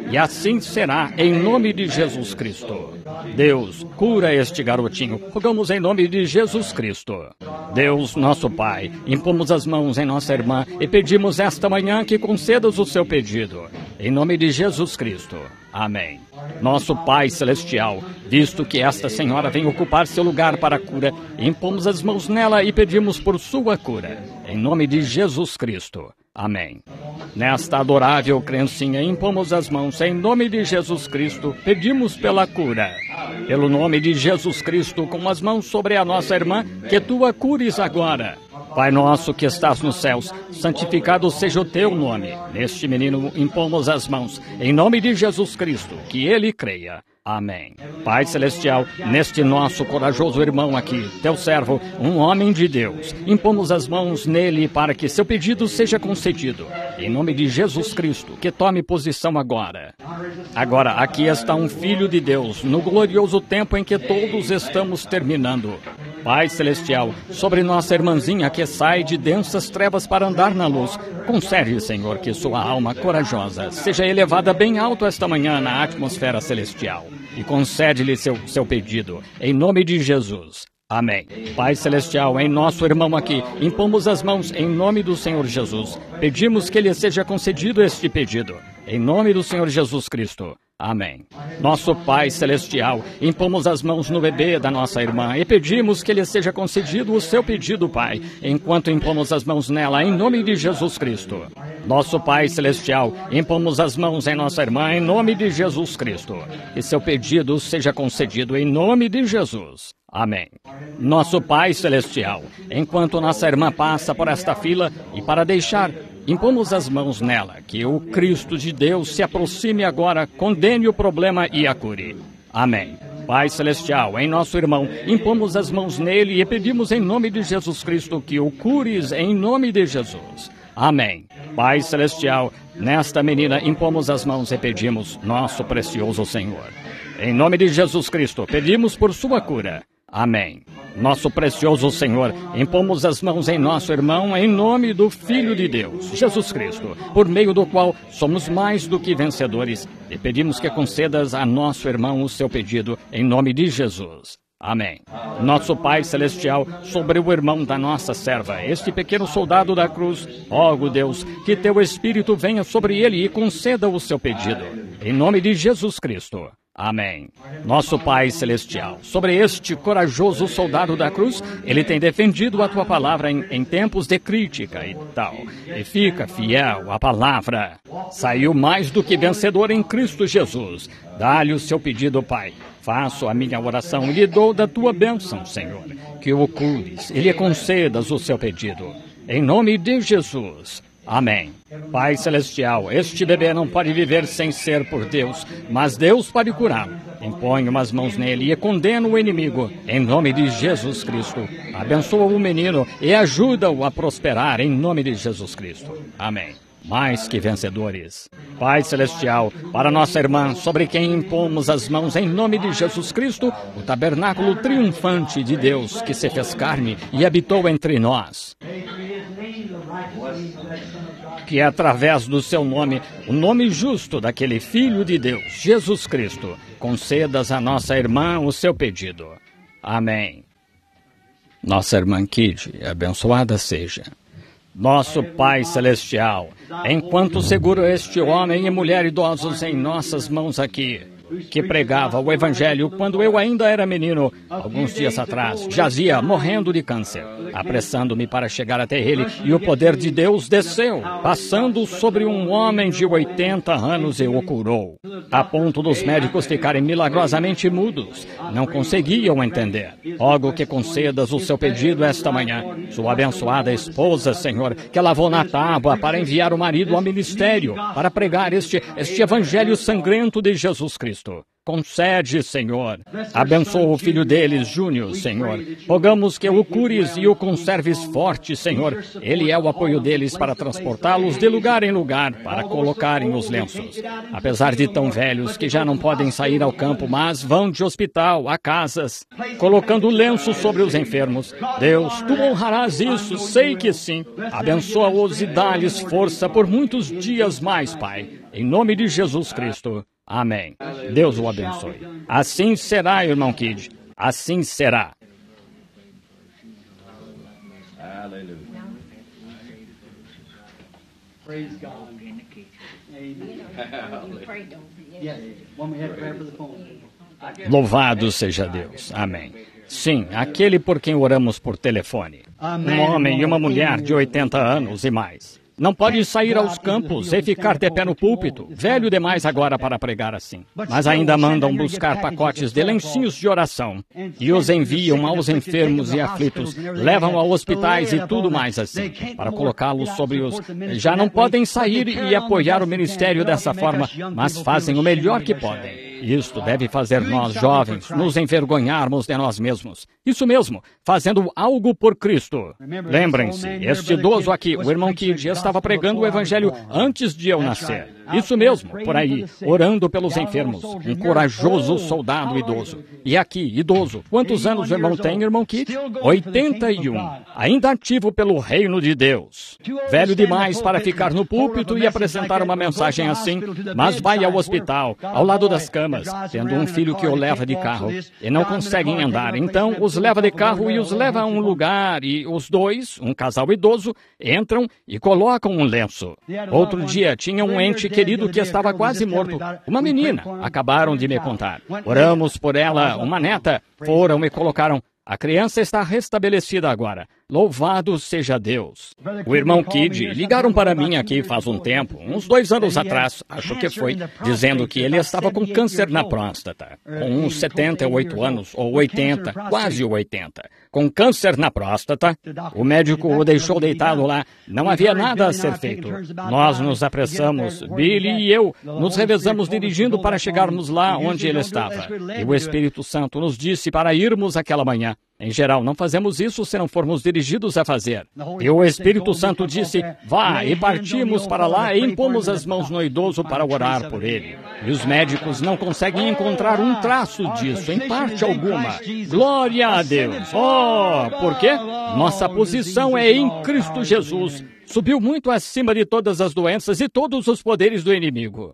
E assim será, em nome de Jesus Cristo. Deus, cura este garotinho. Rogamos em nome de Jesus Cristo. Deus, nosso Pai, impomos as mãos em nossa irmã e pedimos esta manhã que concedas o seu pedido. Em nome de Jesus Cristo. Amém. Nosso Pai Celestial, visto que esta senhora vem ocupar seu lugar para a cura, impomos as mãos nela e pedimos por sua cura. Em nome de Jesus Cristo. Amém. Nesta adorável criancinha, impomos as mãos em nome de Jesus Cristo, pedimos pela cura. Pelo nome de Jesus Cristo, com as mãos sobre a nossa irmã, que tu a cures agora. Pai nosso que estás nos céus, santificado seja o teu nome. Neste menino impomos as mãos, em nome de Jesus Cristo, que ele creia. Amém. Pai Celestial, neste nosso corajoso irmão aqui, teu servo, um homem de Deus, impomos as mãos nele para que seu pedido seja concedido. Em nome de Jesus Cristo, que tome posição agora. Agora, aqui está um filho de Deus, no glorioso tempo em que todos estamos terminando. Pai Celestial, sobre nossa irmãzinha que sai de densas trevas para andar na luz, concede, Senhor, que sua alma corajosa seja elevada bem alto esta manhã na atmosfera celestial. E concede-lhe seu pedido, em nome de Jesus. Amém. Pai Celestial, em nosso irmão aqui, impomos as mãos em nome do Senhor Jesus. Pedimos que lhe seja concedido este pedido, em nome do Senhor Jesus Cristo. Amém. Nosso Pai Celestial, impomos as mãos no bebê da nossa irmã e pedimos que lhe seja concedido o seu pedido, Pai, enquanto impomos as mãos nela, em nome de Jesus Cristo. Nosso Pai Celestial, impomos as mãos em nossa irmã, em nome de Jesus Cristo. Que seu pedido seja concedido em nome de Jesus. Amém. Nosso Pai Celestial, enquanto nossa irmã passa por esta fila e para deixar, impomos as mãos nela, que o Cristo de Deus se aproxime agora, condene o problema e a cure. Amém. Pai Celestial, em nosso irmão, impomos as mãos nele e pedimos em nome de Jesus Cristo que o cures em nome de Jesus. Amém. Pai Celestial, nesta menina impomos as mãos e pedimos, nosso precioso Senhor. Em nome de Jesus Cristo, pedimos por sua cura. Amém. Nosso precioso Senhor, impomos as mãos em nosso irmão em nome do Filho de Deus, Jesus Cristo, por meio do qual somos mais do que vencedores, e pedimos que concedas a nosso irmão o seu pedido em nome de Jesus. Amém. Nosso Pai Celestial, sobre o irmão da nossa serva, este pequeno soldado da cruz, rogo, Deus, que teu Espírito venha sobre ele e conceda o seu pedido, em nome de Jesus Cristo. Amém. Nosso Pai Celestial, sobre este corajoso soldado da cruz, ele tem defendido a tua palavra em tempos de crítica e tal. E fica fiel à palavra. Saiu mais do que vencedor em Cristo Jesus. Dá-lhe o seu pedido, Pai. Faço a minha oração e lhe dou da tua bênção, Senhor. Que o cures e lhe concedas o seu pedido. Em nome de Jesus. Amém. Pai Celestial, este bebê não pode viver sem ser por Deus, mas Deus pode curá-lo. Imponho as mãos nele e condeno o inimigo, em nome de Jesus Cristo. Abençoa o menino e ajuda-o a prosperar, em nome de Jesus Cristo. Amém. Mais que vencedores. Pai Celestial, para nossa irmã, sobre quem impomos as mãos em nome de Jesus Cristo, o tabernáculo triunfante de Deus que se fez carne e habitou entre nós. Que através do seu nome, o nome justo daquele Filho de Deus, Jesus Cristo, concedas a nossa irmã o seu pedido. Amém. Nossa irmã Kid, abençoada seja. Nosso Pai Celestial, enquanto seguro este homem e mulher idosos em nossas mãos aqui, que pregava o Evangelho quando eu ainda era menino, alguns dias atrás, jazia morrendo de câncer, apressando-me para chegar até ele, e o poder de Deus desceu, passando sobre um homem de 80 anos e o curou, a ponto dos médicos ficarem milagrosamente mudos, não conseguiam entender. Rogo que concedas o seu pedido esta manhã, sua abençoada esposa, Senhor, que lavou na tábua para enviar o marido ao ministério, para pregar este Evangelho sangrento de Jesus Cristo. Concede, Senhor. Abençoa o filho deles, Júnior, Senhor. Rogamos que o cures e o conserves forte, Senhor. Ele é o apoio deles para transportá-los de lugar em lugar, para colocarem os lenços. Apesar de tão velhos que já não podem sair ao campo, mas vão de hospital a casas, colocando lenços sobre os enfermos. Deus, tu honrarás isso, sei que sim. Abençoa-os e dá-lhes força por muitos dias mais, Pai. em nome de Jesus Cristo. Amém. Deus o abençoe. Assim será, irmão Kidd. Assim será. Hallelujah. Praise God. Amen. Yes. When we had prayer for the phone. Louvado seja Deus. Amém. Sim, aquele por quem oramos por telefone. Um homem e uma mulher de 80 anos e mais. Não pode sair aos campos e ficar de pé no púlpito, velho demais agora para pregar assim. Mas ainda mandam buscar pacotes de lencinhos de oração e os enviam aos enfermos e aflitos, levam a hospitais e tudo mais assim, para colocá-los sobre os... Já não podem sair e apoiar o ministério dessa forma, mas fazem o melhor que podem. Isto deve fazer nós, jovens, nos envergonharmos de nós mesmos. Isso mesmo, fazendo algo por Cristo. Lembrem-se, este idoso aqui, o irmão Kidd, estava pregando o Evangelho antes de eu nascer. Isso mesmo, por aí, orando pelos enfermos. Um corajoso soldado idoso. E aqui, idoso. Quantos anos o irmão tem, irmão Kidd? 81. Ainda ativo pelo reino de Deus. Velho demais para ficar no púlpito e apresentar uma mensagem assim, mas vai ao hospital, ao lado das camas, tendo um filho que o leva de carro, e não conseguem andar. Então, os leva de carro e os leva a um lugar, e os dois, um casal idoso, entram e colocam um lenço. Outro dia, tinha um ente querido que estava quase morto. Uma menina, acabaram de me contar. Oramos por ela, uma neta, foram e colocaram. A criança está restabelecida agora. Louvado seja Deus. O irmão Kidd ligaram para mim aqui faz um tempo, uns 2 anos atrás, acho que foi, dizendo que ele estava com câncer na próstata, com uns 78 anos, ou 80, quase 80. Com câncer na próstata, o médico o deixou deitado lá, não havia nada a ser feito. Nós nos apressamos, Billy e eu, nos revezamos dirigindo para chegarmos lá onde ele estava. E o Espírito Santo nos disse para irmos aquela manhã. Em geral, não fazemos isso se não formos dirigidos a fazer. E o Espírito Santo disse, vá, e partimos para lá e impomos as mãos no idoso para orar por ele. E os médicos não conseguem encontrar um traço disso, em parte alguma. Glória a Deus! Oh, por quê? Nossa posição é em Cristo Jesus. Subiu muito acima de todas as doenças e todos os poderes do inimigo.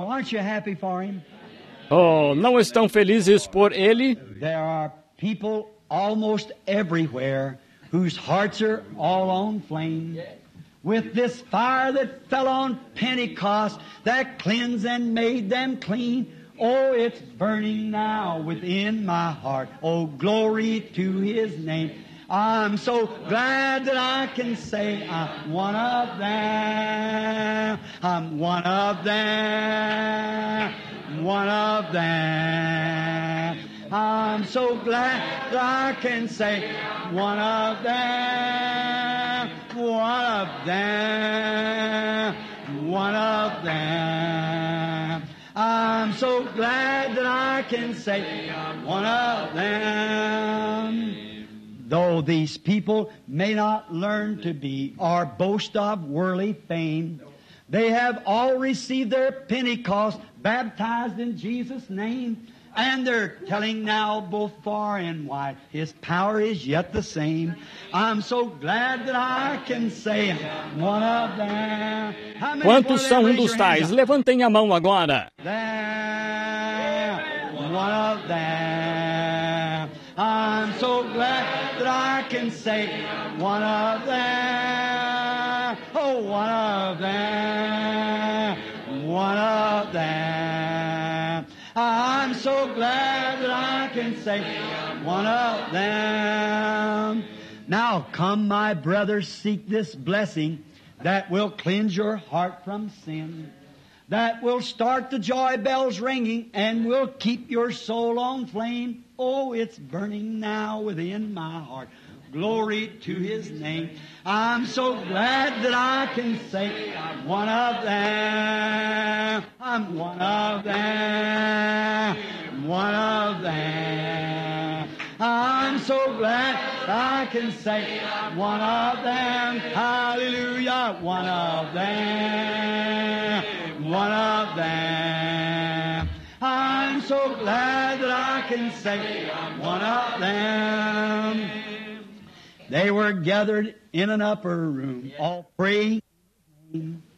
Oh, não estão felizes por ele? People almost everywhere whose hearts are all on flame with this fire that fell on Pentecost that cleansed and made them clean. Oh, it's burning now within my heart. Oh, glory to His name. I'm so glad that I can say I'm one of them. I'm one of them. One of them. I'm so glad that I can say one of them, one of them, one of them. I'm so glad that I can say one of them. Though these people may not learn to be or boast of worldly fame, they have all received their Pentecost, baptized in Jesus' name. And they're telling now both far and wide, His power is yet the same. I'm so glad that I can say I'm one of them. Quantos são um dos tais? Levantem a mão agora. One of them. I'm so glad that I can say one of them. Oh, one of them. One of them. I'm so glad that I can say one of them. Now come, my brothers, seek this blessing that will cleanse your heart from sin, that will start the joy bells ringing and will keep your soul on flame. Oh, it's burning now within my heart. Glory to His name. I'm so glad that I can say I'm one of them. I'm one of them. One of them. I'm so glad I can say I'm one of them. Hallelujah. One of them. One of them. I'm so glad that I can say I'm one of them. They were gathered in an upper room, all praying.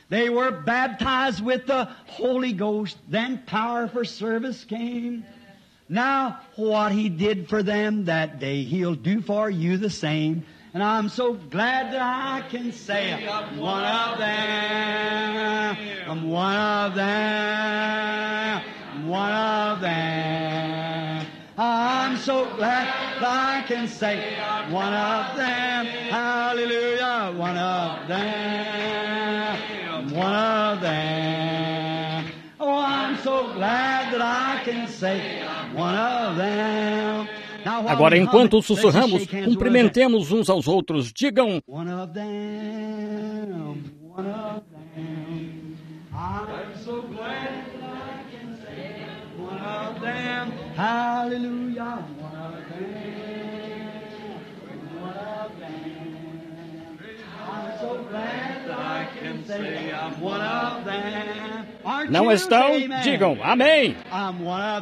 They were baptized with the Holy Ghost. Then power for service came. Now, what He did for them that day, He'll do for you the same. And I'm so glad that I can say I'm one of them. I'm one of them. I'm one of them. I'm so glad that I can say I'm one of them. Hallelujah. One of them. I'm one of them. Oh, I'm so glad that I can say I'm one of them. Agora, enquanto sussurramos, cumprimentemos uns aos outros. Digam: One of them, one of them. I'm so glad that I can say one of them. Hallelujah, one of them, one of them. I'm so glad that I can say I'm one of them. Não estão? Digam amém. I'm one of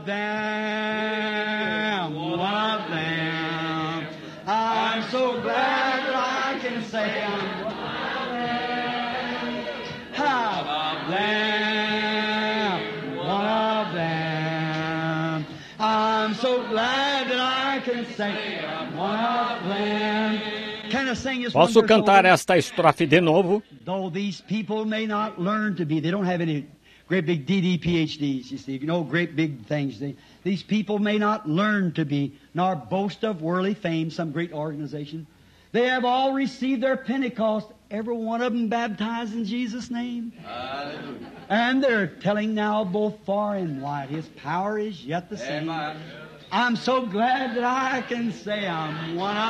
them, one of them. I'm so glad that I can say I'm one of them. Half of them, one of them. I'm so glad that I can say I'm one of them. Posso cantar esta estrofe de novo? Though these people may not learn to be, they don't have any great big DD PhDs, you see, great big things. These people may not learn to be, nor boast of worldly fame, some great organization. They have all received their Pentecost, every one of them baptized in Jesus' name. Hallelujah. And they're telling now both far and wide, His power is yet the same. Amen. I'm so glad that I can say I'm one of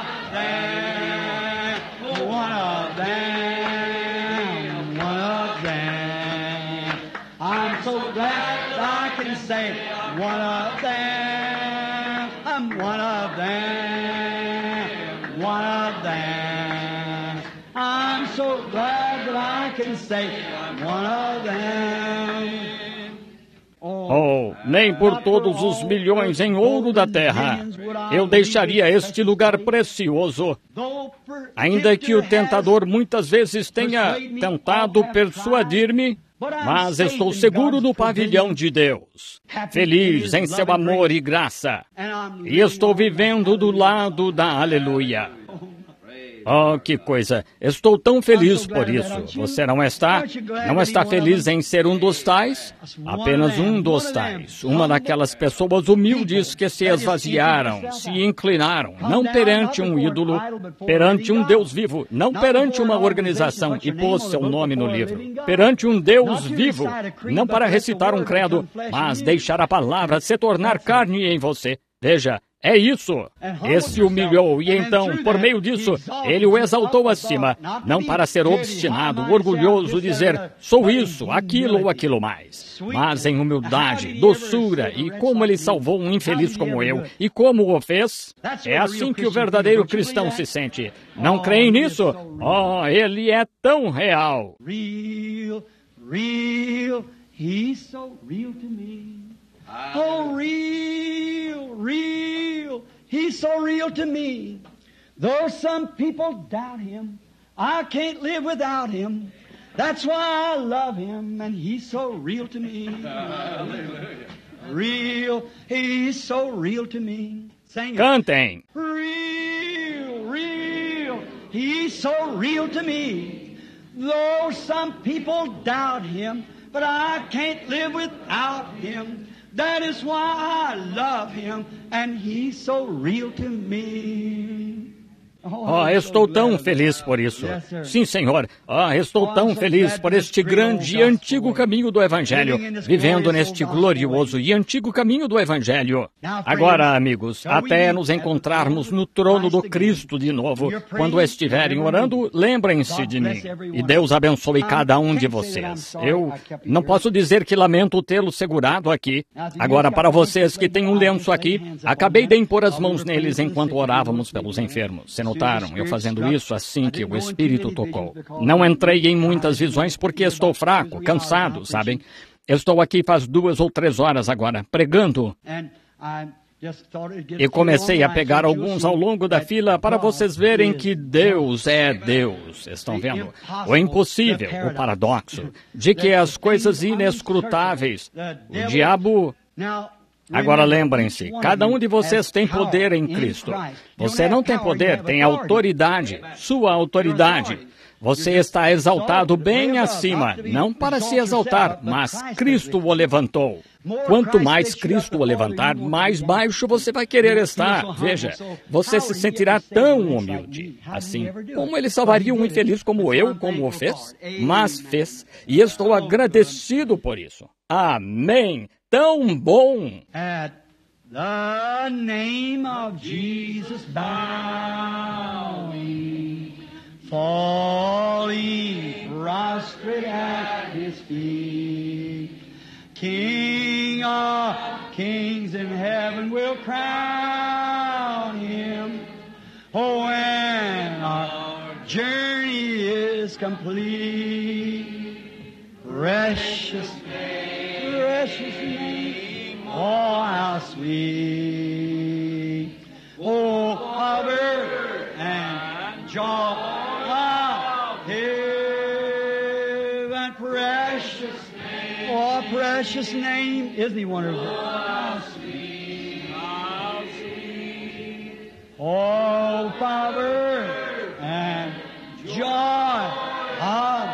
them, one of them, one of them. I'm so glad that I can say one of them. I'm one of them, one of them. I'm so glad that I can say one of them. Oh, nem por todos os milhões em ouro da terra eu deixaria este lugar precioso. Ainda que o tentador muitas vezes tenha tentado persuadir-me, mas estou seguro no pavilhão de Deus, feliz em seu amor e graça, e estou vivendo do lado da aleluia. Oh, que coisa! Estou tão feliz por isso. Você não está? Não está feliz em ser um dos tais? Apenas um dos tais. Uma daquelas pessoas humildes que se esvaziaram, se inclinaram, não perante um ídolo, perante um Deus vivo, não perante uma organização e pôs seu nome no livro. Perante um Deus vivo, não para recitar um credo, mas deixar a palavra se tornar carne em você. Veja, é isso. Esse se humilhou e então, por meio disso, ele o exaltou acima, não para ser obstinado, orgulhoso, dizer, sou isso, aquilo ou aquilo mais, mas em humildade, doçura e como ele salvou um infeliz como eu e como o fez. É assim que o verdadeiro cristão se sente. Não creem nisso? Oh, ele é tão real. Real, real, he's so real to me. Oh, real, real, He's so real to me. Though some people doubt Him, I can't live without Him. That's why I love Him, and He's so real to me. Real, He's so real to me. Sing it. Cantem. Real, real, He's so real to me. Though some people doubt Him, but I can't live without Him. That is why I love Him, and He's so real to me. Oh, estou tão feliz por isso. Sim, Senhor. Oh, estou tão feliz por este grande e antigo caminho do Evangelho, vivendo neste glorioso e antigo caminho do Evangelho. Agora, amigos, até nos encontrarmos no trono do Cristo de novo, quando estiverem orando, lembrem-se de mim. E Deus abençoe cada um de vocês. Eu não posso dizer que lamento tê-lo segurado aqui. Agora, para vocês que têm um lenço aqui, acabei de impor as mãos neles enquanto orávamos pelos enfermos. Você notaram eu fazendo isso assim que o Espírito tocou. Não entrei em muitas visões porque estou fraco, cansado, sabem? Eu estou aqui faz 2 ou 3 horas agora, pregando. E comecei a pegar alguns ao longo da fila para vocês verem que Deus é Deus. Estão vendo? O impossível, o paradoxo, de que as coisas inescrutáveis, o diabo... Agora lembrem-se, cada um de vocês tem poder em Cristo. Você não tem poder, tem autoridade, sua autoridade. Você está exaltado bem acima, não para se exaltar, mas Cristo o levantou. Quanto mais Cristo o levantar, mais baixo você vai querer estar. Veja, você se sentirá tão humilde. Assim, como ele salvaria um infeliz como eu, como o fez? Mas fez, e estou agradecido por isso. Amém! Tão bom! At the name of Jesus bowing, falling prostrate at his feet, King of kings in heaven will crown him. Oh, when our journey is complete, precious name, oh, how sweet, oh, power and joy of heaven, precious name, oh, precious name, isn't he wonderful? How sweet, oh, power and joy of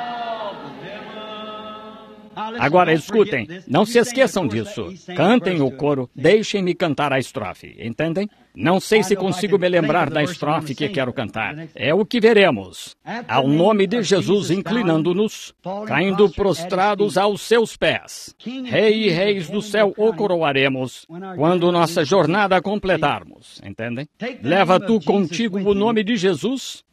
Agora escutem, não se esqueçam disso. Cantem o coro, deixem-me cantar a estrofe, entendem? Não sei se consigo me lembrar da estrofe que quero cantar. É o que veremos. Ao nome de Jesus, inclinando-nos, caindo prostrados aos seus pés. Rei e reis do céu o coroaremos, quando nossa jornada completarmos, entendem? Leva tu contigo o nome de Jesus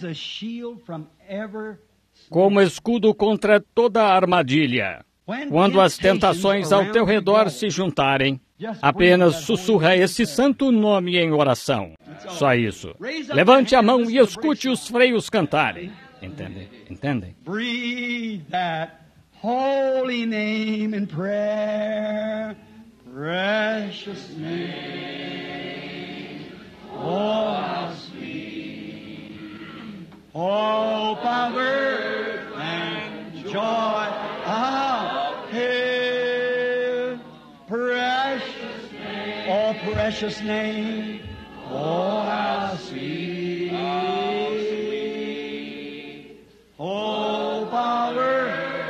como escudo contra toda armadilha. Quando as tentações ao teu redor se juntarem, apenas sussurra esse santo nome em oração. Só isso. Levante a mão e escute os freios cantarem. Entendem? Entendem? Breathe that holy name in prayer, precious name, oh, how sweet, oh, power and joy of heaven, precious name, oh, precious name, oh, how sweet, oh, power,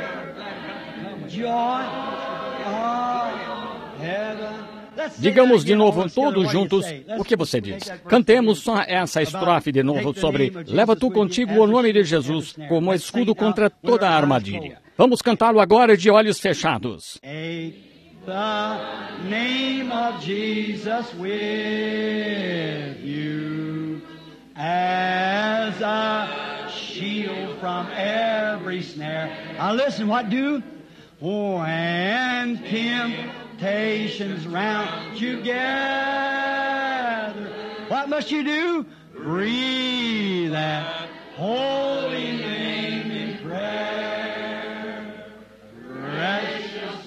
joy of heaven. Digamos de novo todos juntos o que você diz. Cantemos só essa estrofe de novo sobre leva tu contigo o nome de Jesus como escudo contra toda a armadilha. Vamos cantá-lo agora de olhos fechados. Take the name of Jesus with you as a shield from every snare. Now listen, what do? When temptations round you gather, what must you do? Breathe that holy name in prayer. Precious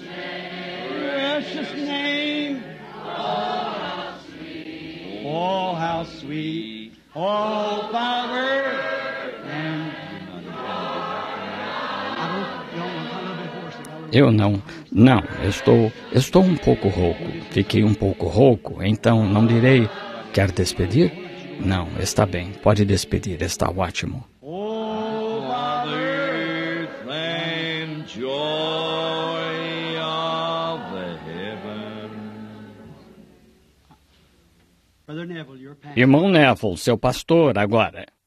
name, oh, how sweet, oh, how sweet, oh, power and Eu não, estou um pouco rouco. Fiquei um pouco rouco, então não direi, quer despedir? Não, está bem, pode despedir, está ótimo. Oh, Father, and joy of the heaven. Brother Neville, your pastor. Irmão Neville, seu pastor, agora.